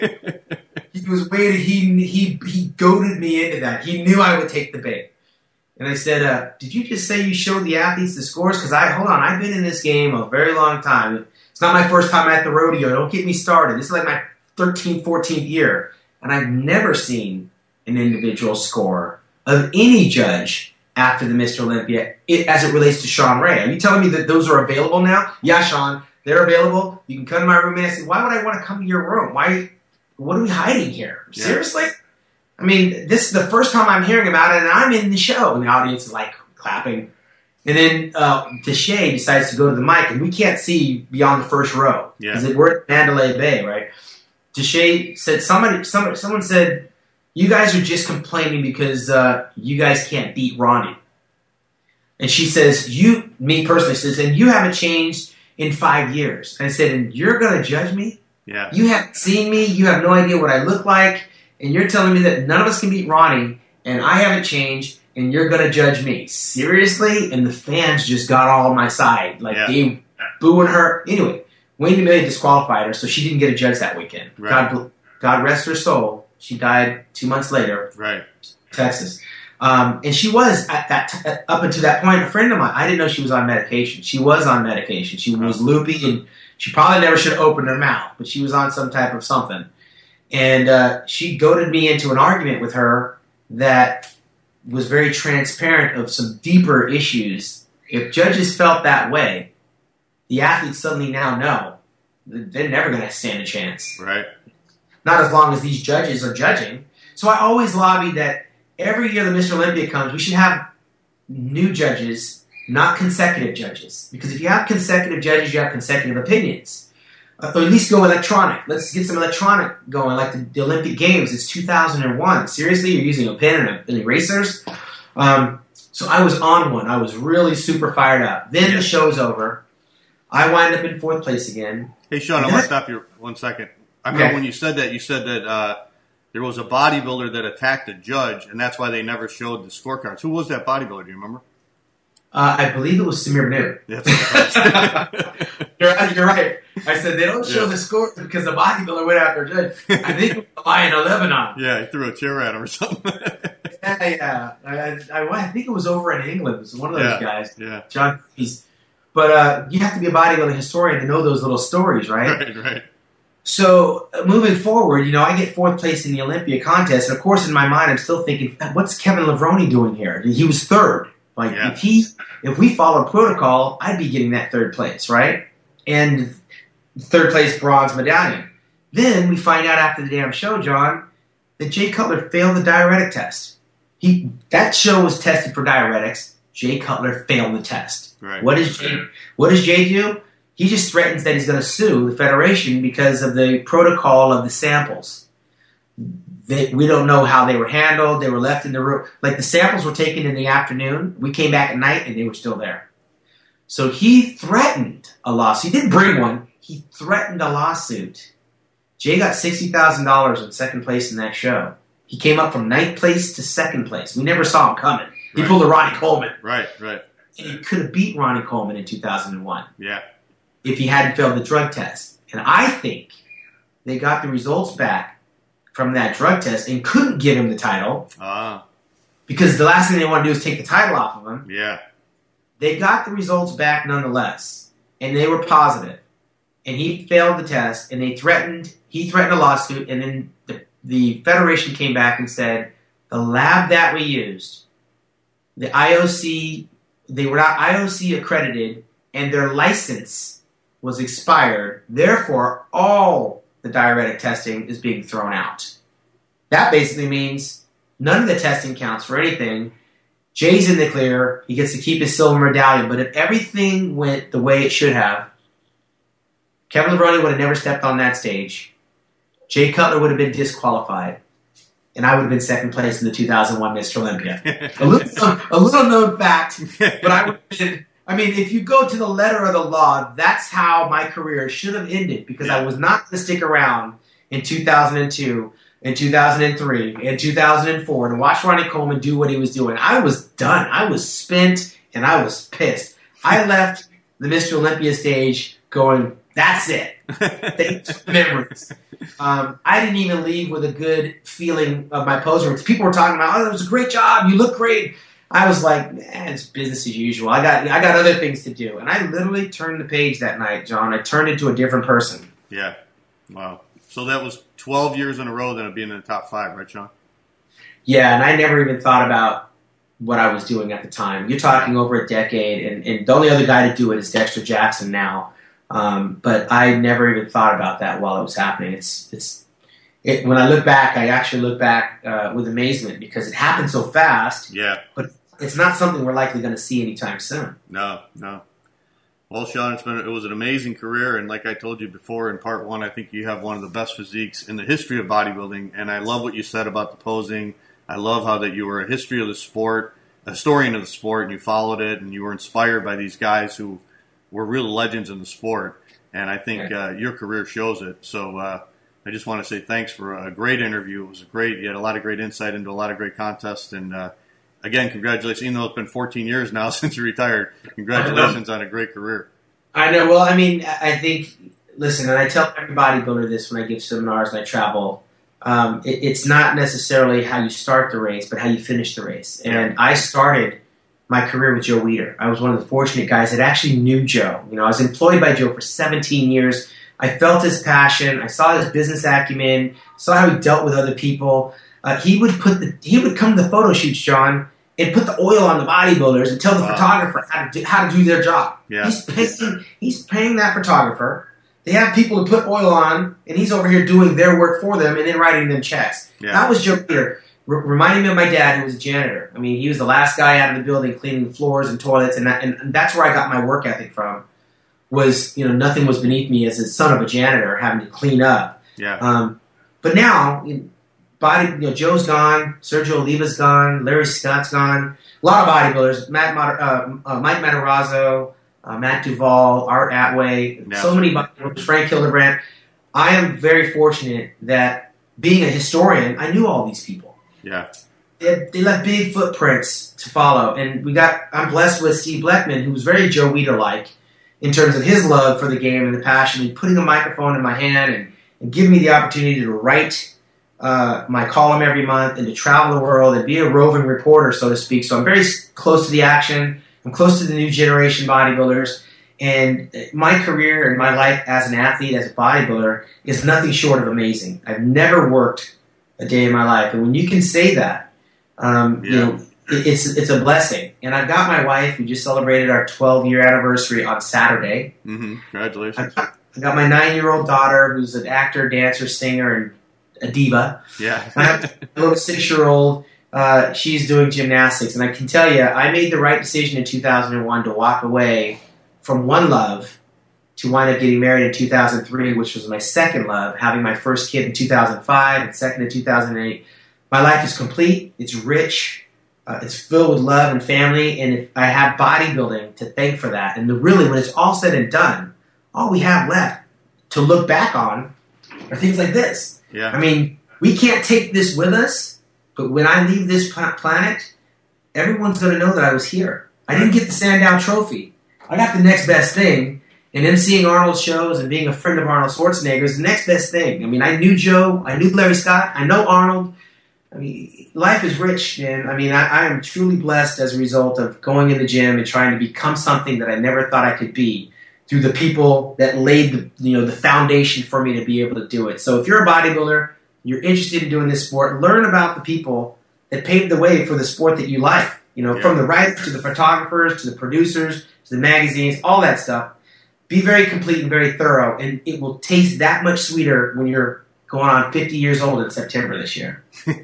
He was waiting. He he he goaded me into that. He knew I would take the bait. And I said, uh, "Did you just say you showed the athletes the scores? Because I hold on, I've been in this game a very long time. It's not my first time at the rodeo. Don't get me started. This is like my thirteenth, fourteenth year, and I've never seen an individual score of any judge after the Mister Olympia it, as it relates to Sean Ray. Are you telling me that those are available now?" "Yeah, Sean, they're available. You can come to my room." And I said, "Why would I want to come to your room? Why? What are we hiding here? Yeah. Seriously?" I mean, this is the first time I'm hearing about it, and I'm in the show. And the audience is like clapping. And then uh, Deshae decides to go to the mic, and we can't see beyond the first row because Yeah. we're at Mandalay Bay, right? Deshae said, "Somebody, somebody, someone said, you guys are just complaining because uh, you guys can't beat Ronnie." And she says, "You, me personally, says, and you haven't changed in five years." And I said, "And you're going to judge me? Yeah. You haven't seen me. You have no idea what I look like. And you're telling me that none of us can beat Ronnie, and I haven't changed, and you're going to judge me? Seriously?" And the fans just got all on my side. Like, Yeah. they booing her. Anyway, Wayne DeMilio disqualified her, so she didn't get a judge that weekend. Right. God, God rest her soul. She died two months later, Right. Texas. Um, and she was, at that t- up until that point, a friend of mine. I didn't know she was on medication. She was on medication. She was loopy, and she probably never should have opened her mouth, but she was on some type of something. And uh, she goaded me into an argument with her that was very transparent of some deeper issues. If judges felt that way, the athletes suddenly now know they're never going to stand a chance. Right. Not as long as these judges are judging. So I always lobbied that every year the Mister Olympia comes, we should have new judges, not consecutive judges. Because if you have consecutive judges, you have consecutive opinions. Uh, or at least go electronic. Let's get some electronic going, like the, the Olympic Games. It's two thousand one. Seriously, you're using a pen and, a, and erasers? Um, so I was on one. I was really super fired up. Then Yeah. the show's over. I wind up in fourth place again. Hey, Sean, I want to stop you one second. I remember Okay. when you said that, you said that uh, there was a bodybuilder that attacked a judge, and that's why they never showed the scorecards. Who was that bodybuilder? Do you remember? Uh, I believe it was Samir Banu. That's what you're, right, you're right. I said they don't show Yeah. the score because the bodybuilder went after a judge. I think it was Lion of Lebanon. Yeah, he threw a chair at him or something. Yeah, yeah. I, I, I think it was over in England. It was one of those Yeah. guys. Yeah. John. He's, but uh, you have to be a bodybuilding historian to know those little stories, right? Right, right. So uh, moving forward, you know, I get fourth place in the Olympia contest, and of course, in my mind, I'm still thinking, what's Kevin Levrone doing here? He was third. Like Yeah. if he, if we followed protocol, I'd be getting that third place, right? And third place bronze medallion. Then we find out after the damn show, John, that Jay Cutler failed the diuretic test. He that show was tested for diuretics. Jay Cutler failed the test. Right. What does Jay? What does Jay do? He just threatens that he's going to sue the federation because of the protocol of the samples. They, we don't know how they were handled. They were left in the room. Like the samples were taken in the afternoon. We came back at night and they were still there. So he threatened a lawsuit. He didn't bring one. He threatened a lawsuit Jay got sixty thousand dollars in second place in that show. He came up from ninth place to second place. We never saw him coming. He Right. pulled a Ronnie Coleman. Right, right. And he could have beat Ronnie Coleman in two thousand one Yeah. if he hadn't failed the drug test. And I think they got the results back from that drug test and couldn't give him the title Ah, because the last thing they want to do is take the title off of him. yeah. They got the results back nonetheless, and they were positive. And he failed the test, and they threatened, he threatened a lawsuit, and then the, the Federation came back and said, the lab that we used, the I O C, they were not I O C accredited, and their license was expired. Therefore, all the diuretic testing is being thrown out. That basically means none of the testing counts for anything. Jay's in the clear. He gets to keep his silver medallion. But if everything went the way it should have, Kevin Levrone would have never stepped on that stage. Jay Cutler would have been disqualified. And I would have been second place in the two thousand one Mister Olympia. a, little, a little known fact, but I would have been... I mean, if you go to the letter of the law, that's how my career should have ended because I was not going to stick around in two thousand two, in two thousand three, in two thousand four to watch Ronnie Coleman do what he was doing. I was done. I was spent, and I was pissed. I left the Mister Olympia stage going, that's it. Thanks for memories. Um, I didn't even leave with a good feeling of my poser. People were talking about, oh, it was a great job. You look great. I was like, man, it's business as usual. I got I got other things to do. And I literally turned the page that night, John. I turned into a different person. Yeah. Wow. So that was twelve years in a row then of being in the top five, right, Sean? Yeah, and I never even thought about what I was doing at the time. You're talking over a decade, and, and the only other guy to do it is Dexter Jackson now. Um, but I never even thought about that while it was happening. It's it's it, when I look back, I actually look back uh, with amazement because it happened so fast. Yeah. But it's not something we're likely going to see anytime soon. No, no. Well, Sean, it's been it was an amazing career, and like I told you before in part one, I think you have one of the best physiques in the history of bodybuilding. And I love what you said about the posing. I love how that you were a history of the sport, a historian of the sport, and you followed it, and you were inspired by these guys who were real legends in the sport. And I think uh, your career shows it. So uh, I just want to say thanks for a great interview. It was great. You had a lot of great insight into a lot of great contests, and uh, again, congratulations. Even though it's been fourteen years now since you retired, congratulations on a great career. I know. Well, I mean, I think, listen, and I tell every bodybuilder this when I give seminars and I travel, um, it, it's not necessarily how you start the race, but how you finish the race. And I started my career with Joe Weider. I was one of the fortunate guys that actually knew Joe. You know, I was employed by Joe for seventeen years. I felt his passion. I saw his business acumen, saw how he dealt with other people. Uh, he would put the, he would come to the photo shoots, John, and put the oil on the bodybuilders and tell the wow. photographer how to do, how to do their job. Yeah. He's paying he's paying that photographer. They have people to put oil on, and he's over here doing their work for them and then writing them checks. Yeah. That was Joe Weider, R- reminding me of my dad, who was a janitor. I mean, he was the last guy out of the building cleaning the floors and toilets, and, that, and, and that's where I got my work ethic from. Was, you know, nothing was beneath me as a son of a janitor having to clean up. Yeah. Um, but now, you know, body, you know, Joe's gone, Sergio Oliva's gone, Larry Scott's gone. A lot of bodybuilders, Matt, uh, uh, Mike Matarazzo, uh, Matt Duvall, Art Atway, Yeah. so many bodybuilders, Frank Hildebrandt. I am very fortunate that being a historian, I knew all these people. Yeah. They, they left big footprints to follow, and we got. I'm blessed with Steve Bleckman, who was very Joe Weider-like in terms of his love for the game and the passion, and putting a microphone in my hand and, and giving me the opportunity to write uh, my column every month and to travel the world and be a roving reporter, so to speak. So I'm very close to the action. I'm close to the new generation bodybuilders. And my career and my life as an athlete, as a bodybuilder, is nothing short of amazing. I've never worked a day in my life. And when you can say that, um, Yeah. you know, it, it's it's a blessing. And I've got my wife. We just celebrated our twelve-year anniversary on Saturday. Mm-hmm. Congratulations. I got, I got my nine-year-old daughter, who's an actor, dancer, singer, and a diva. Yeah. I have a little six-year-old. Uh, she's doing gymnastics. And I can tell you, I made the right decision in two thousand one to walk away from one love to wind up getting married in two thousand three, which was my second love, having my first kid in two thousand five and second in two thousand eight. My life is complete. It's rich. Uh, it's filled with love and family, and if I have bodybuilding to thank for that. And the, really, when it's all said and done, all we have left to look back on are or things like this. Yeah. I mean, we can't take this with us, but when I leave this planet, everyone's going to know that I was here. I didn't get the Sandow Trophy. I got the next best thing, and then seeing Arnold's shows and being a friend of Arnold Schwarzenegger is the next best thing. I mean, I knew Joe, I knew Larry Scott, I know Arnold. I mean, life is rich, man. I mean, I, I am truly blessed as a result of going in the gym and trying to become something that I never thought I could be through the people that laid the, you know, the foundation for me to be able to do it. So if you're a bodybuilder, you're interested in doing this sport, learn about the people that paved the way for the sport that you like. You know, yeah. from the writers to the photographers to the producers to the magazines, all that stuff. Be very complete and very thorough, and it will taste that much sweeter when you're going on fifty years old in September this year.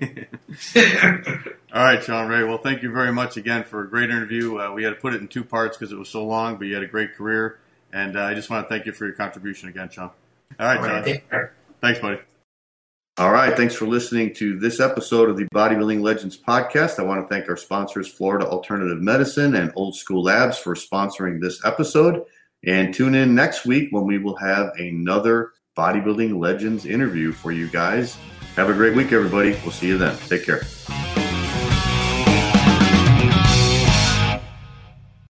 All right, Shawn Ray. Well, thank you very much again for a great interview. Uh, we had to put it in two parts because it was so long, but you had a great career, and uh, I just want to thank you for your contribution again, Shawn. All right, John. Right, thanks, buddy. All right, thanks for listening to this episode of the Bodybuilding Legends podcast. I want to thank our sponsors, Florida Alternative Medicine and Old School Labs, for sponsoring this episode. And tune in next week when we will have another Bodybuilding Legends interview for you guys. Have a great week, everybody. We'll see you then. Take care.